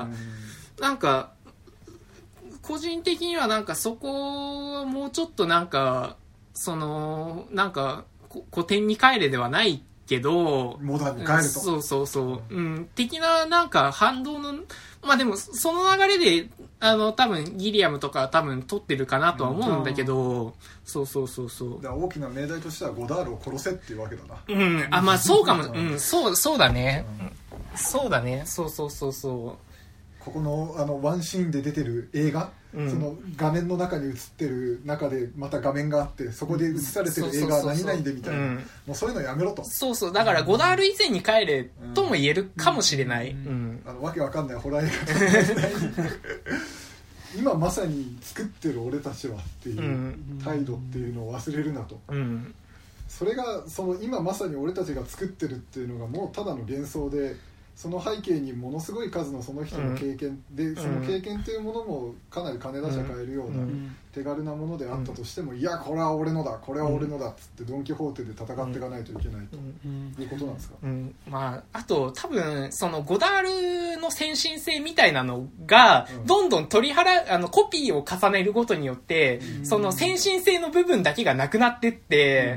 なんか個人的にはなんかそこをもうちょっとなんかそのなんか古典に帰れではないけどモダンに帰るとそうそうそう、うん、的ななんか反動のまあでもその流れであの多分ギリアムとか多分撮ってるかなとは思うんだけど、うん、そうそうそうそうだから大きな命題としてはゴダールを殺せっていうわけだな。 うんあまあそうかもうんそうそうだね、うん、そうだねそうそうそうそうここのあのワンシーンで出てる映画、うん、その画面の中に映ってる中でまた画面があってそこで映されてる映画は何々でみたいな、もうそういうのやめろと。 そうそうだからゴダール以前に帰れとも言えるかもしれない、うんうん、 あのわけわかんないホラー映画今まさに作ってる俺たちはっていう態度っていうのを忘れるなと、うん、それがその今まさに俺たちが作ってるっていうのがもうただの幻想で、その背景にものすごい数のその人の経験で、うん、その経験っていうものもかなり金出しゃ買えるような手軽なものであったとしても、うん、いやこれは俺のだこれは俺のだっつってドン・キホーテで戦っていかないといけないということなんですか、 うんうんまあ、あと多分そのゴダールの先進性みたいなのがどんどん取り払うあのコピーを重ねることによって、うん、その先進性の部分だけがなくなってって、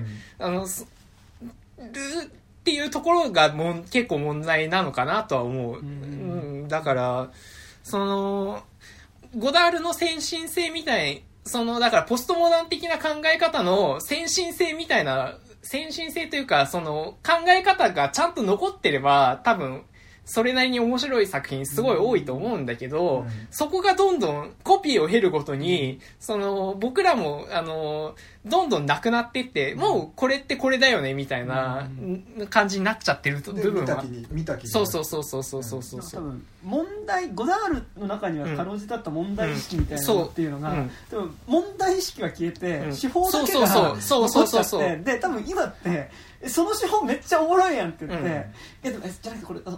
うん、あのルっていうところがもん結構問題なのかなとは思う、うん、だからそのゴダールの先進性みたいそのだからポストモダン的な考え方の先進性みたいな先進性というかその考え方がちゃんと残ってれば多分それなりに面白い作品すごい多いと思うんだけど、うん、そこがどんどんコピーを経るごとにその僕らもあのどんどんなくなっていってもうこれってこれだよねみたいな感じになっちゃってる部分は見た気にそうそうそうそうそうそうそう多分問題ゴダールの中にはかろうじてあった問題意識みたいなのっていうのが、うんうん、多分問題意識は消えて、うん、手法だけが残っちゃってで多分今ってその手法めっちゃおもろいやんって言って、うん、いやでもじゃなくてこれこの手法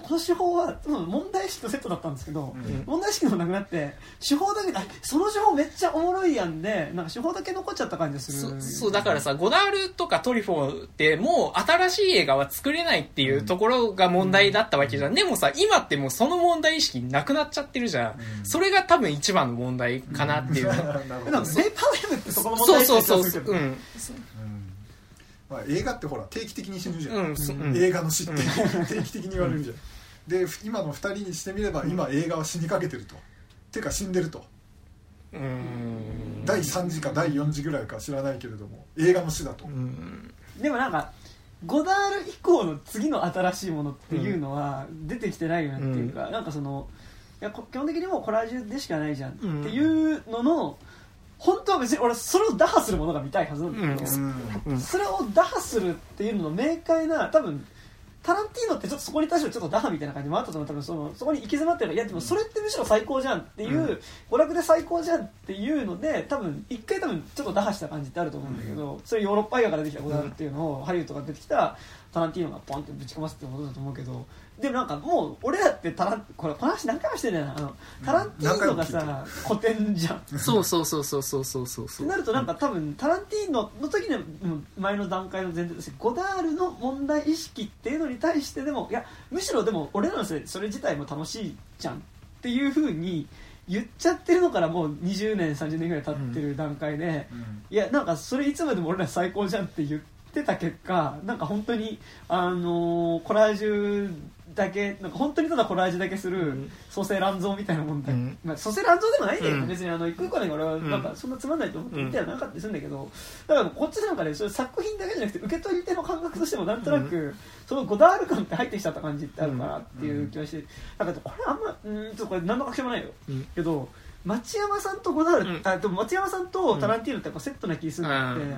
法は問題意識とセットだったんですけど、 うん、 問題意識もなくなって手法だけあその手法めっちゃおもろいやんでなんか手法だけ残っちゃった感じする。 そ, そうだからさゴダールとかトリフォーってもう新しい映画は作れないっていうところが問題だったわけじゃん、うん、でもさ今ってもうその問題意識なくなっちゃってるじゃん、うん、それが多分一番の問題かなっていう、うん、 なんかベイパーウェブってそこの問題意識そうそうそうそう、うん、 まあ、映画ってほら定期的に死ぬじゃん、 うんうん、映画の死って定期的に言われるじゃん、で今のふたりにしてみれば今映画は死にかけてると、てか死んでると、 うーんだいさんじかだいよんじぐらいか知らないけれども映画の死だと。 うんでもなんかゴダール以降の次の新しいものっていうのは出てきてないよねっていうか、うん、なんかそのいや基本的にもうコラージュでしかないじゃんっていうのの本当は別に俺それを打破するものが見たいはずなんだけど、うん、それを打破するっていうのの明快な多分タランティーノってちょっとそこに対してちょっと打破みたいな感じもあったと思う。多分そのそこに行き詰まってるからいやでもそれってむしろ最高じゃんっていう、うん、娯楽で最高じゃんっていうので多分一回多分ちょっと打破した感じってあると思うんだけど、うん、それヨーロッパ映画から出てきたゴダールっていうのをハリウッドから出てきたタランティーノがポンってぶち込ませてることだと思うけど、でもなんかもう俺らってタランこれこの話何回もしてんだよな、あのタランティーノがさ古典じゃんそうそうそうそうそうそうそうってなるとなんか多分タランティーノの時の前の段階の前提としてゴダールの問題意識っていうのに対してでもいやむしろでも俺らのそれ、それ自体も楽しいじゃんっていう風に言っちゃってるのからもうにじゅうねんさんじゅうねんぐらい経ってる段階で、うんうん、いやなんかそれいつまでも俺ら最高じゃんって言ってた結果なんか本当にあのー、コラージュだけなんか本当にただコラージュだけする蘇生乱造みたいなもんだ、うんまあ、蘇生乱造でもないんだよ、うん、別にあの一個一個で俺はなんかそんなつまんないと思って見てはなかったりするんだけど、だからこっちなんかねそれ作品だけじゃなくて受け取り手の感覚としてもなんとなく、うん、そのゴダール感って入ってきちゃった感じってあるかなっていう気がして、なんかこれあんまうんちょっとこれ何の確証もないよ、うん、けど町山さんとゴダール、うん、あでも町山さんとタランティーノってやっぱセットな気がするんだって、うんうんうん、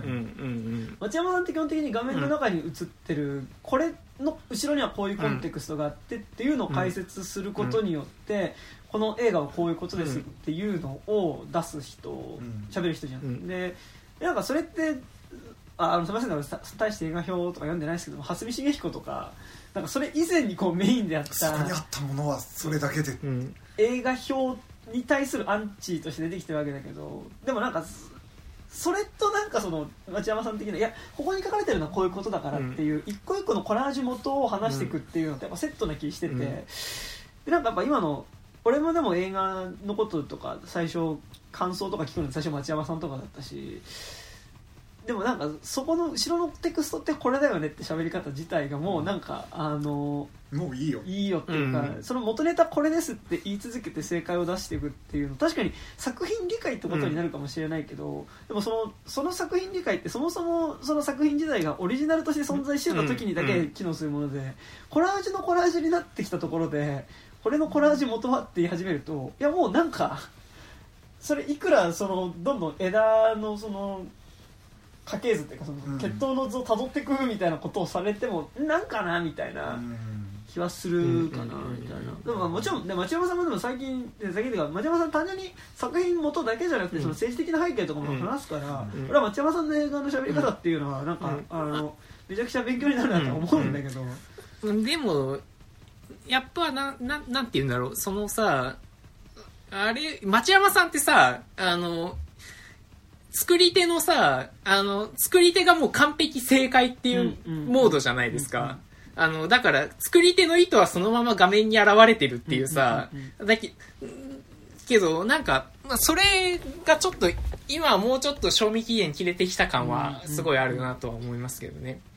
町山さんって基本的に画面の中に映ってる、うん、これの後ろにはこういうコンテクストがあってっていうのを解説することによって、うん、この映画はこういうことですっていうのを出す人喋、うん、る人じゃん、うん、でなんかそれってああのすみません俺大して映画表とか読んでないですけど蓮見茂彦とかなんかそれ以前にこうメインであったそこにあったものはそれだけで、うん、 映画表に対するアンチとして出てきてるわけだけどでもなんかそれとなんかその町山さん的ないやここに書かれてるのはこういうことだからっていう、うん、一個一個のコラージュ元を話していくっていうのってやっぱセットな気してて、うん、でなんかやっぱ今の俺もでも映画のこととか最初感想とか聞くの最初町山さんとかだったしでもなんかそこの後ろのテクストってこれだよねって喋り方自体がもうなんかあのもういいよいいよっていうか、うん、その元ネタこれですって言い続けて正解を出していくっていうの確かに作品理解ってことになるかもしれないけど、うん、でもそのその作品理解ってそもそもその作品自体がオリジナルとして存在してた時にだけ機能するもので、うんうん、コラージュのコラージュになってきたところでこれのコラージュ元はって言い始めるといやもうなんかそれいくらそのどんどん枝のその家系図っていうかその血統の図を辿っていくみたいなことをされてもなんかなみたいな気はするかなみたいな。でももちろんで町山さんもでも最近最近というか町山さん単純に作品元だけじゃなくてその政治的な背景とかも話すから俺は町山さんの映画の喋り方っていうのはなんかあのめちゃくちゃ勉強になるなと思うんだけどでもやっぱなななんて言うんだろうそのさあれ町山さんってさあの作り手のさ、あの、作り手がもう完璧正解っていうモードじゃないですか。あの、だから、作り手の意図はそのまま画面に現れてるっていうさ、だけ、けど、なんか、まあ、それがちょっと、今はもうちょっと賞味期限切れてきた感はすごいあるなとは思いますけどね。うん。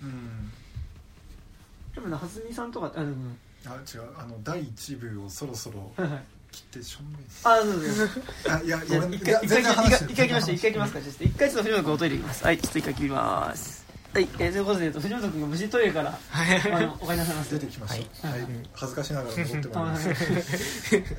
でもね、はずみさんとか、あの、 あ、違う、あの、だいいち部をそろそろ、切ってしょんべんあ、そうですあ、いや、ごめん、 一回一回一回行きました一回行きますか。ちょっと一回ちょっと藤本君おトイレ行きます。はい、ちょっと一回切ります。はい、えー、ということで藤本君が無事トイレからあのお帰りなさいます。 出てきました。はい、恥ずかしながら戻ってまいります。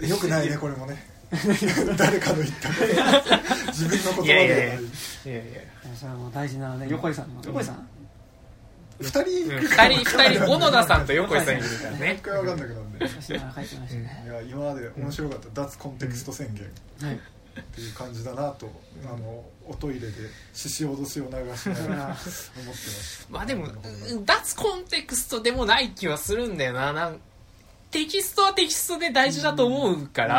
よくないねこれもね。誰かの言ったこと自分の言葉ではない。いやいやいやいやそれはもう大事なので横井さんの横井さん。 二人二人二人小野田さんと横井さんいるからね。 一回わかんなくなるんで。 いや今まで面白かった脱コンテクスト宣言っていう感じだなとあのおトイレで獅子脅しを流しながら思ってました。 まあでも脱コンテクストでもない気はするんだよな。なんテキストはテキストで大事だと思うから、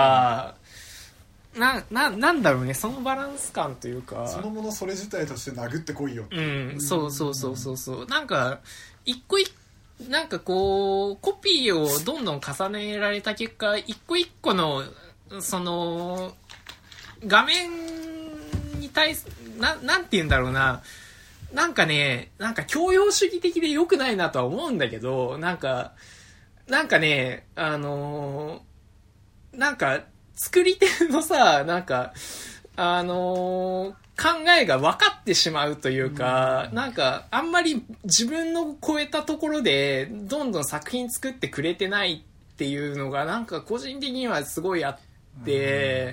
な、な、なんだろうね、そのバランス感というか。 そのものそれ自体として殴ってこいよ。 うん、そうそうそうそうそう。なんか、一個一個、なんかこう、コピーをどんどん重ねられた結果、一個一個の、その、画面に対す、な、なんて言うんだろうな。なんかね、なんか教養主義的で良くないなとは思うんだけど、なんか、なんかね、あのー、なんか、作り手のさ、なんか、あのー、考えが分かってしまうというか、うん、なんか、あんまり自分の超えたところで、どんどん作品作ってくれてないっていうのが、なんか個人的にはすごいあって、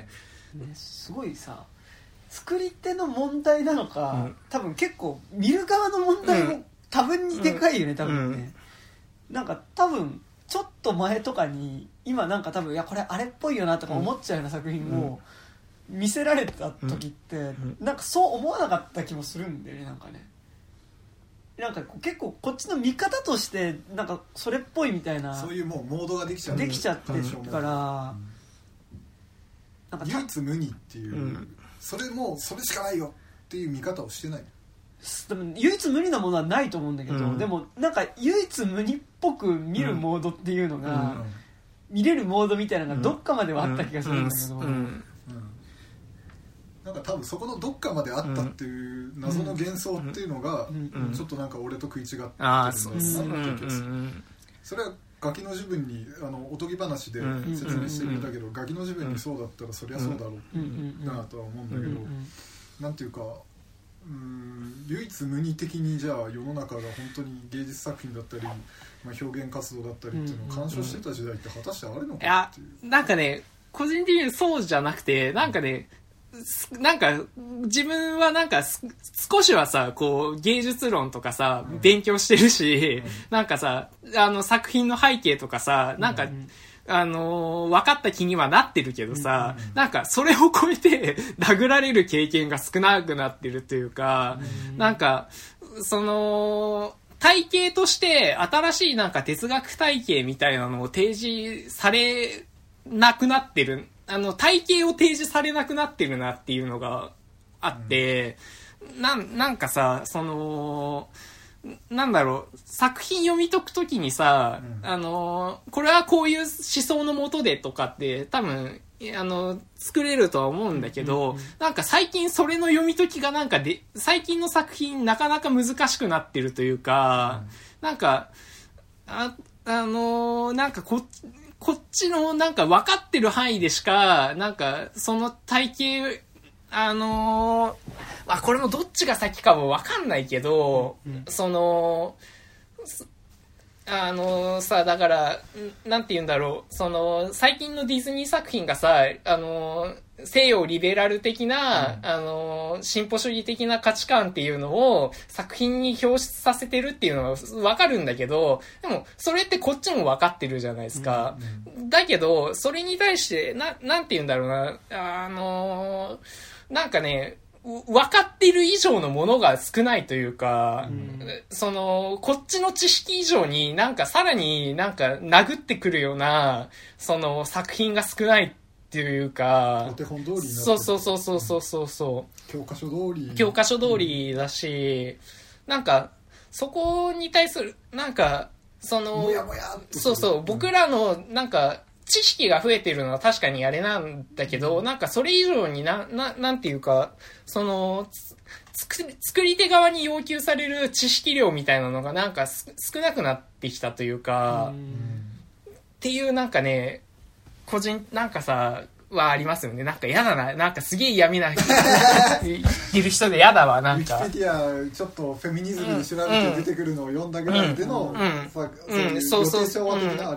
うんね、すごいさ、作り手の問題なのか、うん、多分結構見る側の問題も多分にでかいよね、うん、多分ね、うん、なんか多分ちょっと前とかに今なんか多分いやこれあれっぽいよなとか思っちゃうような作品を見せられた時って、うん、なんかそう思わなかった気もするんだよね。なんかね、なんか結構こっちの見方としてなんかそれっぽいみたいな、 そういうもうモードができちゃうできちゃってるから、うん、 なんか唯一無二っていう、うん、それもそれしかないよっていう見方をしてない。 でも唯一無二なものはないと思うんだけど、うん、でもなんか唯一無二っぽく見るモードっていうのが、うん、見れるモードみたいなのがどっかまではあった気がするんだけど、うんうんうん、 なんか多分そこのどっかまであったっていう謎の幻想っていうのがちょっとなんか俺と食い違ってるんだなって気がする。それはガキの自分にあのおとぎ話で説明してくれたけど、ガキの自分にそうだったらそりゃそうだろうなとは思うんだけど、なんていうか、うーん、唯一無二的にじゃあ世の中が本当に芸術作品だったり、まあ、表現活動だったりっていうのを干渉してた時代って果たしてあるのかっていう。 いや、なんかね、個人的にそうじゃなくて、なんかね、なんか自分はなんか少しはさ、こう芸術論とかさ、うん、勉強してるし、うん、なんかさ、あの作品の背景とかさ、なんか、うん、あのー、分かった気にはなってるけどさ、うん、なんかそれを超えて殴られる経験が少なくなってるというか、うん、なんかその体系として新しいなんか哲学体系みたいなのを提示されなくなってる。あの、体系を提示されなくなってるなっていうのがあって、うん、なん、なんかさ、その、なんだろう、作品読み解くときにさ、うん、あの、これはこういう思想のもとでとかって多分、あの、作れるとは思うんだけど、うんうん、なんか最近それの読み解きがなんかで、最近の作品なかなか難しくなってるというか、うん、なんか、あ、あの、なんかこっち、こっちのなんか分かってる範囲でしか、なんかその体系、あのー、あ、これもどっちが先かも分かんないけど、うん、その、あのー、さ、だから、なんて言うんだろう、その、最近のディズニー作品がさ、あのー、西洋リベラル的な、うん、あのー、進歩主義的な価値観っていうのを作品に表出させてるっていうのは分かるんだけど、でも、それってこっちも分かってるじゃないですか。うんうん、だけど、それに対して、な、なんて言うんだろうな、あのー、なんかね、分かっている以上のものが少ないというか、うん、その、こっちの知識以上になんかさらになんか殴ってくるような、その作品が少ないっていうか、 お手本通りになってる。 そうそうそうそうそうそう。 教科書通り。 教科書通りだし、うん、なんか、そこに対する、なんか、その、 もやもやっとそうそう、僕らのなんか、知識が増えてるのは確かにあれなんだけど、なんかそれ以上にな、な、なんていうか、その、つ、作り手側に要求される知識量みたいなのがなんか少なくなってきたというか、うっていうなんかね、個人、なんかさ、はありますよね。なんか嫌だな。なんかすげえ嫌味な言ってる人で嫌だわ、なんか。 ウィキペディアちょっとフェミニズムで調べて出てくるのを読んだぐらいでの、 そうそうそう。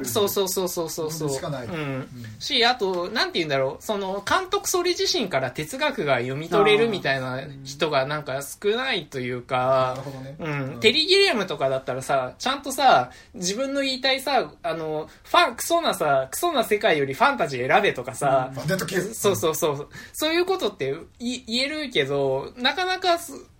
そうそうそうそうそうそう。 しかない。うん。 し、あと、なんて言うんだろう。その、監督それ自身から哲学が読み取れるみたいな人がなんか少ないというか、 なるほどね。 うん。テリー・ギレムとかだったらさ、ちゃんとさ、自分の言いたいさ、あの、ファン、クソなさ、クソな世界よりファンタジー選べとかさ、そうそうそう。そういうことって言えるけど、なかなか、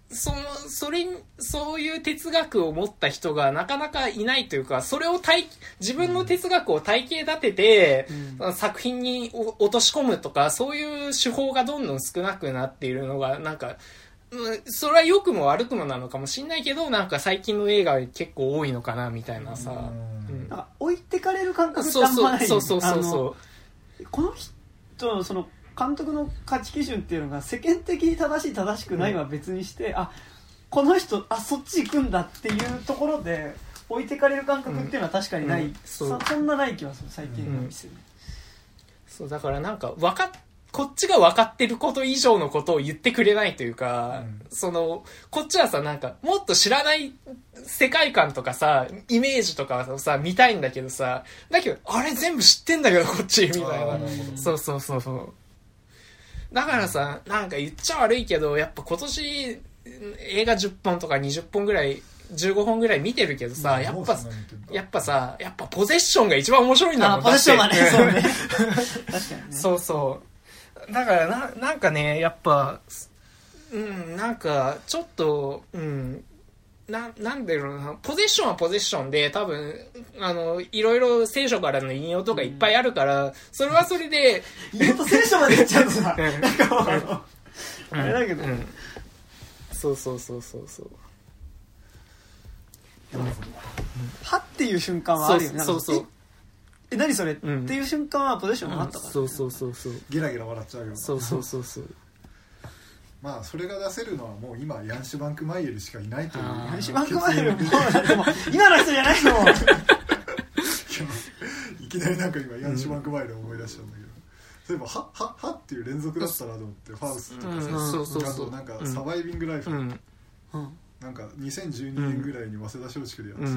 その、それ、そういう哲学を持った人がなかなかいないというか、それを体、自分の哲学を体系立てて、うん、作品に落とし込むとか、そういう手法がどんどん少なくなっているのが、なんか、それは良くも悪くもなのかもしれないけど、なんか最近の映画結構多いのかな、みたいなさ。 うん、なんか置いてかれる感覚ってあんまない。 そうそうそうそうそう。 この人のその、監督の価値基準っていうのが世間的に正しい正しくないは別にして、うん、あこの人あそっち行くんだっていうところで置いてかれる感覚っていうのは確かにない、うんうん、そ, そんなない気はする最近の店、うん、 そうだからなんか分かっこっちが分かってること以上のことを言ってくれないというか、うん、そのこっちはさなんかもっと知らない世界観とかさイメージとかをさ見たいんだけどさだけどあれ全部知ってんだけどこっちみたいなそうそうそうそうだからさ、なんか言っちゃ悪いけど、やっぱ今年映画じゅっぽんとかにじゅっぽんぐらい、じゅうごほんぐらい見てるけどさ、やっぱ、やっぱさ、やっぱポゼッションが一番面白いんだもん。 あ、ポゼッションはね、そうね。確かにね。 そうそう。だからな、なんかね、やっぱ、うん、なんか、ちょっと、うん、な、なんだろうな、ポゼッションはポゼッションで、多分、あの、いろいろ聖書からの引用とかいっぱいあるから、うん、それはそれで、 引用と聖書まで言っちゃうとさ、なんかもう、あの、あれだけど、うん、 そうそうそうそうそう。 はっていう瞬間はあるよね。 そうそうそう。 え、何それ、うん、っていう瞬間はポゼッションがあったから、ね、 そうそうそうそう。 ゲラゲラ笑っちゃうような。 そうそうそうそう。 まあそれが出せるのはもう今ヤンシュバンクマイエルしかいないというヤンシュバンクマイエルもうでも今の人じゃないのいきなりなんか今ヤンシュバンクマイエルを思い出したんだけど、そういえばはははっていう連続だったなと思ってファウスとかさ、 そうそうそう、 あとなんかサバイビングライフ、うんうん、なんかにせんじゅうにねんぐらいに早稲田松竹でやってた、うん、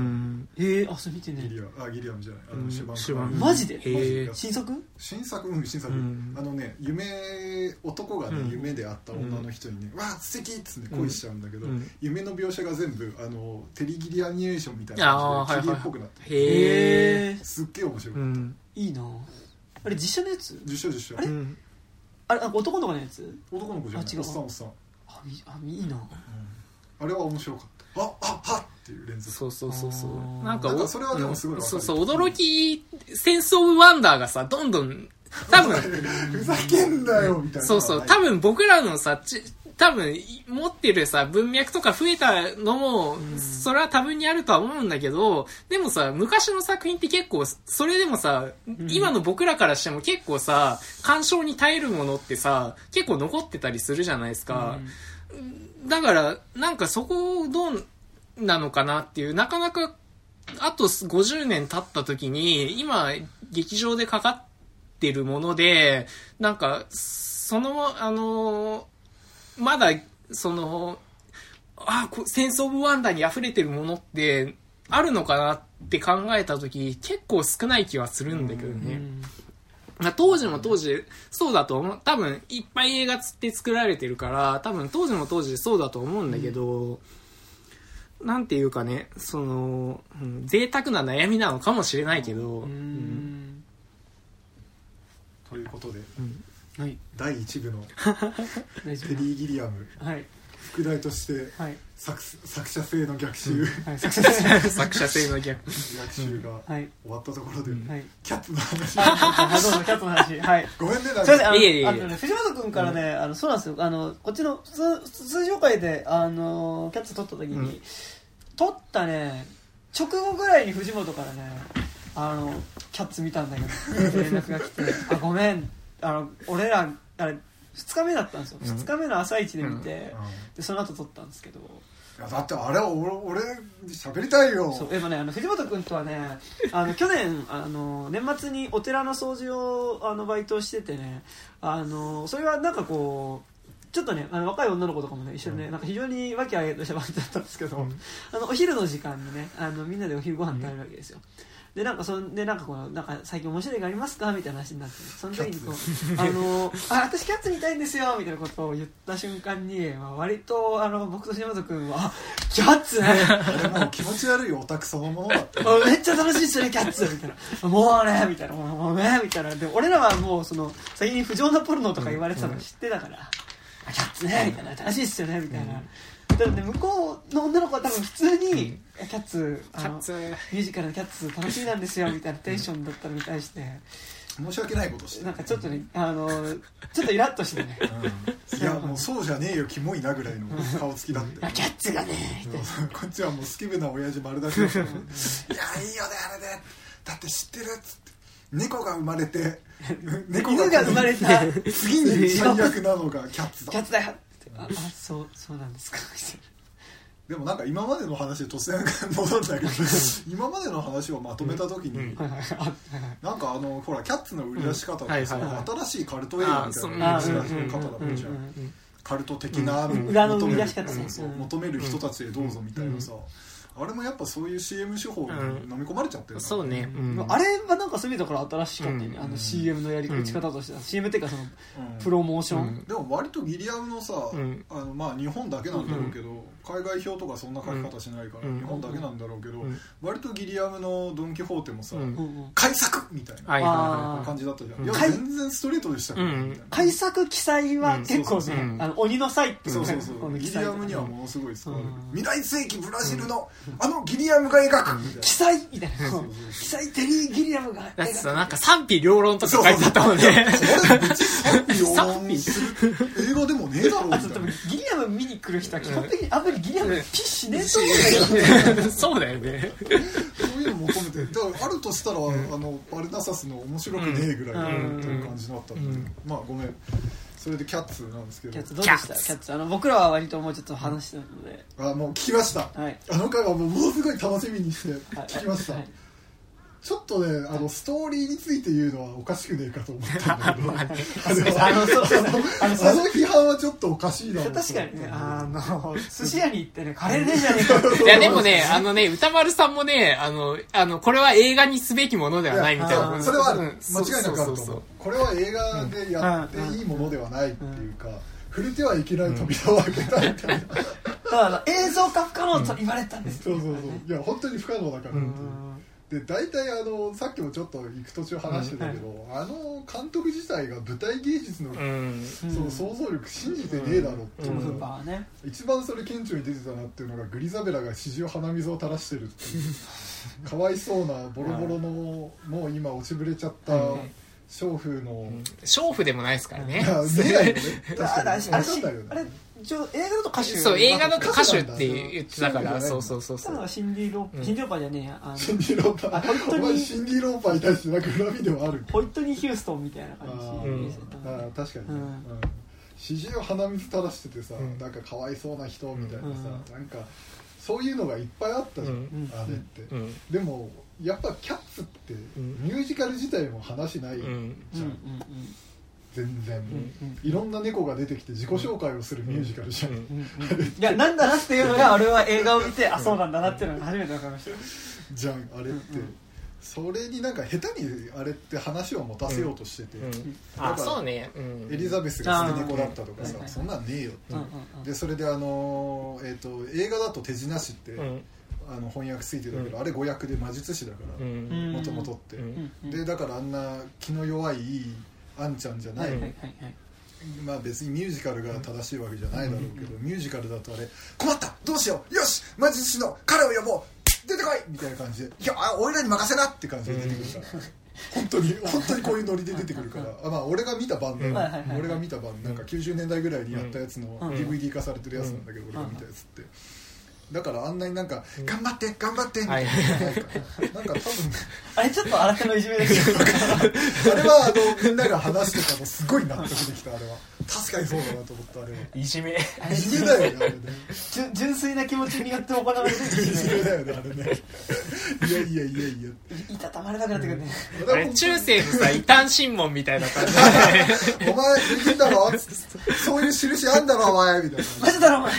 えー、あそれ見てねギリアあギリアムじゃないあの、 うん、 シュバンクマイエルマジで、えー、新作新作うん新作、うん、あのね夢男がね、うん、夢で会った女の人にね、うん、わー素敵っつって恋しちゃうんだけど、うん、夢の描写が全部あのテリギリアニメーションみたいな感じで切り絵っぽくなってる、 へえすっげえ面白かった、うん、 いいなあれ実写のやつ実写実写あれ、うん、あれ男の子のやつ男の子じゃないあ違うおっさんおっさんあいいな、うん、 あれは面白かったああはっっていう連続そうそうそうそうなんかなんかそれはでもすごい分かる、 そうそう驚きセンスオブワンダーがさどんどん多分ふざけんなよみたいなそうそう多分僕らのさち多分持ってるさ文脈とか増えたのも、うん、それは多分にあるとは思うんだけどでもさ昔の作品って結構それでもさ、うん、今の僕らからしても結構さ鑑賞に耐えるものってさ結構残ってたりするじゃないですか、うん、だからなんかそこをどうなのかなっていうなかなかあとごじゅうねん経った時に今劇場でかかってるものでなんかそのあのまだそのあセンスオブワンダーに溢れてるものってあるのかなって考えた時結構少ない気はするんだけどね、まあ、当時も当時そうだと思う多分いっぱい映画って作られてるから多分当時も当時でそうだと思うんだけど、うん、なんていうかねその、うん、贅沢な悩みなのかもしれないけど、うんうん、 ということで、 うんはい、 だいいち部のテリー・ギリアム、はい、副題として、はい、作, 作者性の逆襲、うんはい、作者性の逆逆襲が終わったところで、 うんはい、 キャッツの話あどうぞキャッツの話、はい、 ごめんねなんかあのいえいえあの、ね、藤本君からね、うん、あのそうなんですよあのこっちの通常会であのキャッツ撮った時に、うん、撮ったね直後ぐらいに藤本からねあのキャッツ見たんだけど連絡が来てあごめんあの俺らあれふつかめだったんですよ、うん、ふつかめの朝一で見て、うん、でその後撮ったんですけどいやだってあれは俺俺喋りたいよそうでもねあの藤本君とはねあの去年あの年末にお寺の掃除をあのバイトしててねあのそれはなんかこうちょっとねあの若い女の子とかもね一緒にね、うん、なんか非常に和気あいあいとしたバイトだったんですけど、うん、あのお昼の時間にねあのみんなでお昼ご飯食べるわけですよ、うんでなんかそんでなんかこうなんか最近面白いがありますかみたいな話になってその時にこうあのあ私キャッツ見たいんですよみたいなことを言った瞬間に、まあ、割とあの僕と篠本君はキャッツねあれもう気持ち悪いオタクそのものだっためっちゃ楽しいっすよねキャッツみたいなもうねみたいなもうねみたいなで俺らはもうその先に不浄なポルノとか言われてたの知ってたから、うん、キャッツねみたいな楽しいっすよねみたいな、 だからね向こうの女の子は多分普通に、うん、キャッツあのキャッツミュージカルのキャッツ楽しみなんですよみたいなテンションだったのに対して申し訳ないことしてなんかちょっとねあのちょっとイラッとしてね、 うん、いやもうそうじゃねえよキモいなぐらいの顔つきだってキャッツがねこっちはもうスケベな親父丸出しだったのいやいいよねあれでだって知ってるっつって猫が生まれて猫が生まれた次に最悪なのがキャッツだキャッツだよああそうそうなんですかでもなんか今までの話で突然戻るんだけど今までの話をまとめた時に、うん、なんかあのほらキャッツの売り出し方ってさ、うんはいはい、新しいカルト映画みたいな売り出し方だったじゃんカルト的な裏の売り出し方求める人たちへどうぞみたいなさ、あれもやっぱそういう シーエム 手法に飲み込まれちゃってる、 うん、そうね、うん、 あれはなんかそういう意味だから新しかったよね、うん、あの シーエム のやり打ち方としては、うん、シーエム っていうかその、うん、プロモーション、うん、 でも割とギリアムのさ、うん、あのまあ日本だけなんだろうけど、うん、海外表とかそんな書き方しないから、うん、日本だけなんだろうけど、うん、割とギリアムのドン・キホーテもさ、うん、改作みたいな感じだったじゃん、うん、いや全然ストレートでしたけど、うん、 改作記載は結構ね、うん、あの鬼の祭っていうそうそうそうギリアムにはものすごい使われる、うん、未来世紀ブラジルの、うん、あのギリアムが描くみたいな記載みたいな記載テリー・ギリアムがだってさなんか賛否両論とか書いてあったもんねそれ別に賛否両論する映画でもねえだろうみたいなギリアム見に来る人は基本的にあんまりギリアムピッしねえと思うんだけどそうだよねそういうの求めてだからあるとしたら、うん、あのパルナサスの面白くねえぐらいのっていう感じだったんで、うん、まあごめんそれでキャッツなんですけどキャッツどうでしたキャッツあの僕らは割ともうちょっと話してるのであもう聞きました、はい、あの回はもうものすごい楽しみにして聞きました、はいはいはいちょっとねあのストーリーについて言うのはおかしくねえかと思ったんだけどあの批判はちょっとおかしいな確かにねあの寿司屋に行ってねカレーねえじゃねえかいやでもねあのね歌丸さんもねあのあのこれは映画にすべきものではないみたいなそれはある、うん、間違いなくあると思うこれは映画でやっていいものではないっていうか、うんうん触れてはいけない扉を開けたみたいな、うん、 だ映像化不可能と言われたんです、 うん、そうそうそういや本当に不可能だから、うんで大体あのさっきもちょっと行く途中話してたけど、うんはい、あの監督自体が舞台芸術の、うん、その想像力信じてねえだろっていう、うんうんね、一番それ顕著に出てたなっていうのがグリザベラが四十鼻水を垂らしてるっていうかわいそうなボロボロのもう今落ちぶれちゃった娼婦の、うん、 娼婦でもないですからね出ないよね確かにあれあれ一応映画だと歌手そう映画だと歌手って言ってたからそうそうそうそうシンディ・ローパー、うん、シンディ・ローパーじゃねえやあのシンディ・ローパー本当にシンディ・ローパーに対してなんか恨みでもあるホイットニー・ヒューストンみたいな感じあ、 うん、あ確かにね、うん四十鼻水垂らしててさ、うん、なんかかわいそうな人みたいなさ、うん、なんかそういうのがいっぱいあったじゃん、うん、あれって、うん、でもやっぱキャッツってミュージカル自体も話ないじゃん、うんうんうん全然、うんうん、いろんな猫が出てきて自己紹介をするミュージカルじゃん、うんうんうん、いやなんだなっていうのが俺は映画を見てあそうなんだなっていうのが初めて分かりましたじゃんあれって、うんうん、それになんか下手にあれって話を持たせようとしてて、うんうん、 あそうね、うん、 エリザベスが捨て猫だったとかさ、うん、そんなんねえよって、うん、でそれであの、えーと、映画だと手品師って、うんあの翻訳ついてたけど、うん、あれ語訳で魔術師だからもともとって、うん、でだからあんな気の弱いあんちゃんじゃない、はいはいはいはい、まあ別にミュージカルが正しいわけじゃないだろうけど、うん、ミュージカルだとあれ困ったどうしようよし魔術師の彼を呼ぼう出てこいみたいな感じでいやおいらに任せなって感じで出てくるから、うん、本当に本当にこういうノリで出てくるからあ、まあ、俺が見た版だ、うん、俺が見た版なんかきゅうじゅうねんだいぐらいにやったやつの ディーブイディー 化されてるやつなんだけど、うん、俺が見たやつってだからあんなになんか、うん、頑張って頑張ってみたいな、はい、なんかなんか多分あれちょっと新手のいじめですよあれはあのみんなが話してたのすごい納得できたあれは確かにそうだなと思ったあれはいじめいじめだよねあれね純粋な気持ちによって行われてるいじめだよねあれねいやいやいやいやいたたまれなくなってくるね、 うん、あれ中世のさ異端審問みたいな感じでお前できんだろそういう印あんだろお前みたいなマジだろお前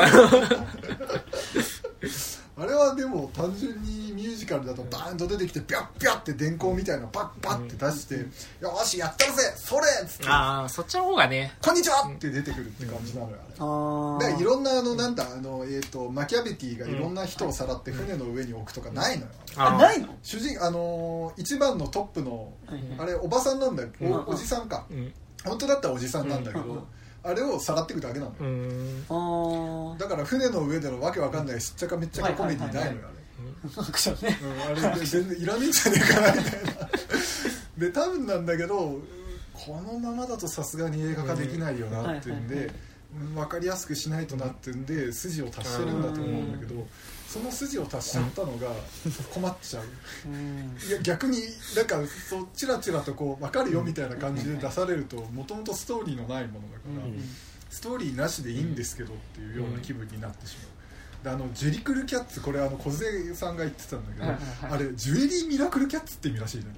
あれはでも単純にミュージカルだとバーンと出てきてビャッビャッって電光みたいなのパッパッって出して、うん、よしやったるぜそれっつってああそっちの方がねこんにちはって出てくるって感じなのよあれ、うん、だからいろんなあのなんだあの、えー、とマキャベティがいろんな人をさらって船の上に置くとかないのよ、 うん、あないの主人あのー、一番のトップの、うん、あれおばさんなんだよ お, おじさんか、うん、本当だったらおじさんなんだけど、うんあれをさらっていくだけなのよ、 うん、 あだから船の上でのわけわかんないしっちゃかめっちゃかコメディないのよ、 あアクションね、 うん、あれ全然いらねえんじゃねえかなみたいなで多分なんだけどこのままだとさすがに映画化できないよなっていうんで、分かりやすくしないとなってんで筋を足してるんだと思うんだけど、その筋を足しちゃったのが困っちゃう、うん、いや逆になんかそうチラチラとこう分かるよみたいな感じで出されるともともとストーリーのないものだから、うん、ストーリーなしでいいんですけどっていうような気分になってしまう。であのジェリクルキャッツ、これあの小瀬さんが言ってたんだけど、はいはいはい、あれジュエリーミラクルキャッツって意味らしいね。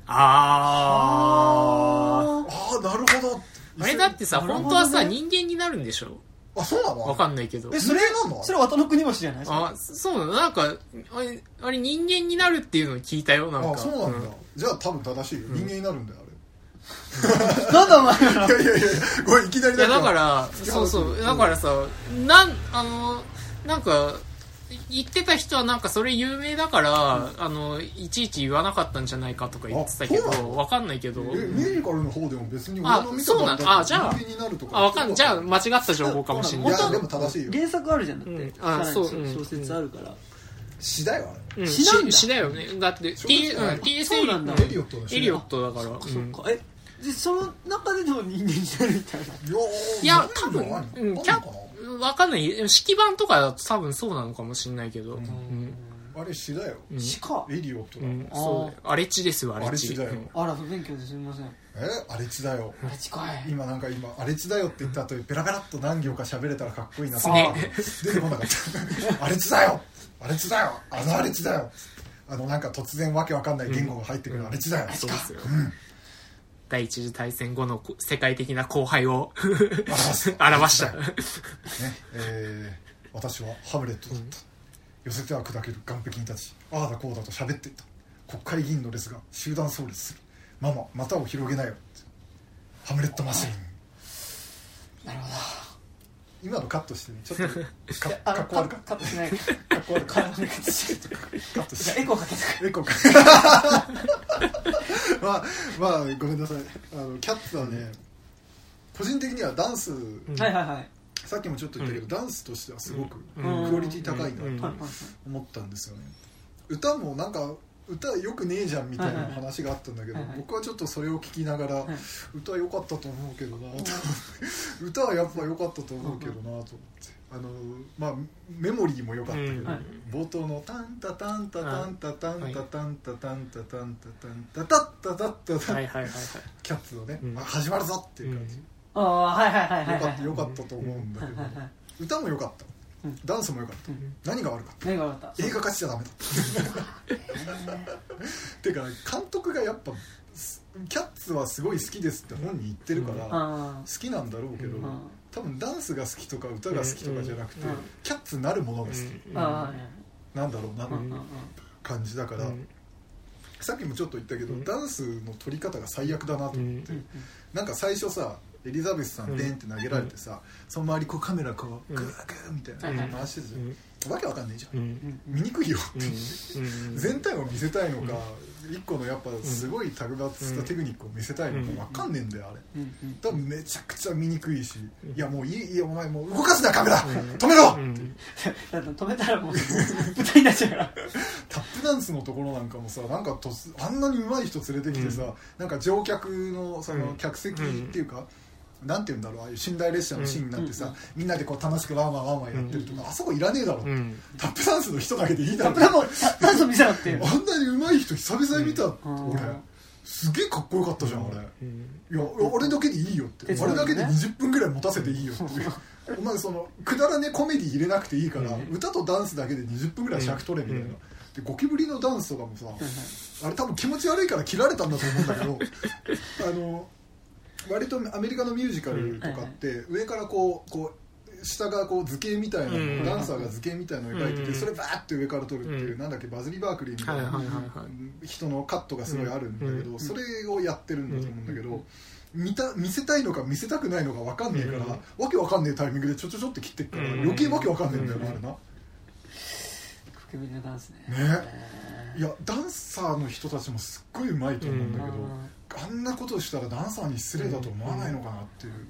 あーあーなるほど。 あれだってさ、本当はさ人間になるんでしょ。 あ、そうなの？ わかんないけど。 え、それなの？それ渡の国星じゃない？ あ、そうなの？なんかあれ、あれ人間になるっていうのを聞いたよ。なんか。 あ、そうなんだ、うん、じゃあ多分正しいよ、人間になるんだよあれ。 なんだお前らいやいやいやこれいきなりだから、いやだからそうそうだからさ、なんあのなんか言ってた人はなんかそれ有名だから、うん、あのいちいち言わなかったんじゃないかとか言ってたけど、わかんないけど、 えミュージカルの方でも別にあそうなんあじゃああわかんじゃあ間違った情報かもしれない。 いやでも正しいよ。 原作あるじゃんだって、うん、あそう小説あるから。 詩だよあれ。 詩なんだ。詩だよね。だって T うん ティーエス エリオットエリオットだから。 そっかえでその中ででも人間になるみたいな。 いや多分うんキャわかんない。式版とかだと多分そうなのかもしれないけど、うんうん、 あれ詩だよ。 詩かエリオットだ、うん、 そうあれちですよ。あれちだよ。 あら不勉強ですみません。 えあれちだよ。 あれちかい。 今なんか今あれちだよって言った後にペラペラっと何行か喋れたらかっこいいなって、ね、出てこなかったあれちだよあれちだよあのあれちだよあのなんか突然わけわかんない言語が入ってくるあれちだよ、うん、 そうですよ、うん第一次大戦後の世界的な荒廃を表したね、 えー、私はハムレットだった、うん、寄せては砕ける岸壁に立ちああだこうだと喋っていた。国会議員の列が集団葬列する。ママ股を広げなよハムレットマシーン。 なるほど。 今のカットしてねちょっとかかっこ悪かカットしないかっこ悪かカットしてエコーかけてエコーかけまあまあごめんなさい。あのキャッツはね、うん、個人的にはダンス、うん、 はいはいはいさっきもちょっと言ったけど、うん、ダンスとしてはすごくクオリティ高いなと思ったんですよね。歌もなんか歌よくねえじゃんみたいな話があったんだけど、はいはい、僕はちょっとそれを聞きながら、はい、歌良かったと思うけどなと、はい、歌はやっぱ良かったと思うけどなと思って、あのまあメモリーも良かったけど、うんはい、冒頭のタンタタンタタンタタンタタンタタンタタンタタンタタッタタッタタンキャッツのね、うん、あ始まるぞっていう感じ、うん、 ああはいはいはいはい良かった良かったと思うんだけど、歌も良かった。ダンスも良かった、うん、何が悪かった何が悪かった映画化しちゃダメだっていうか監督がやっぱキャッツはすごい好きですって本人言ってるから、うん、好きなんだろうけど、うん、多分ダンスが好きとか歌が好きとかじゃなくて、うん、キャッツなるものが好き、うん、なんだろうな、うん、感じだから、うん、さっきもちょっと言ったけど、うん、ダンスの撮り方が最悪だなと思って、うん、なんか最初さエリザベスさんデンって投げられてさ、うん、その周りこうカメラこうグーグーみたいな回してるじゃん、うん、わけわかんないじゃん、うん、見にくいよって、うん、全体を見せたいのか、うん、一個のやっぱすごい卓抜したテクニックを見せたいのかわかんねえんだよあれ、うん、多分めちゃくちゃ見にくいし、いやもういいいいお前もう動かすなカメラ、うん、止めろ、うん、 止めたらもう舞台になっちゃうからタップダンスのところなんかもさなんかとあんなに上手い人連れてきてさ、うん、なんか乗客のその客席っていうか、うんなんて言うんだろうああいう寝台列車のシーンになってさ、うん、みんなでこう楽しくワンワンワンワンやってるとか、うん、あそこいらねえだろ、うん、タップダンスの人だけでいいだろ。 タップダンス見せろっていうあんなに上手い人久々に見た、うん、俺すげえかっこよかったじゃん、うん、あれ、うん、いや俺だけでいいよって、うん、あれだけでにじゅっぷんぐらい持たせていいよっていうお前そのくだらねコメディ入れなくていいから、うん、歌とダンスだけでにじゅっぷんぐらい尺取れみたいな、うん、でゴキブリのダンスとかもさ、うん、あれ多分気持ち悪いから切られたんだと思うんだけどあの割とアメリカのミュージカルとかって上からこうこう下がこう図形みたいなのダンサーが図形みたいなのを描いててそれバーって上から撮るっていうなんだっけバズリー・バークリーみたいな人のカットがすごいあるんだけどそれをやってるんだと思うんだけど見た見せたいのか見せたくないのか分かんねえからわけ分かんねえタイミングでちょちょちょって切ってっから余計わけ分かんねえんだよなあれな。 ゴキブリのダンスね。 ねいやダンサーの人たちもすっごい上手いと思うんだけど、うん、あんなことしたらダンサーに失礼だと思わないのかなっていう、うん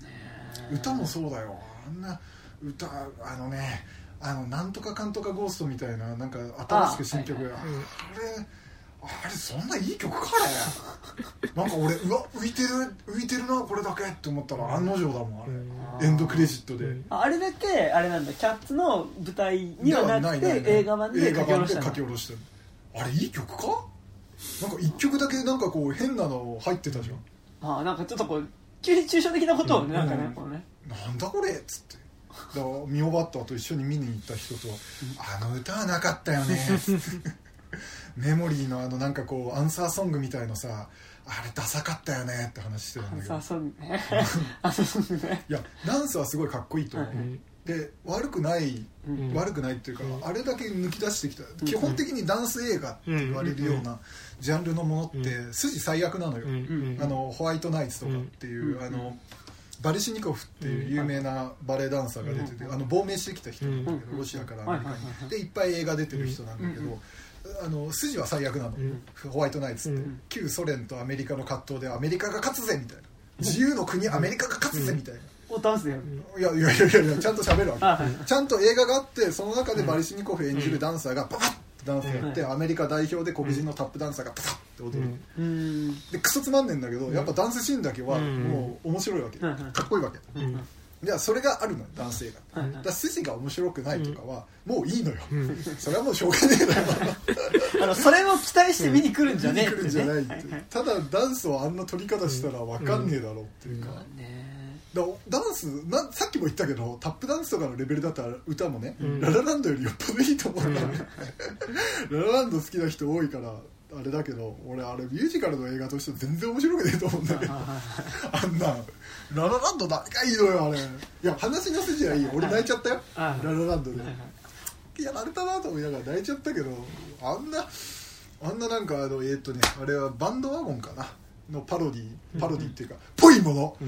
歌もそうだよ。あんな歌あのねあのなんとかかんとかゴーストみたいななんか新しく新曲 あ,、はいはい、あれあれそんないい曲かねなんか俺うわ浮いてる浮いてるなこれだけって思ったら案の定だもんあれエンドクレジットであれだけあれなんだキャッツの舞台にはなくて映画版で書き下ろした書き下ろしてるあれいい曲かなんか一曲だけなんかこう変なの入ってたじゃんあなんかちょっとこう急に抽象的なことをね、うん、なんかね、うん、こうねなんだこれっつってだからミオバッターと一緒に見に行った人と、うん、あの歌はなかったよねメモリーのあのなんかこうアンサーソングみたいのさあれダサかったよねって話してるんだけどアンサーソングねアンサーソングねいやダンスはすごいかっこいいと思う、うん、で悪くない、うん、悪くないっていうか、うん、あれだけ抜き出してきた、うん、基本的にダンス映画って言われるようなジャンルのものって筋最悪なのよ、うん、あのホワイトナイツとかっていう、うん、あのバリシニコフっていう有名なバレエダンサーが出てて、うん、あの亡命してきた人なんだけど、うん、ロシアからアメリカにでいっぱい映画出てる人なんだけど、うんあの筋は最悪なの、うん、ホワイトナイツって、うん、旧ソ連とアメリカの葛藤でアメリカが勝つぜみたいな自由の国アメリカが勝つぜみたいな、 うん、ダンスでやるいやいやいやいやちゃんと喋るわけ、はい、ちゃんと映画があってその中でバリシニコフ演じるダンサーがパパッてダンスやって、うん、アメリカ代表で黒人のタップダンサーがパパッて踊る、うん、でクソつまんねんだけどやっぱダンスシーンだけはもう面白いわけ、うん、かっこいいわけ、うんいやそれがあるのよダンス映画、はい、だから筋が面白くないとかは、うん、もういいのよ、うん、それはもうしょうがねえだよあのそれを期待して見に来るんじゃねえって、 ね、見に来るんじゃないって、はいはい、ただダンスをあんな撮り方したら分かんねえだろうっていうか、うんうんだダンスなさっきも言ったけどタップダンスとかのレベルだったら歌もね、うん、ララランドよりよっぽどいいと思うんだよね、うん、ララランド好きな人多いからあれだけど俺あれミュージカルの映画として全然面白くねえと思うんだけどあんなララランド何がいいのよあれいや話の筋はいいよ俺泣いちゃったよララランドでやられたなと思いながら泣いちゃったけどあんなあんななんかあのえー、っとねあれはバンドワゴンかなのパロディパロディっていうかぽいもの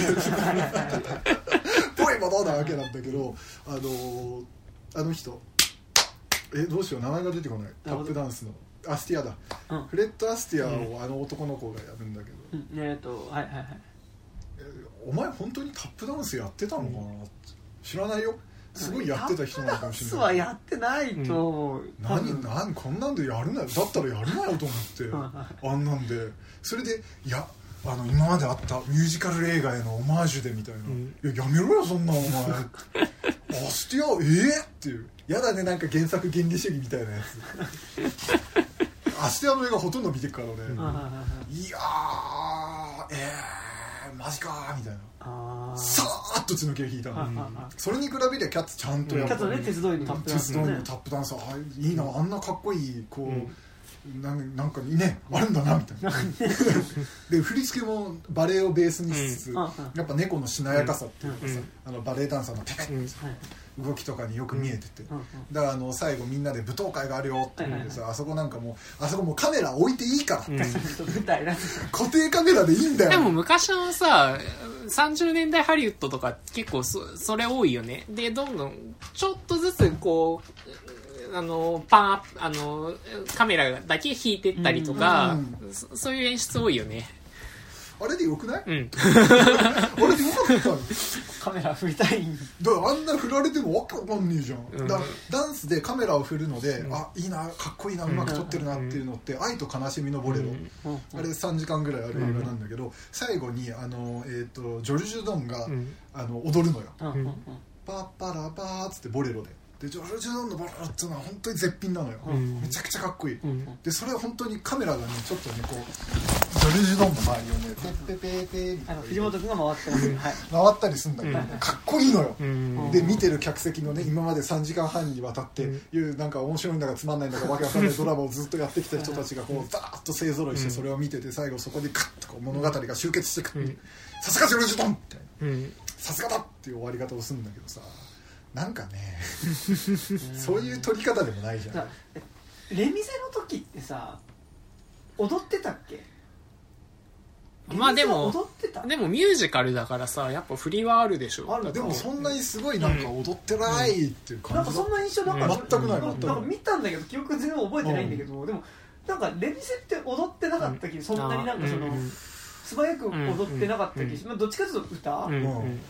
ぽいものなわけなんだけどあのあの人えどうしよう名前が出てこないタップダンスのアスティアだ、うん、フレッド・アスティアをあの男の子がやるんだけど、 うん、えー、っとはいはいはいえお前本当にタップダンスやってたのかな、うん、知らないよすごいやってた人なのかもしれない。タップダンスはやってないと思う、うん、 何何こんなんでやるなよだったらやるなよと思ってあんなんでそれでいやあの今まであったミュージカル映画へのオマージュでみたいな、うん、いややめろよそんなお前アスティアえー、っていうやだねなんか原作原理主義みたいなやつアスティアの映画ほとんど見てるからね、うん、いやーえーマジかーみたいなあさーっと血の気が引いたの、うん、それに比べりゃキャッツちゃんとやっぱり、うん、キャッツね鉄道員のタップダンス、ね、鉄道員のタップダンスあいいなあんなかっこいいこう、うんな, なんかねあるんだなみたいなで振り付けもバレエをベースにしつつ、うん、やっぱ猫のしなやかさっていうかさ、うん、あのバレエダンサーのテペッて、うん、動きとかによく見えてて、うん、だからあの最後みんなで舞踏会があるよって言ってさ、うん、あそこなんかもうあそこもうカメラ置いていいからって、うん、固定カメラでいいんだよ。 でも昔のささんじゅうねんだいハリウッドとか結構 そ, それ多いよね。でどんどんちょっとずつこうあのパーあのカメラだけ引いてったりとか、うん、そ, そういう演出多いよね。 あれでよくない？うん。 あれでよかったの？カメラ振りたいんだからあんな振られてもわけわかんねえじゃん、うん、だダンスでカメラを振るので、うん、あいいなかっこいいなうまく撮ってるなっていうのって、うん、愛と悲しみのボレロ、うん、あれさんじかんぐらいある映画なんだけど、うん、最後にあの、えー、とジョルジュ・ドンが、うん、あの踊るのよ、うん、パッパラパーっつってボレロででジョルジュ・ドンのボレロっていうのは本当に絶品なのよ、うん、めちゃくちゃかっこいい、うん、でそれは本当にカメラがねちょっとねこうジョルジュ・ドンの周りをねペッペペーペーみたいな藤本君が回ってます、はい、 回ったりするんだけど、うん、かっこいいのよ、うん、で見てる客席のね今までさんじかんはんにわたって、うん、いうなんか面白いんだかつまんないんだかわけわかんないドラマをずっとやってきた人たちがこうザーッと勢ぞろいしてそれを見てて最後そこでカッとこう物語が集結してくる、うん、さすがジョルジュ・ドンみたいな、うん、さすがだっていう終わり方をするんだけどさなんかねそういう撮り方でもないじゃん。 レミゼの時ってさ踊ってたっけ？ まあでも踊ってた？ でもミュージカルだからさやっぱ振りはあるでしょ。 あるでもそんなにすごいなんか踊ってないっていう感じ、 うん、なんかそんな印象なんか、 うん、全くない全くない。 なんか見たんだけど記憶全然覚えてないんだけど、うん、でもなんかレミゼって踊ってなかった気、うん、そんなになんかその、うん、素早く踊ってなかった気、うん、まあ、どっちかというと歌、うんうん、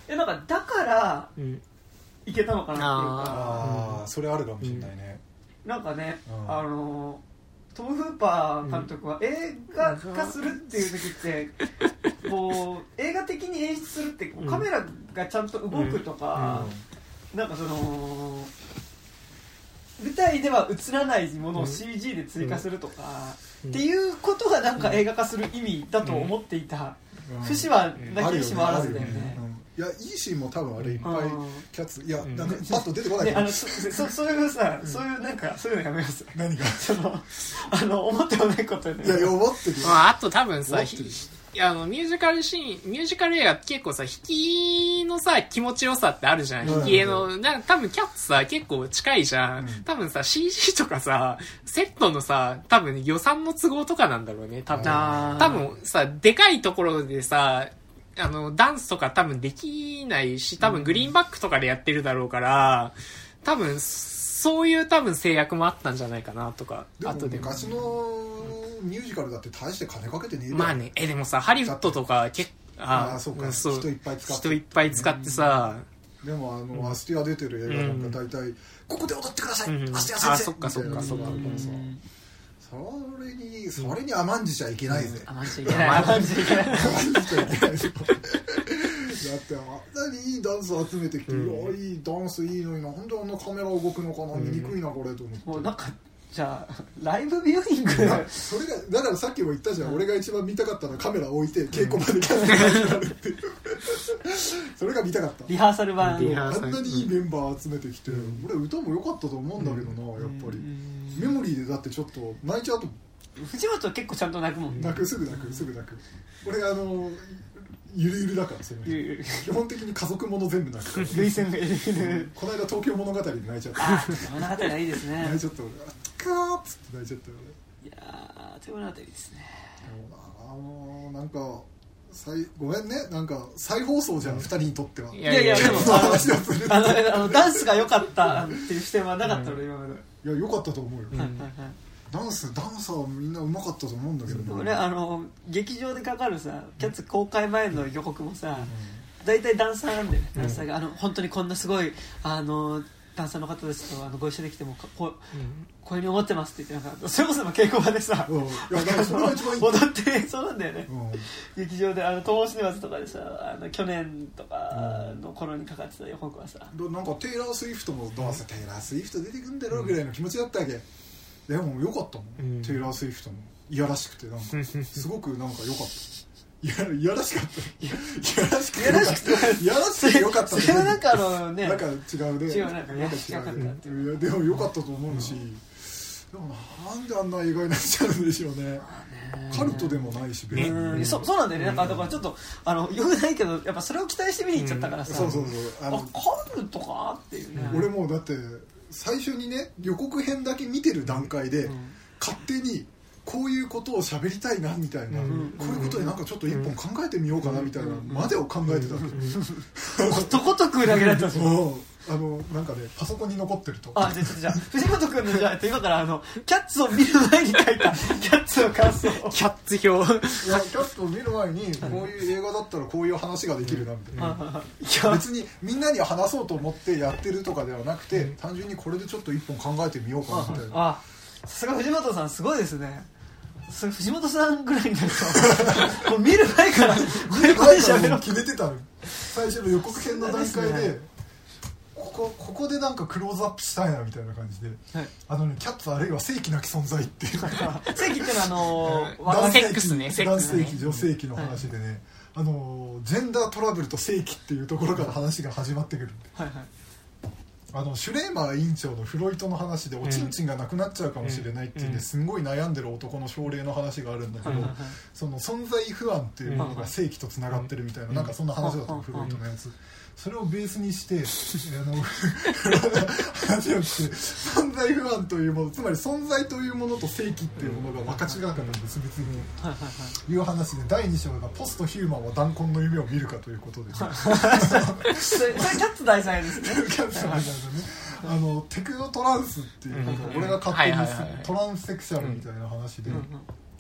やなんかだからいけたのかなっていうか、 ああそれあるかもしれないね、 うん、なんかね、うん、あのトム・フーパー監督は映画化するっていう時ってこう映画的に演出するってカメラがちゃんと動くとか、うん、なんかその舞台では映らないものを シージー で追加するとか、うん、っていうことがなんか映画化する意味だと思っていた節はなきにしもあらずだよね。 いやいいシーンも多分あれいっぱいキャッツいやなんかパッと出てこない、ね、 あの そ, そ, そういうさ、うん、そういうなんかそういうのやめます。 何がそのあの思ってもないことで、 ね、いや思ってるよ、 まあ、あと多分さあのミュージカルシーンミュージカル映画結構さ引きのさ気持ちよさってあるじゃん、引き絵のなんか多分キャッツさ結構近いじゃん、うん、多分さ シージー とかさセットのさ多分予算の都合とかなんだろうね多分多分さでかいところでさあのダンスとか多分できないし多分グリーンバックとかでやってるだろうから多分そういう多分制約もあったんじゃないかなとか。 でも昔のミュージカルだって大して金かけてねえよ。 まあねえでもさハリウッドとか結構ああそうか、そう人いっぱい使って人いっぱい使ってさ、 うん、でもあの、うん、アスティア出てる映画なんか大体、うん、ここで踊ってください、うん、アスティア先生、 あそっかそっかそっか、 それにそれに甘んじちゃいけないぜ、 甘んじちゃいけない甘んじちゃいけないだってあんなにいいダンス集めてきて、うん、いやいいダンスいいのになんであんなカメラ動くのかな、見にくいなこれと思って、 もうなんかじゃあライブビューイングそれがだからさっきも言ったじゃん、うん、俺が一番見たかったのはカメラ置いて稽古場でキャラクターになるっていうそれが見たかったリハーサル版、 あんなにいいメンバー集めてきて、うん、俺歌も良かったと思うんだけどな、うん、やっぱり、うん、メモリーでだってちょっと泣いちゃうと藤本は結構ちゃんと泣くもんね、 泣くすぐ泣くすぐ泣く俺あのゆるゆるだからその基本的に家族もの全部泣くから涙腺がゆるゆるこの間東京物語で泣いちゃったあ物語はいいですね泣いちゃった俺カーッつって泣いちゃったよ俺いやー物語ですねあのなんかごめんねなんか再放送じゃん、うん、ふたりにとってはいやいやでもあのあのダンスが良かったっていう視点はなかったの、うん、今までいや良かったと思うよ、うんうんうん、ダンスダンサーはみんな上手かったと思うんだけど、ね、 俺あの劇場でかかるさキャッツ公開前の予告もさ大体、うん、ダンサーなんだよね、ダンサーがあの本当にこんなすごいあのダンサーの方ですとあのご一緒できてもこう、うん、こういうに思ってますって言ってなんかそれこそ稽古場でさ、うん、いやだからそれが一番いい踊ってそうなんだよね、うん、劇場であの東宝シネマズとかでさあの去年とかの頃にかかってた予告はさ、うん、 なんかテイラー・スウィフトもどうせテイラー・スウィフト出てくんだろうぐらいの気持ちだったわけ、でも良かったもん、うん、テイラー・スウィフトもいやらしくてなんかすごくなんか良かったいや、いやらしかったいやらしくていやらしくていやらしくてよかったそれはなんかあのねなんか違うね違うなんかね違うねいやでも良かったと思うし、うん、でもなんであんな映画になっちゃうんでしょうね、カルトでもないし別に、 うん、そ, そうなんだよね、なんかだからちょっとあのよくないけどやっぱそれを期待して見に行っちゃったからさ、 うん、そうそうそうあのあカルトかっていうね、 俺もうだって最初にね予告編だけ見てる段階で、うん、勝手にこういうことを喋りたいなみたいな、うん、こういうことでなんかちょっと一本考えてみようかなみたいなまでを考えてたわけ、 うん、ことごとく投げられたんですよあのなんかねパソコンに残ってるとあじゃあじゃあ藤本君のじゃあ今からあのキャッツを見る前に書いたキャッツの感想キャッツ表いやキャッツを見る前にこういう映画だったらこういう話ができるなみたいな、うん、別にみんなに話そうと思ってやってるとかではなくて、うん、単純にこれでちょっと一本考えてみようかなみたいなあさすが藤本さんすごいですねそれ藤本さんぐらいになるともう見る前から見る前からもう決めてたの最初の予告編の段階で、ね、ここ、ここでなんかクローズアップしたいなみたいな感じで、はい、あのねキャッツあるいは正規なき存在っていう正規っていうのはあの男性器ね男性器女性器の話でね、はい、あのジェンダートラブルと正規っていうところから話が始まってくるんで、はいはいあのシュレーマー院長のフロイトの話でおちんちんがなくなっちゃうかもしれないっていうんですごい悩んでる男の症例の話があるんだけど、その存在不安っていうものが正規とつながってるみたいななんかそんな話だったのフロイトのやつそれをベースにしてあの話をして存在不安というものつまり存在というものと正規っていうものが分かち合うから別々にいう話でだいに章がポストヒューマンは弾痕の夢を見るかということでそれキャッツ大祭ですねキャッツ大祭ですねあのテクノトランスっていうのが俺が勝手にトランスセクシャルみたいな話で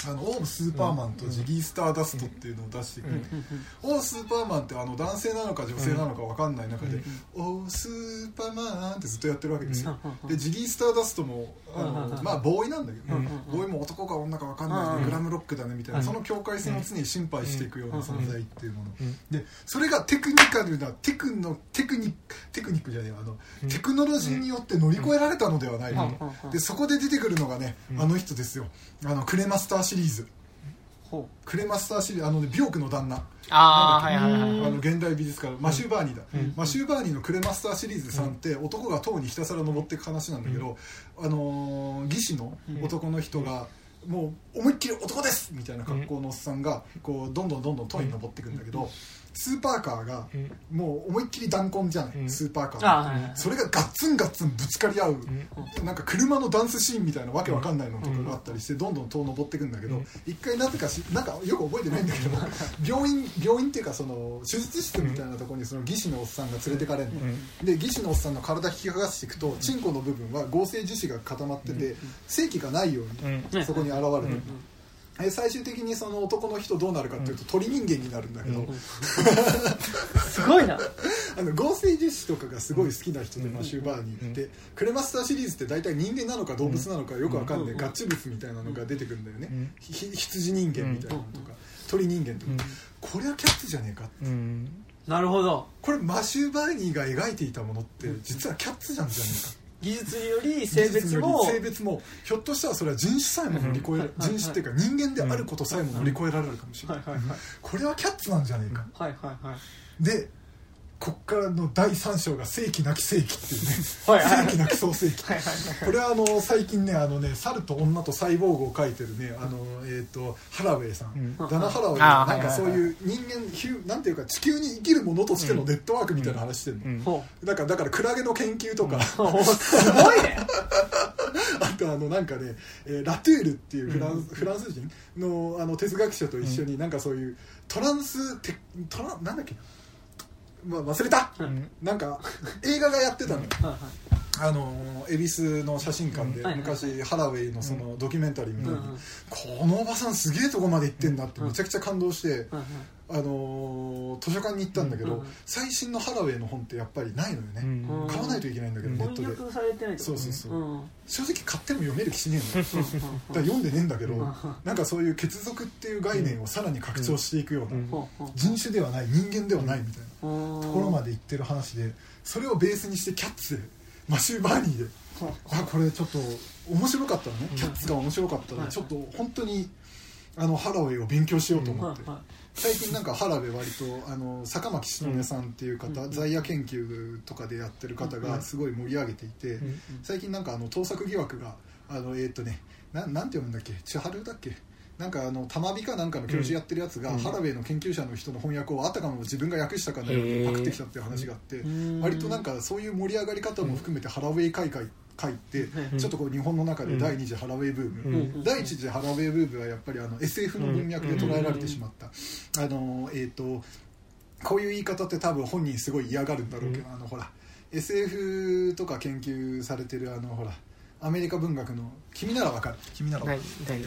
あのオームスーパーマンとジギースターダストっていうのを出してくる、うんうん、オースーパーマンってあの男性なのか女性なのか分かんない中で、うんうん、オースーパーマンってずっとやってるわけですよ、うん、でジギースターダストもあの、まあボーイなんだけど、ね、うん、ボーイも男か女か分かんないでグラムロックだねみたいな、その境界線を常に心配していくような存在っていうもの、うん、でそれがテクニカルなテクのテクニックテクニックじゃねえあの、うん、テクノロジーによって乗り越えられたのではないかと、うん、でそこで出てくるのがね、あの人ですよ、あのクレマスターシリーズ、クレマスターシリーズ、あのね、ビョークの旦那、 あー、はいはいはい、あの現代美術家マシュー・バーニーだ、うん、マシュー・バーニーのクレマスターシリーズさんって、うん、男が塔にひたすら登っていく話なんだけど、うん、あのー、義士の男の人が、うん、もう思いっきり男ですみたいな格好のおっさんがこうどんどんどんどん塔に登っていくんだけど、スーパーカーがもう思いっきり弾痕じゃない、うん、スーパーカー、はいはい、それがガッツンガッツンぶつかり合う、うん、なんか車のダンスシーンみたいなわけわかんないのとかがあったりしてどんどん塔登っていくんだけど、うん、一回なぜかしなんかよく覚えてないんだけど病院病院っていうかその手術室みたいなところにその義士のおっさんが連れてかれるの、うん、で義士のおっさんの体引き剥がしていくとチンコの部分は合成樹脂が固まってて正気がないようにそこに現れる、うんうんえ最終的にその男の人どうなるかっていうと、うん、鳥人間になるんだけど、うん、 すごいなあの合成樹脂とかがすごい好きな人で、うん、マシュー・バーニーって、うん、クレマスターシリーズって大体人間なのか動物なのかよくわかんない、うん、ガッチ物みたいなのが出てくるんだよね、うん、羊人間みたいなのとか、うん、鳥人間とか、うん、これはキャッツじゃねえかって、うん、 なるほど、 これマシュー・バーニーが描いていたものって実はキャッツじゃんじゃねえか、 技術により性別も性別もひょっとしたらそれは人種さえも乗り越えられる、人種っていうか人間であることさえも乗り越えられるかもしれない、これはキャッツなんじゃねえか、 はいはいはい、 でこっからのだいさん章が世紀なき世紀っていうねはい、はい、世紀なき創世紀はいはい、はい、これはあの最近ねあのね猿と女とサイボーグを描いてるねあの、えー、とハラウェイさん、うん、ダナ・ハラウェイがなんかそういう人間ヒュなんていうか地球に生きるものとしてのネットワークみたいな話してるの、うんうん、だからだからクラゲの研究とか、うん、 すごいねあとあのなんかね、えー、ラトゥールっていうフラン、うん、フランス人 の, あの哲学者と一緒になんかそういうトランステトラなんだっけまあ、忘れた、うん、なんか映画がやってたのよ、うんはいはい、あの恵比寿の写真館で、うん、昔ハラウェイのそのドキュメンタリー見た時に、うん、このおばさんすげえとこまで行ってんだってめちゃくちゃ感動して、うん、あの図書館に行ったんだけど、うん、最新のハラウェイの本ってやっぱりないのよね、うん、買わないといけないんだけど、うん、ネットで翻訳されてないとそうそうそう、うん、正直買っても読める気しねえのだから読んでねえんだけどなんかそういう血族っていう概念をさらに拡張していくような、うん、人種ではない人間ではないみたいなところまで言ってる話で、それをベースにしてキャッツでマシュー・バーニーであこれちょっと面白かったのね、キャッツが面白かったらちょっと本当にあのハラウェイを勉強しようと思って、最近なんかハラウェイ割とあの坂巻しのねさんっていう方、在野研究とかでやってる方がすごい盛り上げていて、最近なんかあの盗作疑惑があのえっとねななんて読むんだっけ千春だっけなんかあの玉美かなんかの教授やってるやつが、うん、ハラウェイの研究者の人の翻訳をあたかも自分が訳したかのようにパクってきたっていう話があって、割となんかそういう盛り上がり方も含めてハラウェイ会会書いて、うん、ちょっとこう日本の中で第二次ハラウェイブーム、うん、第一次ハラウェイブームはやっぱりあの エスエフ の文脈で捉えられてしまった、あのえっとこういう言い方って多分本人すごい嫌がるんだろうけど、あのほら エスエフ とか研究されてるあのほらアメリカ文学の君ならわかる君ならわかる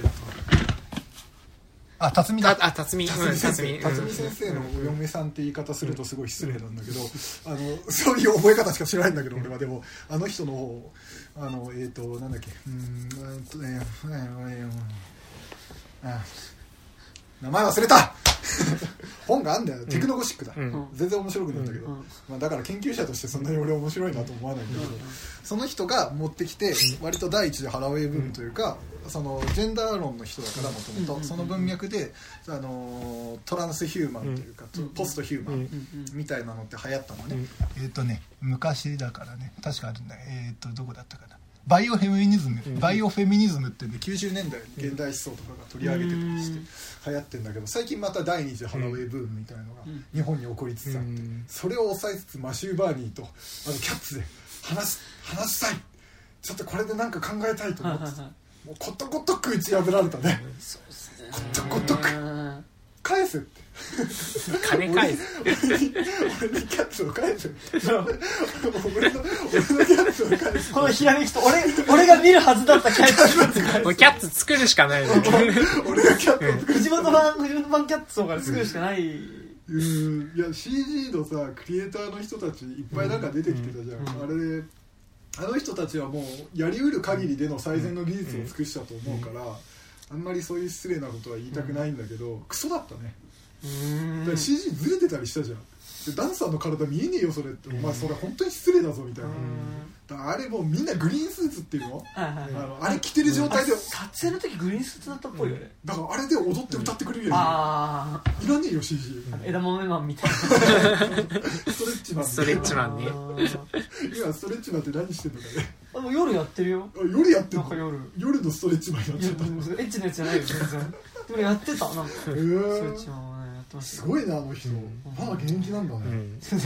あ、辰巳だあ、辰巳辰巳先生、辰巳先生のお嫁さんって言い方するとすごい失礼なんだけど、あのそういう覚え方しか知らないんだけど俺は。でもあの人の方あのえっ、ー、となんだっけうーんとねあ名前忘れた本があんだよ、テクノゴシックだ、うん、全然面白くないんだけど、うんまあ、だから研究者としてそんなに俺面白いなと思わないんだけど、うん、その人が持ってきて割と第一次ハラウェイブームというか、うん、そのジェンダー論の人だからもともとその文脈であのトランスヒューマンというか、うん、ポストヒューマンみたいなのって流行ったのね、うん、えっ、ー、とね昔だからね確かあるんだえっ、ー、とどこだったかなバイオフェミニズム、うん、バイオフェミニズムって、ね、きゅうじゅうねんだいに現代思想とかが取り上げてたりして流行ってるんだけど、最近また第二次ハラウェイブームみたいなのが日本に起こりつつあって、うん、それを抑えつつマシュー・バーニーとあのキャッツで話す話したいちょっとこれで何か考えたいと思ってもうことごとく打ち破られたねことごとく返せって金返す俺に俺にキャッツを返せって俺の俺のキャッツを返すこのひらめきと俺俺が見るはずだったキャッツもうキャッツ作るしかない俺がキャッツを作る藤本版藤本版キャッツをから作るしかない。 うんいや シージー のさクリエイターの人たちいっぱいなんか出てきてたじゃん、うん、あれであの人たちはもうやりうる限りでの最善の技術を尽くしたと思うから、うん、あんまりそういう失礼なことは言いたくないんだけど、うん、クソだったね。うんだから シージー ずれてたりしたじゃん。でダンサーの体見えねえよそれって、うん、お前それ本当に失礼だぞみたいな、うん、だからあれもうみんなグリーンスーツっていうの、はいはいはい、あのあれ着てる状態で、うん、 撮影の時グリーンスーツだったっぽいよね、 うん、だからあれで踊って歌ってくれるよ、ね、うん、 あいらねえよ シージー。 枝豆マンみたいなストレッチマンストレッチマンね今ストレッチマンって何してんのかね。 あもう夜やってるよ。 夜やってんの。 なんか夜夜のストレッチマンやっちゃった。エッチなやつじゃないよ全然。でもやってたなんかストレッチマンはねやってました。 すごいなあの人、うん、まだ現役なんだね、うん、 現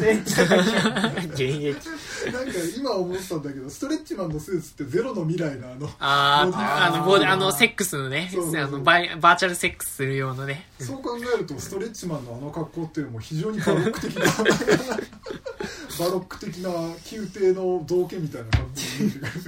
役なんか今思ったんだけどストレッチマンのスーツってゼロの未来のあのあああのボあのセックスのねそうそうそうあのバイバーチャルセックスする用のね。 そう考えるとストレッチマンのあの格好っていうのも非常にバロック的なバロック的な宮廷の道家みたいな格好に見えてくる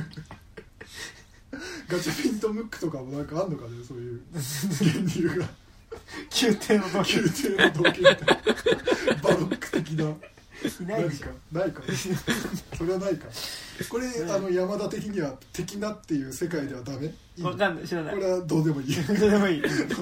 ガチャピンとムックとかもなんかあんのかねそういう源流が宮廷の道家宮廷の道家みたいなバロック的なないでしょ。 ないかそれはないかこれ、うん、あの山田的には的なっていう世界ではダメ。 わかんない知らない。 これはどうでもいいどうでもいいなんかね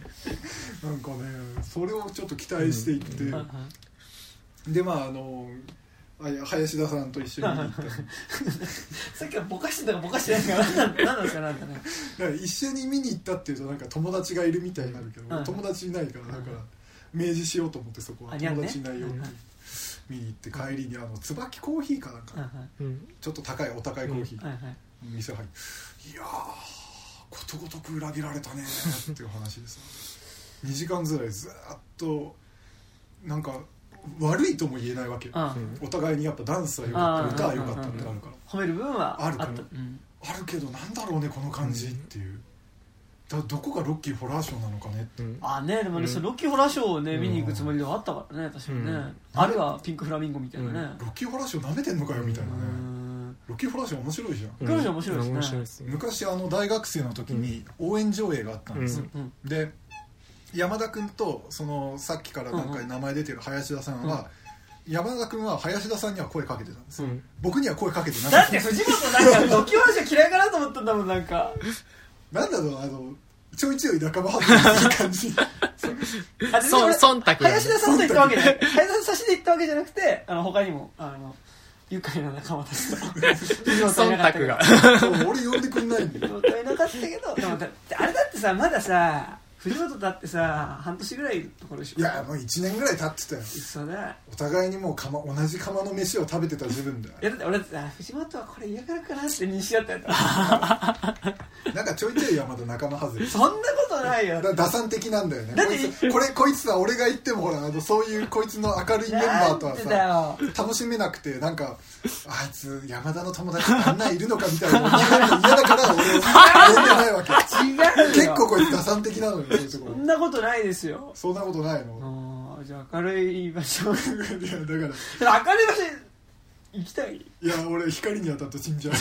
それをちょっと期待していって、うんうん、でまああの林田さんと一緒に行ったさっきはぼかしてたかぼかしてないから何なんですかなんかねだから一緒に見に行ったっていうとなんか友達がいるみたいになるけど、うん、友達いないからだから明示しようと思ってそこは友達いないよって見に行って帰りにあの椿コーヒーかなんか、うん、ちょっと高いお高いコーヒー、うんはいはい、店入っていやーことごとく裏切られたねっていう話でさにじかんぐらいずっとなんか悪いとも言えないわけよ、うん、お互いにやっぱダンスは良かった歌は良かったってなるから褒める部分はあるからある、うん、あるけどなんだろうねこの感じっていう、だどこがロッキーホラーショーなのかねって、うん、 あねでもね、うん、そのロッキーホラーショーをね見に行くつもりではあったからね確かにね、うん、あるいはピンクフラミンゴみたいなね、 うん、ロッキーホラーショー舐めてんのかよみたいなね、ロッキーホラーショー面白いじゃん、 うん、面白いですね、面白いですね。 昔あの大学生の時に応援上映があったんですよ、うん、で山田君とそのさっきからなんか名前出てる林田さんは、うん山田君は林田さんには声かけてたんです、うん、僕には声かけてなかった。 だって藤本なんかロッキーホラーショー嫌いかなと思ったんだもんなんかなんだろうあのちょいちょい仲間外れな感じそ忖度林田さんと言ったわけじゃない林田さん差しで言ったわけじゃなくてあの他にもあの愉快な仲間たちと忖度が俺呼んでくんないんだよいなかったけどでもあれだってさまださ藤本だってさ半年ぐらいのところでしょ。 いやもういちねんぐらい経ってたよ。 そうだお互いにもう釜同じ釜の飯を食べてた自分だよ。 いやだって俺だって藤本はこれ嫌がるかなって認識だったよなんかちょいちょい山田仲間外れそんなことないよだ打算的なんだよね。だってこいつこれこいつさ俺が言ってもほらあのそういうこいつの明るいメンバーとはさ楽しめなくてなんかあいつ山田の友達あんないるのかみたいなの嫌だから俺呼んでないわけ。 違う結構こいつ打算的なのよ。 そんなことないですよ。 そんなことないの。 あじゃあ明るい場所いやだから明るい場所行きたい。 いや俺光に当たって死んじゃう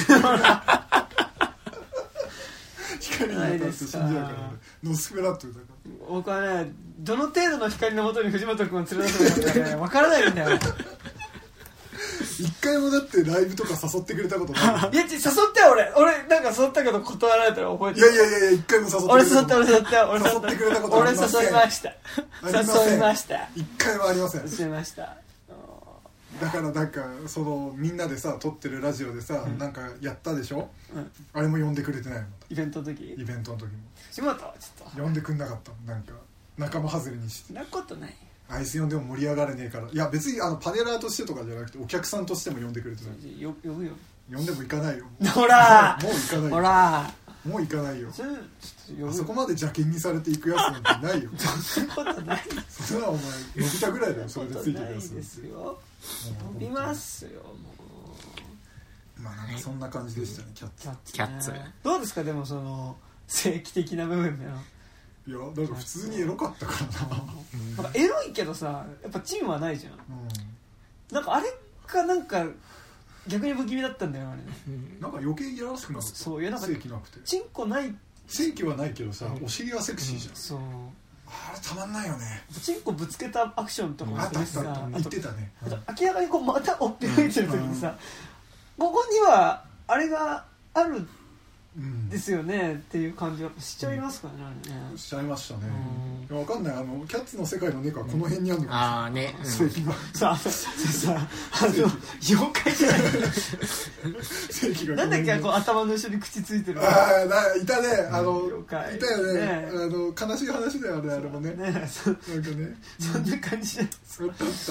光に当たって死んじゃうからノスフェラトゥだから僕はねどの程度の光のもとに藤本君を連れ出すのかね分からないんだよ一回もだってライブとか誘ってくれたことない。いや誘ってよ俺俺なんか誘ったけど断られたら覚えてる。 いやいやいや一回も誘ってくれた俺誘った俺誘った俺誘ってくれたことありません。 俺誘いました誘いました一回もありません。 誘いました。 だからなんかそのみんなでさ撮ってるラジオでさ、うん、なんかやったでしょ、うん、あれも呼んでくれてないもん。 イベントの時イベントの時も藤本ちょっと呼んでくんなかったもん。なんか仲間外れにして。 そんなことない。 あいつ呼んでも盛り上がれねえから。いや別にあのパネラーとしてとかじゃなくてお客さんとしても呼んでくれてた。 よ呼ぶよ。 呼んでも行かないよ。 ほらもう行かないよ。 ほらもう行かないよ。 そ, あそこまで邪険にされていくやつなんていないよ。 そんなことない。 それはお前伸びたぐらいだよ。それでついてるやつ。 ないですよ。伸びますよもう。まあなんかそんな感じでしたね、キャッツ。 キャッツ。 どうですかでもその正規的な部分でのいやだから普通にエロかったからななんかエロいけどさやっぱチンはないじゃん、うん、なんかあれかなんか逆に不気味だったんだよあれ、 うん、なんか余計いやらしくなかった。 そういやなんか正規なくてチンコない正規はないけどさ、うん、お尻はセクシーじゃん、うん、 そうあれたまんないよね。 チンコぶつけたアクションとかもあったあったあった言ってたね。 あと明らかにこうまた追って吹いてる時にさ、うん、ここにはあれがあるですよねっていう感じはしちゃいますからね、あれね。 しちゃいましたね。うん、わかんない、あのキャッツの世界の猫はこの辺にあるのかもしれない。 ああね、 うん、正規がさあさあの妖怪じゃない正規がなんだっけこう頭の後ろに口ついてる。 ああいたね、あの妖怪いたよね、 ねあの悲しい話だよねあれもね。ねそなんかねそんな感じで。 あったあった。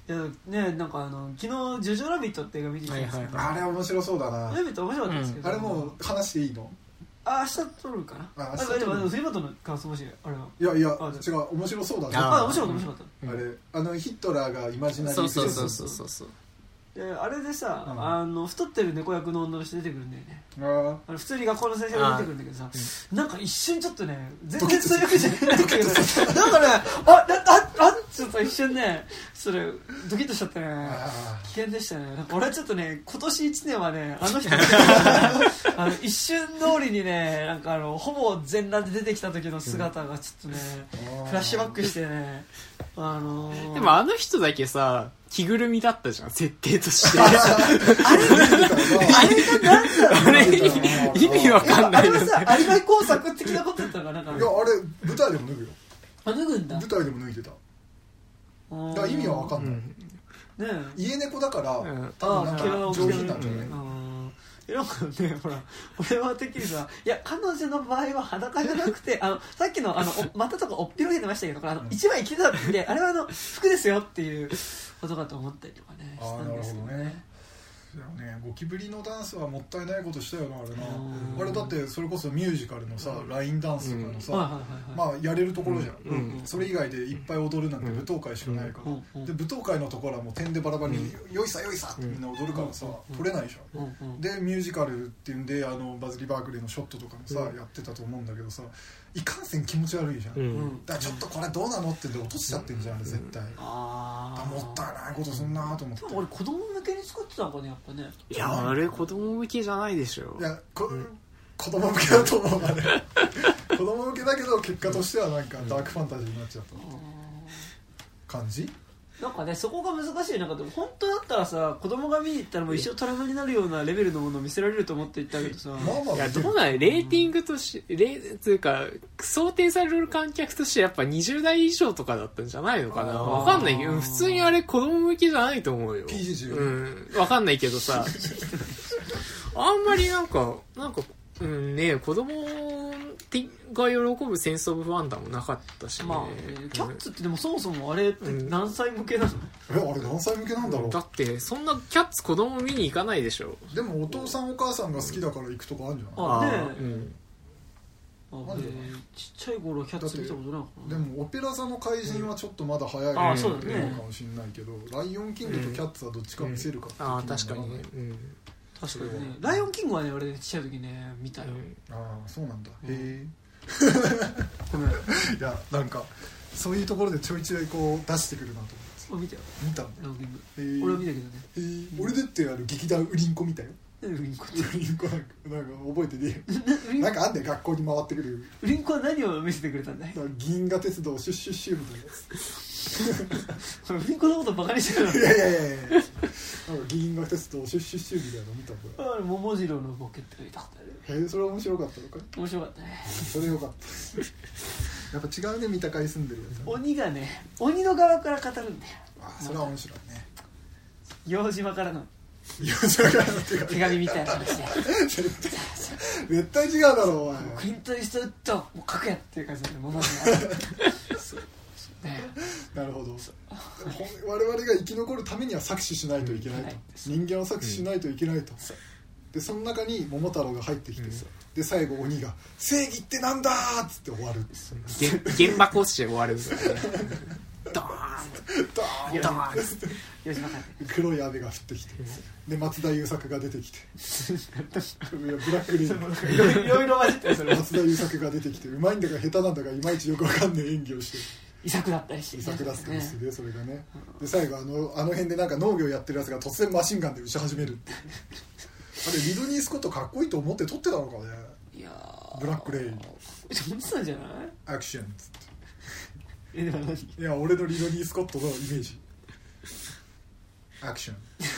いやねなんかあの昨日ジョジョラビットって映画見てきたんですけど、 あれ面白そうだな。 ラビット面白かったんですけど、 うん、あれもう話していいの？ あ、明日撮るかな。あ、あでもフリーバットの感想もしあれは。 いやいや違う、面白そうだね。 あ、面白かった面白かった。 あれあのヒットラーがイマジナリーそうそうそうそうそうそう。 であれでさ、うん、あの太ってる猫役の女の人出てくるんだよね。 ああの普通に学校の先生が出てくるんだけどさ、うん、なんか一瞬ちょっとね全然そういうわけじゃないんだけどなんかねあああちょっと一瞬ねそれドキッとしちゃってね危険でしたね。なんか俺はちょっとね今年いちねんはねあの人あの一瞬通りにねなんかあのほぼ全裸で出てきた時の姿がちょっとね、うん、フラッシュバックしてねあのー、 でもあの人だけさ着ぐるみだったじゃん設定としてあれあれがなんだろう、 あれ意味わかんないよね。 あれはさアリバイ工作的なことだったのかなんか。 いやあれ舞台でも脱ぐよ。 あ脱ぐんだ。 舞台でも脱いでた。だから意味はわかんない。うん、ね家猫だから、うん、多分なんか上品なんじゃない？ なんかね、ほら俺はてっきりさいや彼女の場合は裸じゃなくてあのさっきのあの股とかおっぴろげてましたけどあの一枚着てたんであれはあの服ですよっていうことかと思ったりとかねしたんですよね。 ね、ゴキブリのダンスはもったいないことしたよなあれな。あれだってそれこそミュージカルのさ、うん、ラインダンスとかのさ、うん、まあやれるところじゃん、うんうん、それ以外でいっぱい踊るなんて舞踏会しかないから、うん、で舞踏会のところはもう点でバラバラに、うん、よいさよいさってみんな踊るからさ、うん、取れないじゃん、うん、でミュージカルっていうんであのバズリバークレーのショットとかもさ、うん、やってたと思うんだけどさいかんせん気持ち悪いじゃん、うん、だからちょっとこれどうなのってんで落としちゃってんじゃんあれ絶対、うん、あもったいないことすんなと思って。 俺子供向けに作ってたのかねやっぱね。 いやあれ子供向けじゃないでしょ。 いやこ、うん、子供向けだと思うあれ子供向けだけど結果としてはなんかダークファンタジーになっちゃった感じ。 なんかねそこが難しい。なんかでも本当だったらさ子供が見に行ったらもう一生トラウマになるようなレベルのものを見せられると思って行ったけどさ、まあまあ、 いやどうなんレーティングとして、うん、レーつうか想定される観客としてやっぱにじゅう代以上とかだったんじゃないのかな。わかんないけど普通にあれ子供向けじゃないと思うよ。 ピージーじゅう うんわかんないけどさあんまりなんかなんかうんね子供が喜ぶセンスオブファンダもなかったしね。 まあ、キャッツってでもそもそもあれって何歳向けなの、 うん、えあれ何歳向けなんだろう。 だってそんなキャッツ子供見に行かないでしょ。 でもお父さんお母さんが好きだから行くとかあるんじゃない。 あねえ、うんあでちっちゃい頃キャッツ見たことないのかな。 でもオペラ座の怪人はちょっとまだ早いかもしれないけど、うん、ライオンキングとキャッツはどっちか見せるかって、うん、 あ確かにね、うん、 確かにねライオンキングはね俺ちっちゃい時ね見たよ、 うん、ああそうなんだ、 うん、 へえごめんいやなんかそういうところでちょいちょいこう出してくるなと思って。 見たよ見たんだ。 ライオンキング、えー、俺は見たけどね、 えー、俺だってあの劇団ウリンコ見たよ。 ウリンコってウリンコなんかなんか覚えてねえなんかあんねん学校に回ってくる。 ウリンコは何を見せてくれたんだい。 銀河鉄道シュッシュッシュみたいなやつウリンコのことバカにしてるの。 いやいやいやいや銀河鉄道シュッシュッシュみたいなの見たんだ。 あれ桃次郎のボケって書いてあったね。へえそれは面白かったのか。 面白かったね。 それよかったやっぱ違うね見た回住んでるやつ。 鬼がね鬼の側から語るんだよ。 あそれは面白いね。 洋島からの洋島からの手紙手紙みたいな話で絶対違うだろうお前。 クリント・イーストウッドもう書くやっていう感じで桃次郎ね、 なるほど。我々が生き残るためには搾取しないといけないと、うん、人間を搾取しないといけないと、うん、でその中に桃太郎が入ってきて、うん、で最後鬼が正義ってなんだーっつって終わる。 現場講師で終わるんですよねドーンドーンドーンい広島帰って黒い雨が降ってきてで松田優作が出てきてブラックレインいろいろ混じってそれ松田優作が出てきてうまいんだか下手なんだかいまいちよくわかんない演技をして遺作だったりして、 遺作だったりしてね、それがねで最後あのあの辺でなんか農業やってるやつが突然マシンガンで撃ち始めるってあれリドニー・スコットかっこいいと思って撮ってたのかね。 いやブラックレインそうなんじゃないアクションっつってえでも何いや俺のリドニー・スコットのイメージアクション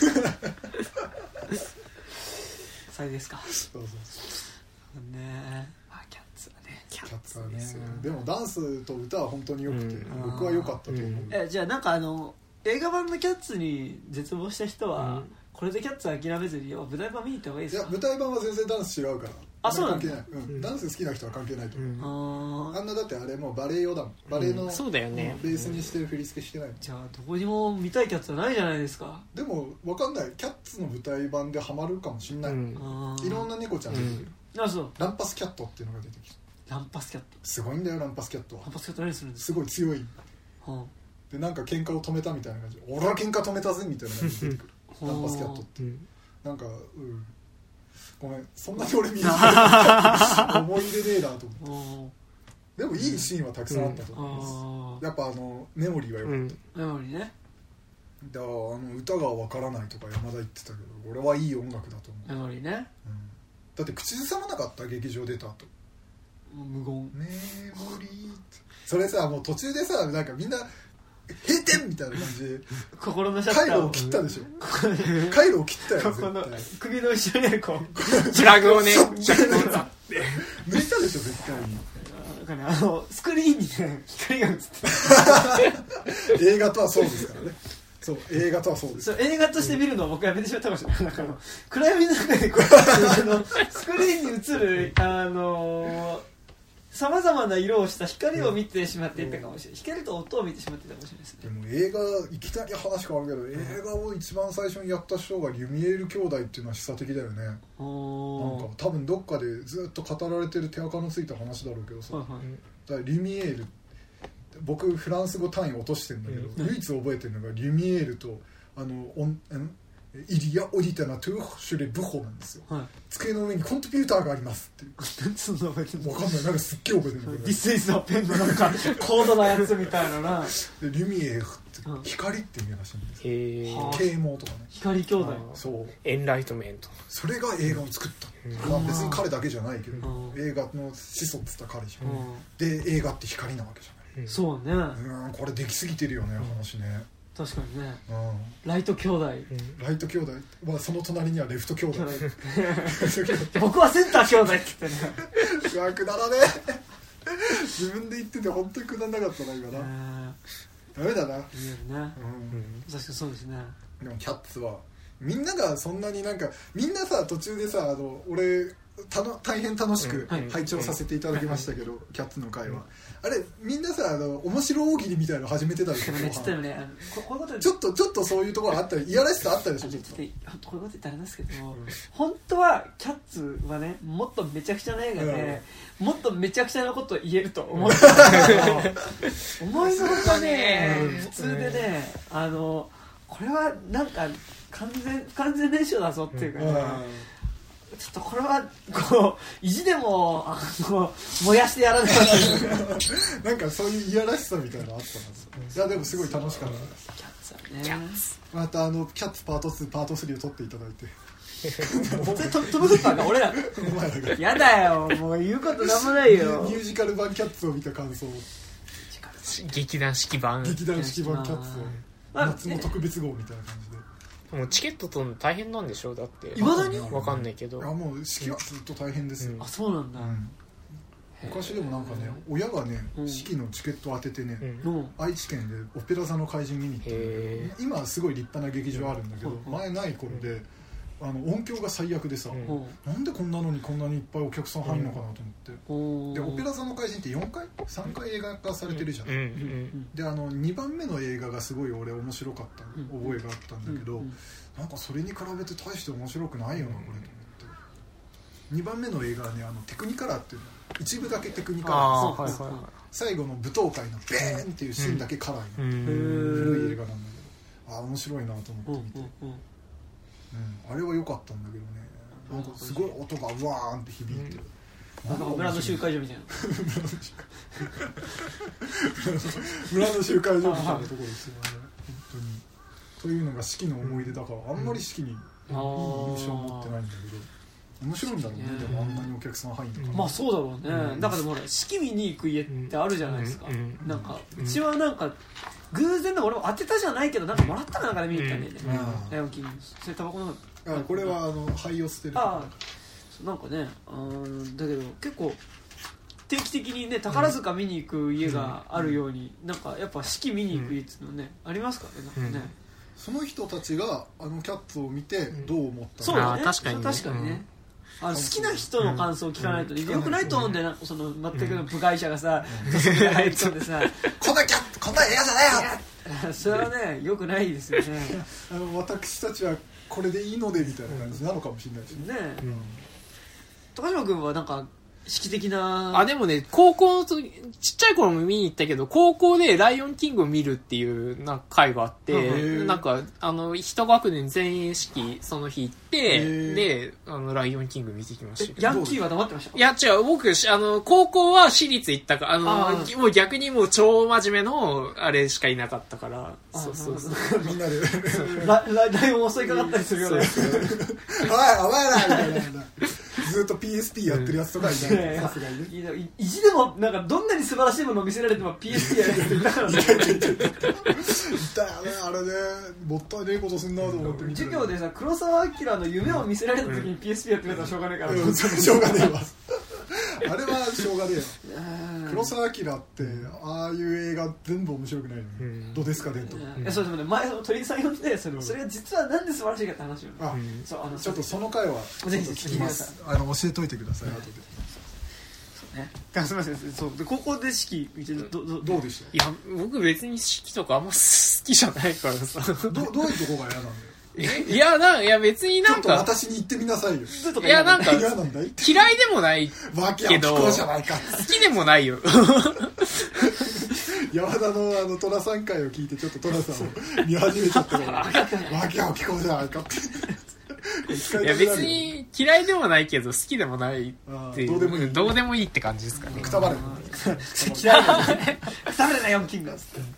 それですか。 そうそうそうねまあキャッツはねキャッツはねでもダンスと歌は本当に良くて、うん、僕は良かったと思う、うん、 えじゃあなんかあの映画版のキャッツに絶望した人は、うん、これでキャッツ諦めずに舞台版見に行った方がいいですか。 いや舞台版は全然ダンス違うからあそうなんだ、うん、ダンス好きな人は関係ないと思う、 うん、 あんなだってあれもうバレエ用だもんバレエの、うん、 そうだよねベースにしてる振り付けしてないもん、 じゃあどこにも見たいキャッツはないじゃないですか。 でも分かんないキャッツの舞台版でハマるかもしんない、うん、いろんな猫ちゃん出てくる、 うん、あそうランパスキャットっていうのが出てきてランパスキャットすごいんだよランパスキャットは。 ランパスキャット何するんですか。 すごい強い、 はあ、 でなんか喧嘩を止めたみたいな感じで俺は喧嘩止めたぜみたいな感じで出てくるランパスキャットって、うん、なんかうんごめんそんなに俺見えない思い入れねえなと思ってでもいいシーンはたくさんあったと思います、うん、やっぱあのメモリーは良かった、 うん、メモリーねだからあの歌がわからないとか山田言ってたけど俺はいい音楽だと思う。 メモリーね、 うん、だって口ずさまなかった劇場出た後無言メモリーってそれさもう途中でさなんかみんな閉店みたいな感じで心のシャッター回路を切ったでしょ回路を切ったよこの首の後ろにあるこうプラグをね抜いたでしょ絶対になんかねあのスクリーンにね光が映って映画とはそうですからねそう映画とはそうですそう映画として見るのを僕やめてしまったかもしれない。なんかあの暗闇の中でこうあのスクリーンに映るあのさまざまな色をした光を見てしまっていたかもしれない、うん、光と音を見てしまっていたかもしれないですね。 でも映画いきなり話変わるけど、うん、映画を一番最初にやった人がリュミエール兄弟っていうのは示唆的だよね。なんか多分どっかでずっと語られてる手垢のついた話だろうけどさ、はいはい、だからリュミエール僕フランス語単位落としてるんだけど、うん、唯一覚えてるのがリュミエールとあのオンんイリア・オリタナ・トゥーシュレ・ブホなんですよ、はい、机の上にコンピューターがありますっていうそんな覚えてる分かんないなんかすっげえ覚えてるディスイズのペンのなんか高度なやつみたいななでリュミエールって光って意味らしいんですよ、へ啓蒙とかね光兄弟そうエンライトメントそれが映画を作った、まあ、別に彼だけじゃないけど映画の始祖っつったら彼じゃんで映画って光なわけじゃない、 うん、そうねうんこれできすぎてるよね、うん、話ね確かにね、 うん、 ライト兄弟、うん、 ライト兄弟、まあ、その隣にはレフト兄弟僕はセンター兄弟って言ってねうわくだらね自分で言ってて本当にくだらなかったな今な、ダメだな、いいね、 うん、確かにそうですね。 でもキャッツはみんながそんなになんかみんなさ途中でさあの俺たの大変楽しく拝聴させていただきましたけど、うん、キャッツの会は、うん、あれみんなさあの面白大喜利みたいなの始めてたでしょ、ね、ちょっとねここういうことちょっとちょっとそういうところあったりいやらしさあったでしょちょっとこういうこと言ったらあれなんですけど、うん、本当はキャッツはねもっとめちゃくちゃな映画で、うん、もっとめちゃくちゃなこと言えると思ってたけど思いのほかね、うん、普通でねあのこれはなんか完全完全燃焼だぞっていうか、ね、うんちょっとこれはこう意地でもあの燃やしてやらないなんかそういういやらしさみたいなのあったんですよ。いやでもすごい楽しかったです。 キャッツはね。 キャッツまたあのキャッツパートツーパートスリーを撮っていただいて。 トム・フッパーが俺らやだよもう言うことなんもないよ。 ミュージカル版キャッツを見た感想。 劇団四季版。 劇団四季版キャッツを夏の特別号みたいな感じで。 もうチケット取るの大変なんでしょうだっていまだに分かんないけどいやもう式はずっと大変ですよ、 うん、あそうなんだ、うん、 昔でもなんかね親がね、うん、式のチケットを当ててね、うん、愛知県でオペラ座の怪人見に行って今はすごい立派な劇場あるんだけど、うん、前ない頃であの音響が最悪でさ、うん、なんでこんなのにこんなにいっぱいお客さん入るのかなと思って、うん、でオペラ座の怪人ってよんかいさんかい映画化されてるじゃん、うん、であのにばんめの映画がすごい俺面白かった覚えがあったんだけど、うん、なんかそれに比べて大して面白くないよなこれと思ってにばんめの映画はねあのテクニカラーっていうの一部だけテクニカラーです、はいはいはい、最後の舞踏会のベーンっていうシーンだけカラーになってる古い映画なんだけどあ面白いなと思って見て、 うんうんうんうん、あれは良かったんだけどね、なんかすごい音がワーンって響いて、 うん、なんか村の集会所みたいな村の集会所みたいなところですよね本当に。というのが四季の思い出だから、あんまり四季にいい印象を持ってないんだけど、面白いんだろうね、でもあんなにお客さん入るのかな。 まあそうだろうね、うん、だからでもほら四季見に行く家ってあるじゃないですか、うん、なんかうちはなんか偶然で俺も当てたじゃないけどなんかもらったかなんかで見に行ったんだよね、ライオンキング。それタバコのあこれはあの灰を捨てるとか、あなんかね、あだけど結構定期的にね宝塚見に行く家があるように、うん、なんかやっぱ四季見に行く家っていうのね、うん、ありますからね、なんかね、うん、 その人たちがあのキャッツを見てどう思ったのか、 そうだね、 確かにね、 確かにね、うん、あの好きな人の感想を聞かないと、ね、うん、よくないと思うんだよな、その全くの部外者がさ、うん、入り込んでさこんなキャッツこんな映画じゃないよそれはねよくないですよねあの私たちはこれでいいのでみたいな感じなのかもしれないしね、 うん、高島君はなんか式的なあでもね高校のちっちゃい頃も見に行ったけど高校でライオンキングを見るっていうなんか会があって、なんかあの一学年全員式その日行ってであのライオンキング見てきました。 ヤンキーは黙ってましたか？ いや違う、僕あの高校は私立行ったかあのあもう逆にもう超真面目のあれしかいなかったから、そうそうそうみんなでラ, ライオン襲いかかったりするよね。おいお前らみたいなずっと ピーエスピー やってるやつとかいない、さすがにね。意地でもなんかどんなに素晴らしいものを見せられても ピーエスピー やるやついたからね。いたよねあれね、もったいねえことすんなと思って見て授業でさ黒澤明の夢を見せられた時に ピーエスピー やってくれたらしょうがねえから、 うん、しょうがねえわあれはしょうがねえよ。黒澤明ってああいう映画全部面白くないのに、うん、どうですかねとか、 うん、そうでもね前鳥居さん呼んでそれ、それが実はなんで素晴らしいかって話を、ね、 あ、うん、そうあのちょっとその回はぜひ聞きます。あの教えといてください、うん、後で。 そうね。すみません。そうで高校で式どどどうでした？ いや僕別に式とかあんま好きじゃないからさ。 どどういうとこが嫌なんだよ。 いやないや別になんかちょっと私に言ってみなさいよ。 いやなんか嫌いでもないけど好きでもないよ。 山田のあの寅さん回を聞いてちょっと寅さんを見始めちゃったから訳を聞こうじゃないかっていや別に嫌いでもないけど好きでもないっていうどうでもいいどうでもいいって感じですかね。 くたばれ嫌いだねくたばれなよキング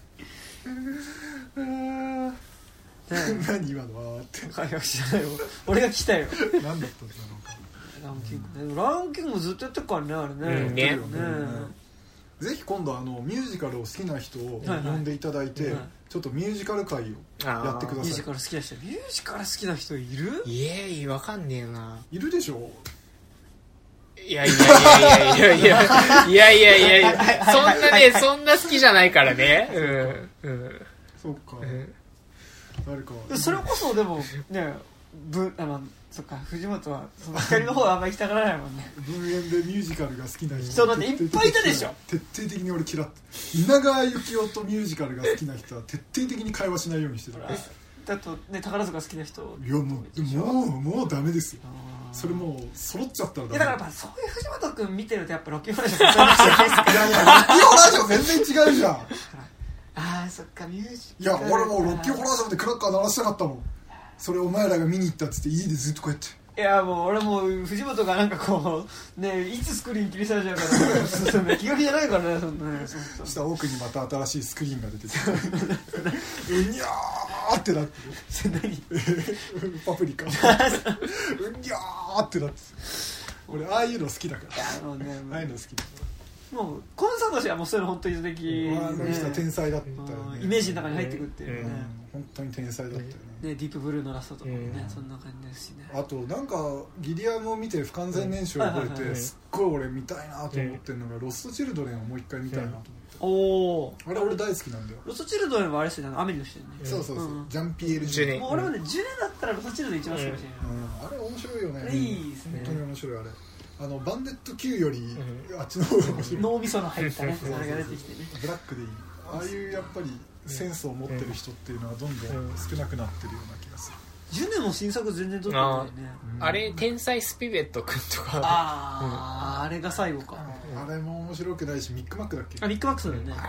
何今のはって会話知らないよ俺が来たよ何だったんだろうか。 ランキング、うん、ランキングずっとやってるからねあれね、 うん、ね、 うん、ぜひ今度あのミュージカルを好きな人を呼んでいただいて、はいはい、ちょっとミュージカル会をやってください。 ミュージカル好きな人ミュージカル好きな人いる？ いえいわかんねえないるでしょ。 いやいやいやいやいやいやいやいやいやそんなねそんな好きじゃないからね。うん、うん、 そうか、うん誰かそれこそでもねぶあのそっか藤本はその光の方はあんまり行きたがらないもんね。 文園でミュージカルが好きな人そうだっていっぱいいたでしょ。 徹底的に俺嫌って稲川幸雄とミュージカルが好きな人は徹底的に会話しないようにしてる。 だとね宝塚好きな人いやもうもうもうダメですよ。それもう揃っちゃったらダメ。 いやだからやっぱそういう藤本君見てるとやっぱロッキーホラーショーそういう人じゃないですか。 いやいやロッキーホラーショー全然違うじゃん。 あーそっかミュージいや俺もうロッキーホラーショーでクラッカー鳴らしたかったもん。それお前らが見に行ったっつって家でずっとこうやっていやもう俺もう藤本がなんかこうねいつスクリーン切りされちゃうから気が気じゃないからねそんなねそしたら奥にまた新しいスクリーンが出てきてうにゃーってなってるパプリカうにゃーってなって俺ああいうの好きだからあの、ね、ああいうの好きだからもうコンサート氏はもうそういうの本当に意図的、ね、 あの人は天才だったよね。 イメージの中に入ってくるっていうね、 うん、本当に天才だったよね。 ねディープブルーのラストとかもね、うん、そんな感じですしね。 あとなんかギリアムを見て不完全燃焼を覚えてすっごい俺見たいなと思ってるのがロストチルドレンをもう一回見たいなと思って、うん、おあれ俺大好きなんだよ。 ロストチルドレンはあれですよね雨の人ね、 うん、そうそうそう、うん、ジャンピエール・ジュネ。 もう俺もねジュネだったらロストチルドレン一番好きかもしれない、 うんうん、あれ面白いよね。 いいですね。 本当に面白いあれ。あのバンデット Q より、うん、あっちの方が面白い。 脳みその入ったねそれが出てきてね。 ブラックでいい。ああいうやっぱりセンスを持ってる人っていうのはどんどん少なくなってるような気がする。 ジュネも新作全然撮ってないね。 あ, あれ天才スピベットくんとかああ、うん、あれが最後か。 あれも面白くないしミックマックだっけ。 あミックマックそうだよね。 あれ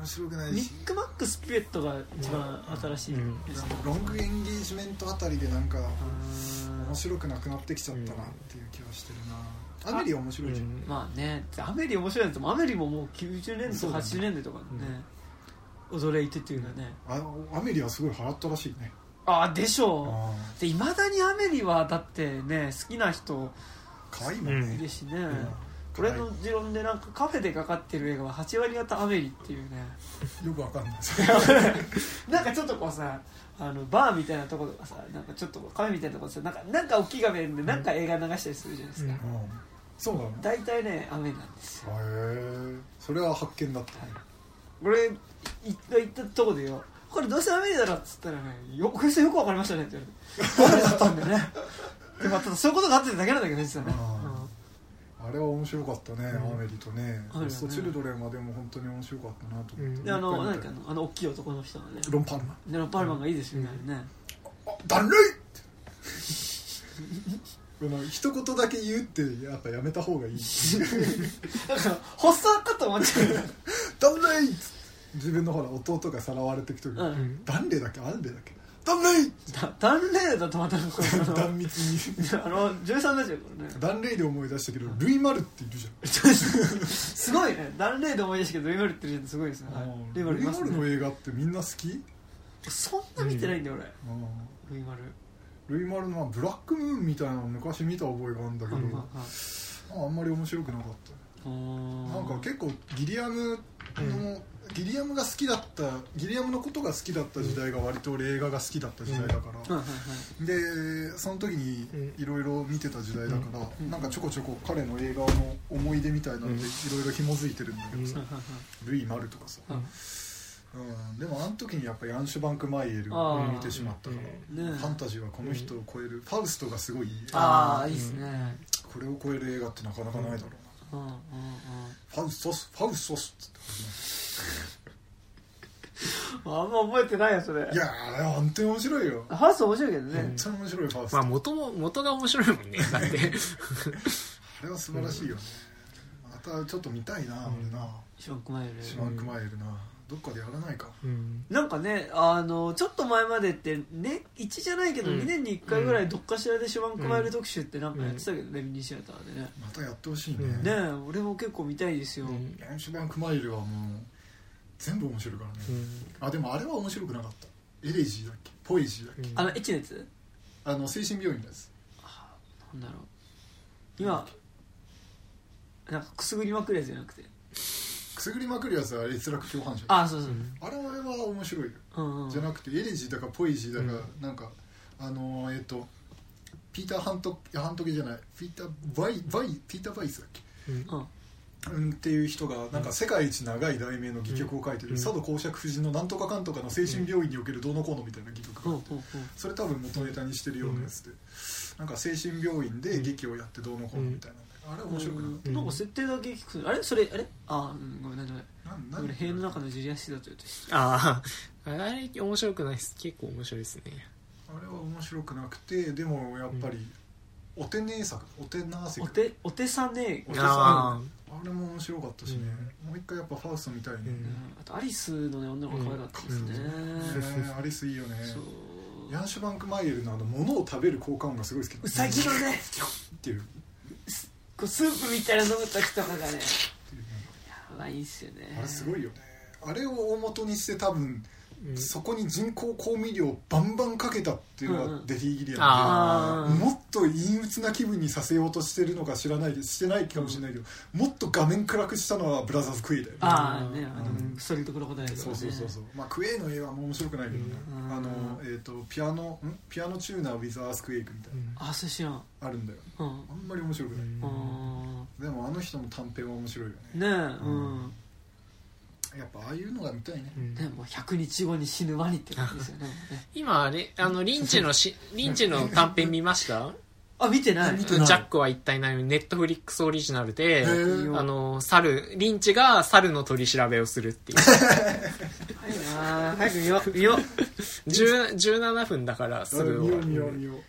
面白くないし、 ミックマックスピレットが一番新しいですね、 ロングエンゲージメントあたりでなんか面白くなくなってきちゃったなっていう気はしてるな。アメリ面白いじゃん、 うん、まあねアメリ面白いやつもアメリももうきゅうじゅうねんだいとかはちじゅうねんだいとかね、うん、驚いてっていうかね、 あアメリはすごい流行ったらしいね。 ああでしょう。でいまだにアメリはだってね好きな人可愛いもんね、 いるしね、 うんこれの持論でなんかカフェでかかってる映画ははちわり方アメリっていうねよくわかんないなんかちょっとこうさあのバーみたいなところとかさなんかちょっとカフェみたいなところでさなんかなんか大きい画面でなんか映画流したりするじゃないですか、 うんうん、そうなの。 大体ねアメなんですよ。 へえそれは発見だった、はい、 俺行った行ったとこでよこれどうせアメリだろっつったらねよこれよくわかりましたねって言われてアメリだったんだよねでもただそういうことがあってるだけなんだけど実はね、 あれは面白かったね、 うん、 アメリとねホストチルドレンはでも本当に面白かったなと思って、うん、 であの何かあのあの大きい男の人がねロンパルマンでロンパルマンがいいですよね、うん、ねあダンレイこの一言だけ言うってやっぱやめた方がいいだから発作かと思っちゃうダンレイ自分のほら弟がさらわれていく時に、うん、ダンレイだっけアンレイだっけダンレイダンレイだとまた断密にあのじゅうさんになっちゃうからね。 ダンレイで思い出したけどルイマルっているじゃんすごいねダンレイで思い出したけどルイマルっているじゃんすごいですね、はい、 ルイマルいますね。ルイマルの映画ってみんな好き？ そんな見てないんだよ、俺。ルイマルルイマルのブラックムーンみたいなの昔見た覚えがあるんだけど、うんうんうん、あんまり面白くなかった。なんか結構ギリアムの、うんギリアムが好きだったギリアムのことが好きだった時代が割と俺映画が好きだった時代だから、うん、でその時にいろいろ見てた時代だから、うん、なんかちょこちょこ彼の映画の思い出みたいなのでいろいろ紐づいてるんだけどさ、うん、ルイ・マルとかさ、うんうん、でもあの時にやっぱヤンシュバンク・マイエルを見てしまったから、ね、ファンタジーはこの人を超える、うん、ファウストがすごいああいいですねこれを超える映画ってなかなかないだろうな、うんうんうん、ファウストスファウストスって始まるあんま覚えてないよそれ。いやあれは本当に面白いよ。 ファースト面白いけどね。 本当に面白いファースト。 まあ元も元が面白いもんね。だってあれは素晴らしいよね。またちょっと見たいな、うん、俺な。 シュワンクマイル。 シュワンクマイルな。どっかでやらないか。 うん、なんかねあのちょっと前までってねいちじゃないけど、うん、にねんにいっかいぐらいどっかしらでシュワンクマイル特集ってなんかやってたけどね、うん、ミニシアターでね。 またやってほしいね。 ね俺も結構見たいですよ。 ヤンシュバンクマイルはもう。全部面白いからね、うん、あでもあれは面白くなかったエレジーだっけポエジーだっけ、 うん、あのエッチなやつあの精神病院のやつあなんだろう今なんかくすぐりまくるやつじゃなくてくすぐりまくるやつは閲楽共犯者あそうそう、 あれは面白いよ、 うんうん、 じゃなくてエレジーだかポエジーだか、うん、なんかあのー、えっとピーター・ハントハントケじゃないピーター・バイバイピーター・バイスだっけ、うんうん、っていう人がなんか世界一長い題名の戯曲を書いてる、うん、佐渡公爵夫人のなんとかかんとかの精神病院におけるどうのこうのみたいな戯曲があって、うん、それ多分元ネタにしてるようなやつで、なんか精神病院で劇をやってどうのこうのみたいな、あれ面白くなかった、 うん、なんか設定だけ聞くあれそれあれあ、うん、ごめんなさい俺塀の中のジュリアシーだと言うとあああれ面白くないです結構面白いですねあれは面白くなくてでもやっぱり、うんお手姉作お手なーお手お手さねお手さああれも面白かったしね、うん、もう一回やっぱファウストみたいに、うん、 あとアリスのね女の子可愛かったですね、 うんね、アリスいいよねヤンシュバンクマイエルのあの物を食べる効果音がすごい好きウサギのねっていうこうスープみたいな飲む時とかがねやばいんすよねあれすごいよねあれを大元にして多分うん、そこに人工香味料をバンバンかけたっていうのがデフィーギリアンで、うん、もっと陰鬱な気分にさせようとしてるのか知らないですしてないかもしれないけど、うん、もっと画面暗くしたのはブラザーズ・クエイだよねああねあの、うん、ストリートクロコダイルとかねそうそうそうそうまあクエイの映画も面白くないけどね、うん、あのえっ、ー、とピアノんピアノチューナー with アースクエイクみたいな、 うん、あそれ知らんあるんだよ、うん、あんまり面白くない、うん、でもあの人の短編は面白いよねねえうんやっぱああいうのが見たいね、 うん、でもひゃくにちごに死ぬワニって感じですよね今あれあのリンチのしリンチの短編見ましたあ見てないジャックは一体何ネットフリックスオリジナルであの猿リンチが猿の取り調べをするっていう早いな早く見よう見ようじゅうななふんだからすぐ見よう見よう見よう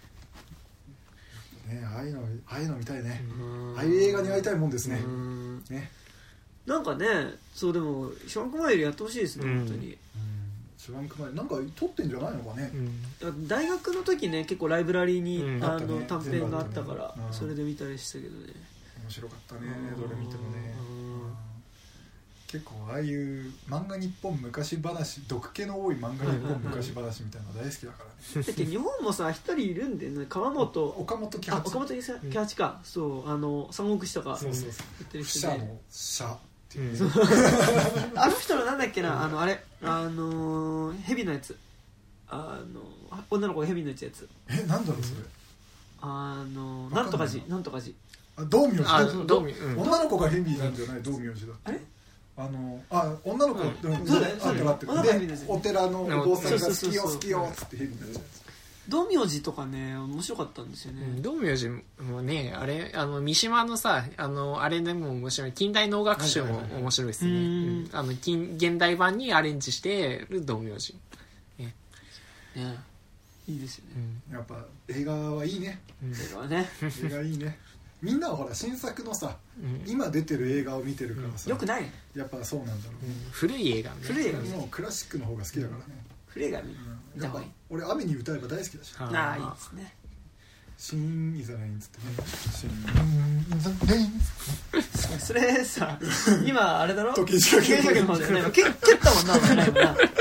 ねああいうのああいうの見たいねああいう映画に会いたいもんですねねなんかねそうでもシュワンクマイルやってほしいですね、うん、本当に、うん、 シュワンクマイルなんか撮ってんじゃないのかね、 うん、大学の時ね結構ライブラリーに、うん、あの、ね、短編があったから、ね、それで見たりしたけどね面白かったねどれ見てもね、うん、結構ああいう漫画日本昔話毒気の多い漫画日本昔話みたいなの大好きだからねだって日本もさ一人いるんでね川本岡本喜八岡本喜八か、うん、そうあの三国志とかそうそうそう言ってる人での社っていう、ね、 あの人のなんだっけなあのあれあの蛇のやつあの女の子が蛇のやつえなんだろうそれあのなんとか寺なんとか寺あ道明寺道明、うん、 女の子が蛇なんじゃない道明寺だあれあのあ女の子、うん、 そうだよあってなってでお寺のお坊さんが好きよ好きよっつって蛇になっちゃう道明寺とかね面白かったんですよね、 うん、道明寺もねあれあの三島のさあのあれでも面白い近代能楽集も面白いですね、はいはいはいうん、あの近現代版にアレンジしてる道明寺ねねいいですよね、 うん、やっぱ映画はいいね、 うん、映画はね映画いいねみんなはほら新作のさ、うん、今出てる映画を見てるからさ、 うん、よくないやっぱそうなんだろう、 うん、古い映画ね古い映画ねもうクラシックの方が好きだからね、うん、 古い映画見うん、やっぱ俺雨に歌えば大好きだしああいいですねシーンイザレインつってねシーンイザレインそれさ今あれだろ時計仕掛けの方でね蹴ったもんなお前ね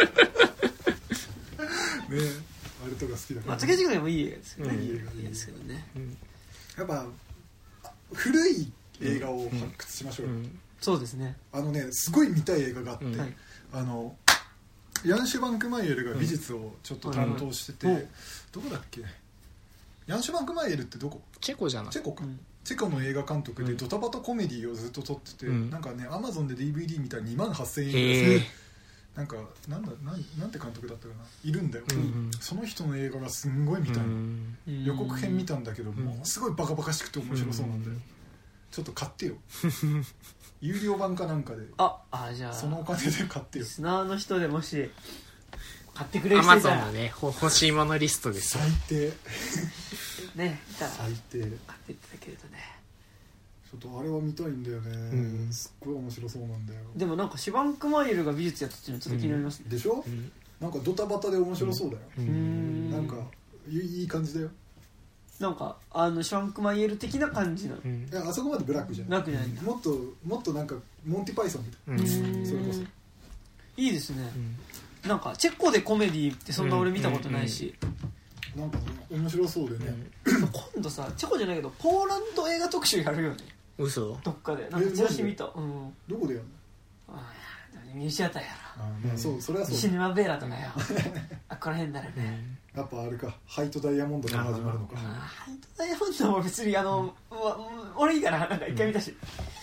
あれとか好きだから、ね、 まあ、時計仕掛けもいい映画ですよね、 うん、いい映画いいですけどね、うん、 やっぱ古い映画を発掘しましょうよ、うんうん、 そうですねあのねすごい見たい映画があって、うんはい、あのヤンシュバンクマイエルが美術をちょっと担当してて、うん、どこだっけヤンシュバンクマイエルってどこチェコじゃないチェコか、うん、チェコの映画監督でドタバタコメディをずっと撮ってて、うん、なんかねアマゾンで ディーブイディー みたいににまんはっせんえんぐらいするなんかなんだなんなんて監督だったかないるんだよ、うんうん、その人の映画がすんごい見たいの、うん、予告編見たんだけど、うん、もうすごいバカバカしくて面白そうなんだよ、うん、ちょっと買ってよ有料版かなんかでああじゃあそのお金で買ってよリスナーの人でもし買ってくれる人いたら Amazon のね欲しいものリストです最低ねいたら最低買っていただけるとねちょっとあれは見たいんだよね、うん、すっごい面白そうなんだよでもなんかシュバンクマイルが美術やったっていうのはちょっと気になりますね、 うん、でしょ、うん、なんかドタバタで面白そうだよ、うん、なんかいい感じだよなんかあのシュバンクマイル的な感じなの、 うん、いやあそこまでブラックじゃないブラックじゃないんだもっともっとなんかモンティパイソンみたいな、うん、それこそいいですね、うん、なんかチェコでコメディってそんな俺見たことないし、 うん、なんか、ね、面白そうでね、 うん、今度さチェコじゃないけどポーランド映画特集やるよね嘘どっかでなんかチラシ見た、うん、 どこでやるのあミュージアターやろあ、まあ、そうそれはそうシネマベーラとかよあこら辺だろうね、 うん、やっぱあれかハイトダイヤモンドから始まるのかハイトダイヤモンドも別にあの、うん、俺いいかななんか一回見たし、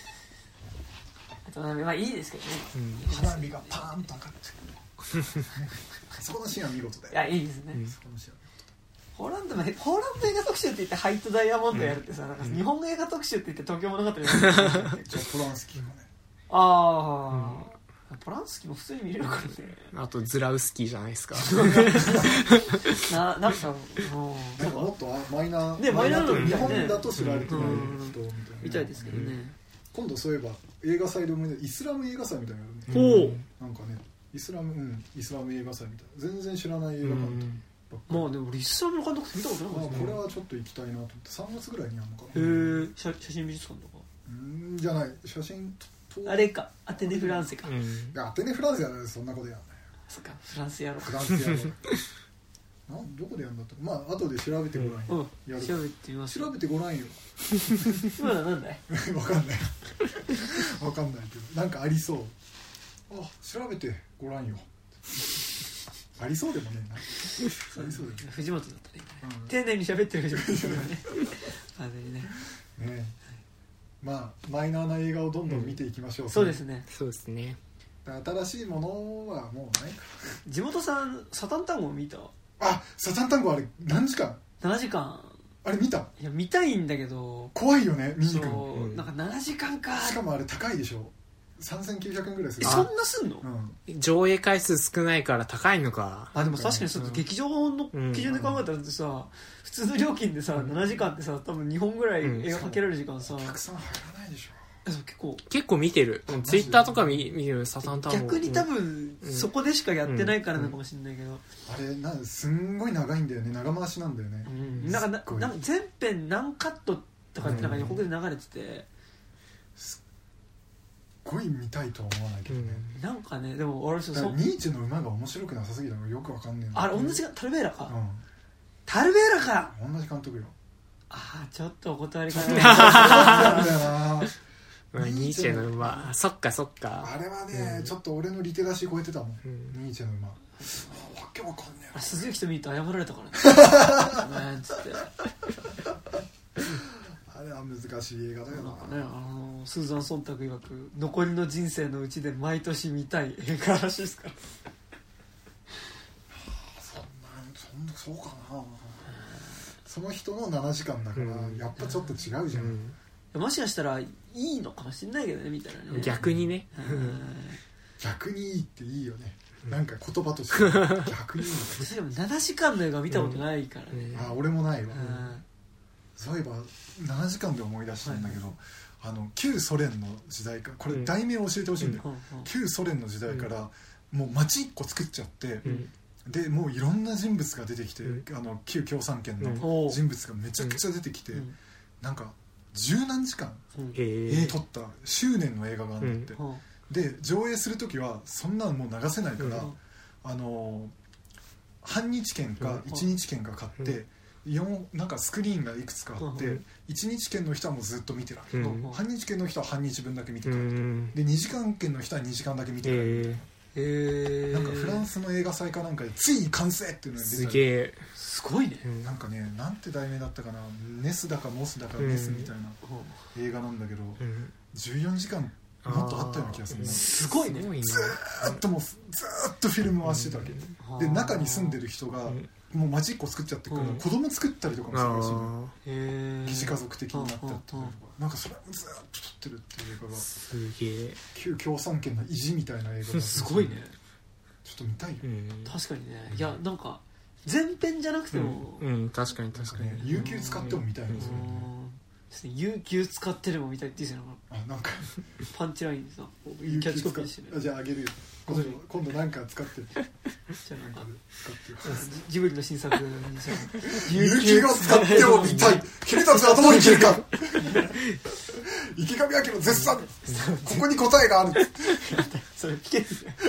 うん、あとまあいいですけどね、 うん、花火がパーンと上がってそこのシーンは見事だよいやいいですね、 うん、そこのシーンはポーランドのポーランド映画特集って言ってハイトダイヤモンドやるってさ、うん、なんか日本映画特集って言って東京物語やるじゃあポランスキーもねああ、うん、ポランスキーも普通に見れるからねあとズラウスキーじゃないですかな, なんかもうなんかもっとマイナーねマイナーの日本だと知られてない人みたいな、ね、 みたいですけどね、うん、 今度そういえば映画祭でもイスラム映画祭みたいなのあるね、 うん、なんかねイスラムうんイスラム映画祭みたいな全然知らない映画館と、うんまあでも俺イスラムの監督って見たことなかった、 ね、これはちょっと行きたいなと思ってさんがつぐらいにあるのかなへえ写, 写真美術館とかうんじゃない写真あれかアテネフランセか、うん、いやアテネフランセやないそんなことやんないそっかフランスやろうフランスやろうなどこでやるんだったまあ後で調べてごらんよ、 うん、やる調べてみます調べてごらんよ今のは何だいわかんないわかんないけどなんかありそうあ調べてごらんよありそうでもねえなありそうでもね藤本だったね、うん、丁寧に喋ってる藤本だねあれねねまあマイナーな映画をどんどん見ていきましょう、うん、 そうですねそうですね新しいものはもうないから地元さんサタン単語見たあサタン単語あれ何時間ななじかんあれ見たいや見たいんだけど怖いよね見に行くの、うん、なんかななじかんかしかもあれ高いでしょさんぜんきゅうひゃくえんぐらいするそんなすんの、 うん、上映回数少ないから高いのかあでも確かにちょっと劇場の基準で考えたらさ、うん、普通の料金でさ、うん、ななじかんってさ多分にほんぐらい映画かけられる時間さ、 うん、お客さん入らないでしょ結構結構見てる、うん、ツイッターとか見見るサザンタウン逆に多分、うん、そこでしかやってないからなのかもしれないけど、うん、 あれなすんごい長いんだよね、長回しなんだよね、 うん、なんかななんか全編何カットとかってなんか予告で流れてて、うん、 すっごい見たいとは思わないけどね、 うん、なんかねでも俺ちょっとニーチェの馬が面白くなさすぎたのがよくわかんねえんだ。 あれ同じタルベーラか、 うん、 タルベーラか同じ監督よ。 ああちょっとお断りかなニーチェの馬、そっかそっか、 あれはね、うん、ちょっと俺のリテラシー超えてたもん、うん、ニーチェの馬わけわかんねえな。 鈴木と見ると謝られたからねつってあれは難しい映画だよな。 なんかね、あのスーザン・ソンタク曰く残りの人生のうちで毎年見たい映画らしいですからそんなそんなそうかな、その人のななじかんだから、うん、やっぱちょっと違うじゃん、 うん、もしかしたらいいのかもしれないけどねみたいなね、 逆にね、 うん、 逆にいいっていいよね、なんか言葉として逆にいい私でもななじかんの映画見たことないからね、 うん、あ俺もないわ、うん、そういえばななじかんで思い出したんだけど、はい、あの旧ソ連の時代からこれ題名を教えてほしいんだよ、うん、旧ソ連の時代からもう街一個作っちゃって、うん、でもういろんな人物が出てきて、うん、あの旧共産圏の人物がめちゃくちゃ出てきて、うん、なんか十何時間撮った執念の映画があるんだって、うん、で上映する時はそんなのもう流せないから、うん、あの半日券かいちにち券か買って、うん、よんなんかスクリーンがいくつかあって、うん、いちにち券の人はもうずっと見てるわけ、うん、半日券の人は半日分だけ見てる、うん、でにじかん券の人はにじかんだけ見てる、 えー、 なんかフランスの映画祭かなんかでついに完成っていうのが出た。 すげえすごいね、 なんかねなんて題名だったかな、ネスだかモスだかネスみたいな映画なんだけど、うん、じゅうよじかんもっとあったような気がする、ね、 すごいね、 ずーっともうずーっとフィルム回してたわけ、うん、で中に住んでる人がもう街一個作っちゃってるから、うん、子供作ったりとかもするらしいの、うん、疑似家族的になったりとか、なんかそれもずーっと撮ってるっていう映画がすげえ旧共産圏の意地みたいな映画がすごいね、 ちょっと見たいよ、うん、 確かにね、いやなんか前編じゃなくても、 うん、うん、確かに確かに、ね、 有給使っても見たいんですよね、 有給使ってれば見たいって言うじゃん、 あなんかパンチラインでさキャッチコピーしてる、じゃああげるよ今度今度なんか使ってじゃあなんかジブリの新作に有給を使っても見たい君たちはどう生きるか池上彰絶賛ここに答えがあるそれ聞ける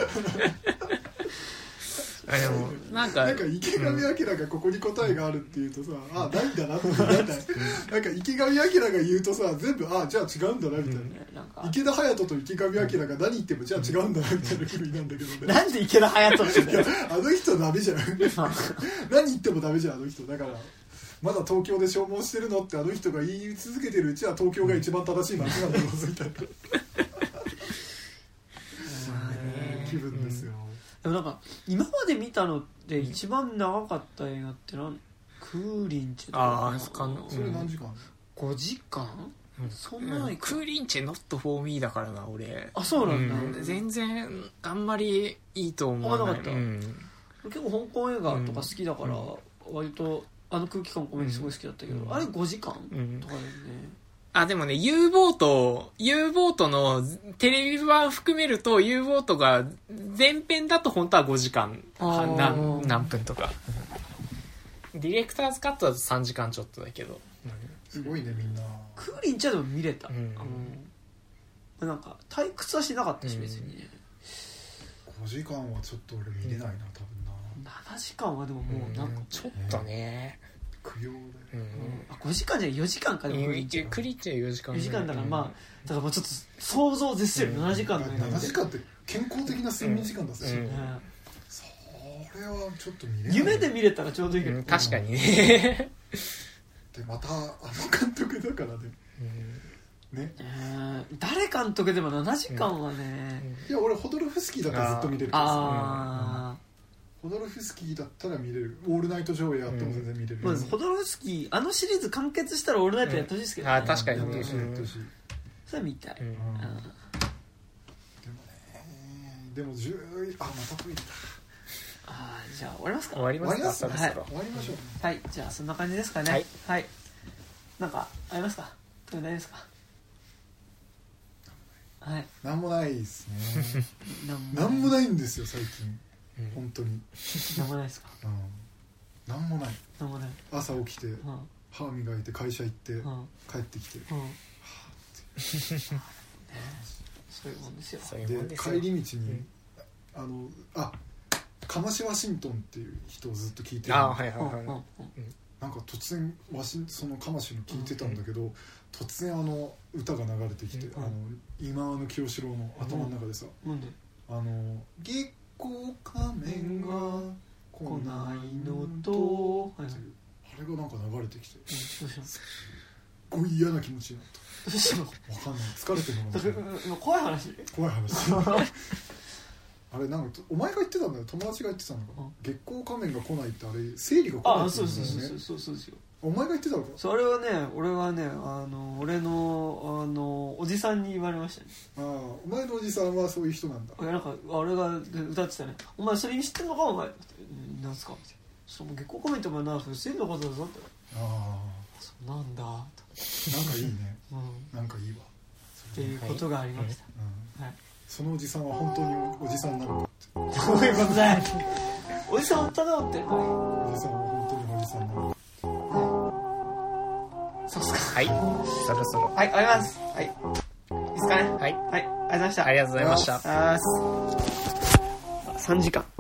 あでもなんかなんか池上彰がここに答えがあるって言うとさ、うん、あないんだなってなんだなんか池上彰が言うとさ全部あじゃあ違うんだなみたいな、うん、なん池田隼人と池上彰が何言ってもじゃあ違うんだなみたいな風になんだけどねなんで池田隼人ってあの人ダメじゃん何言ってもダメじゃんあの人だからまだ東京で消耗してるのってあの人が言い続けてるうちは東京が一番正しい街なんだろうみたいな気分ですよ。 でもなんか今まで見たので一番長かった映画ってなんクーリンチェとかああかんそれ何時間、 ごじかん、うん、そんなないか、 うん、クーリンチェ not for me だからな俺。 あそうなんだ、 うん、全然あんまりいいと思わない。 なかった、うん、結構香港映画とか好きだから、うん、割とあの空気感込めてすごい好きだったけど、うん、あれごじかん、うん、とかだよね。 あ、でもね、U ボート、U ボートのテレビ版含めると U ボートが前編だと本当はごじかん何、何分とか。ディレクターズカットだとさんじかんちょっとだけど。 すごいねみんな。 クーリンちゃんでも見れた。うん、あのなんか退屈はしなかったし別にね。 ごじかんはちょっと俺見れないな多分な。 ななじかんはでももうなんか、うん、 ちょっとね。 苦行だよ、 うんうん、あごじかんじゃよじかんかでもクリッチはよじかんよじかんだからまあだからもうちょっと想像を絶する、うん、ななじかんのななじかんって健康的な睡眠時間だし、うんうん、それはちょっと見れない夢で見れたらちょうどいいけど、 うん、確かにねでまたあの監督だからね、 うん、ね、えー、誰監督でもななじかんはね、 うん、いや俺ホドロフスキーだったらずっと見れるからさああホドロフスキーだったら見れる。オールナイト上映やっても全然見れる、 うん、ホドロフスキーあのシリーズ完結したらオールナイトやってほしいですけどね、 うん、あ確かにね、 やってほしいやってほしい、うん、 それは見たい、うんうん、でもねでもじゅうあまたトイレだあじゃあ終わりますか終わりますか、 はい、終わりましょう、 はいじゃあそんな感じですかね。はい、はい、なんかありますか？大丈夫ですか？ はい、 なんもないですねなんもないんですよ最近、うん、本当になんもないですか、 うん、なんもないなんもない朝起きて、うん、歯磨いて会社行って、うん、帰ってきて、うん、はぁってそういうもんですよ。 で帰り道に、うん、あのあカマシワシントンっていう人をずっと聞いてるあ、はいはいはい、うん、 なんか突然ワシそのカマシの聞いてたんだけど、うん、突然あの歌が流れてきて、うん、あの今の清志郎の頭の中でさ、うん、あの月光仮面が来ないのと、はい、あれがなんか流れてきて、うん、すっごい嫌な気持ちになった。わかんない疲れてるのかもしれない怖い話怖い話あれなんかお前が言ってたんだよ友達が言ってたのか、うん、月光仮面が来ないってあれ生理が来ないって言うんだよね。あ、そうそうそうそうそうですよ。お前が言ってたのか。 それはね俺はねあの俺のあのおじさんに言われましたね。 ああお前のおじさんはそういう人なんだ。 なんか俺が歌ってたねお前それ知ってんのかお前なんすかみたいなその月光仮面ってお前な生理のことだぞって。ああそうなんだとなんかいいね、うん、なんかいいわっていうことがありました、 はいはい、そのおじさんは本当におじさんなのかってどういうことだよおじさん本当だよって、はい、 おじさんは本当におじさんなのか、 はい、そうっすかはいそろそろはいありがとうございますはいいいですかねはい、はい、ありがとうございましたありがとうございましたさんじかん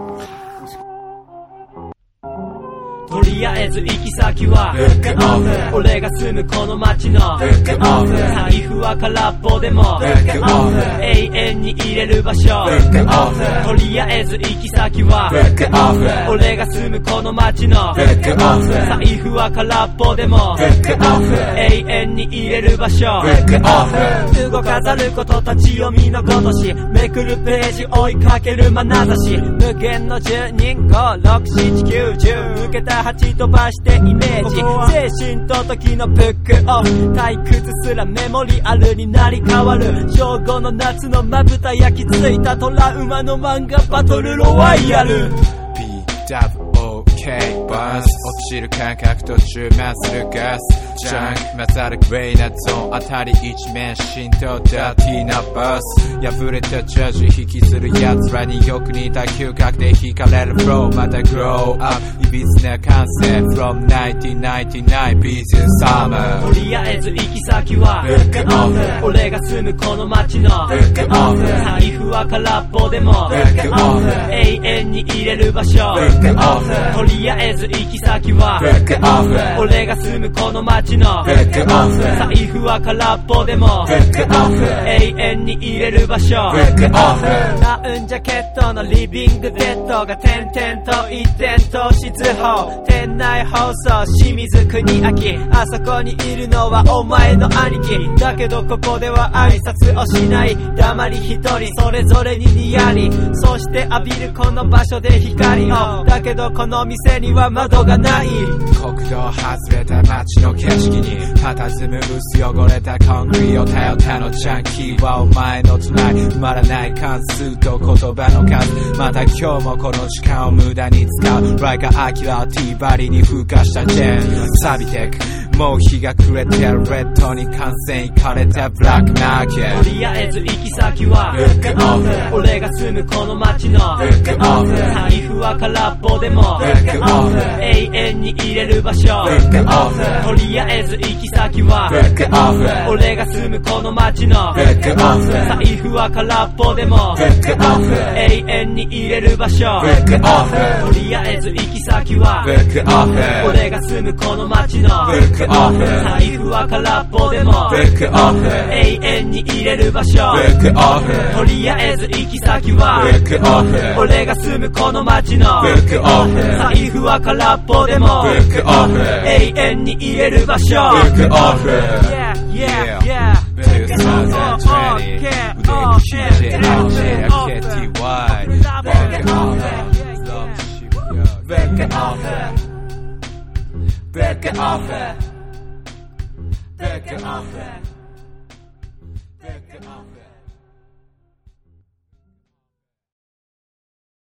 とりあえず行き先はブックオフ俺が住むこの街のブックオフ財布は空っぽでもブックオフ永遠に入れる場所ブックオフとりあえず行き先はブックオフ俺が住むこの街のブックオフ財布は空っぽでもブックオフ永遠に入れる場所ブックオフ動かざることたちを見のごとしめくるページ追いかける眼差し無限のじゅうにんごろくしちきゅうじゅう抜けたはち飛ばしてイメージ精神と時のブックオフ退屈すらメモリアルになり変わる正午の夏のまぶた焼き付いたトラウマの漫画バトルロワイヤルピーダブリューオーケー バス落ちる感覚と充満するガスジャンク混ざるグレーなゾーンあたり一面浸透ダーティーなバス破れたジャージ引きずる奴らによく似た嗅覚で惹かれるフローまた grow up いびつな感性 from ナインティナインティナイン ビーズサマーとりあえず行き先はブックオフ俺が住むこの街のブックオフ財布は空っぽでもブックオフ永遠に入れる場所ブックオフとりあえず行き先はブックオフ俺が住むこの街のブックオフ財布は空っぽでもブックオフ永遠に入れる場所ブックオフダウンジャケットのリビングデッドが点々と一点投資図法店内放送清水国明あそこにいるのはお前の兄貴だけどここでは挨拶をしない黙り一人それぞれににやりそして浴びるこの場所で光をだけどこの店には窓がない国道外れた街の景色に佇む薄汚れたコンクリを頼ったのジャンキーはお前の隣埋まらない関数と言葉の数また今日もこの時間を無駄に使うライカアキラをティーバリに風化したジェン錆びてくもう日が暮れてるレッドに感染いかれたブラックマーケットとりあえず行き先はブックオフ俺が住むこの街のブックオフ財布は空っぽでもブックオフ永遠に入れる場所ブックオフとりあえず行き先はブックオフ俺が住むこの街のブックオフ財布は空っぽでもブックオフ永遠に入れる場所ブックオフとりあえず行き先はブックオフ俺が住むこの街のブックオフ財布は空っぽでもブックオフ永遠に入れる場所ブックオフとりあえず行き先はブックオフ俺が住むこの街のブックオフ財布は空っぽでもブックオフ永遠に入れる場所ブックオフ Yeah yeah yeah ブックオフにじゅう腕にひいてアウェイアケティワイブックオフブックオフブックオフBack off it.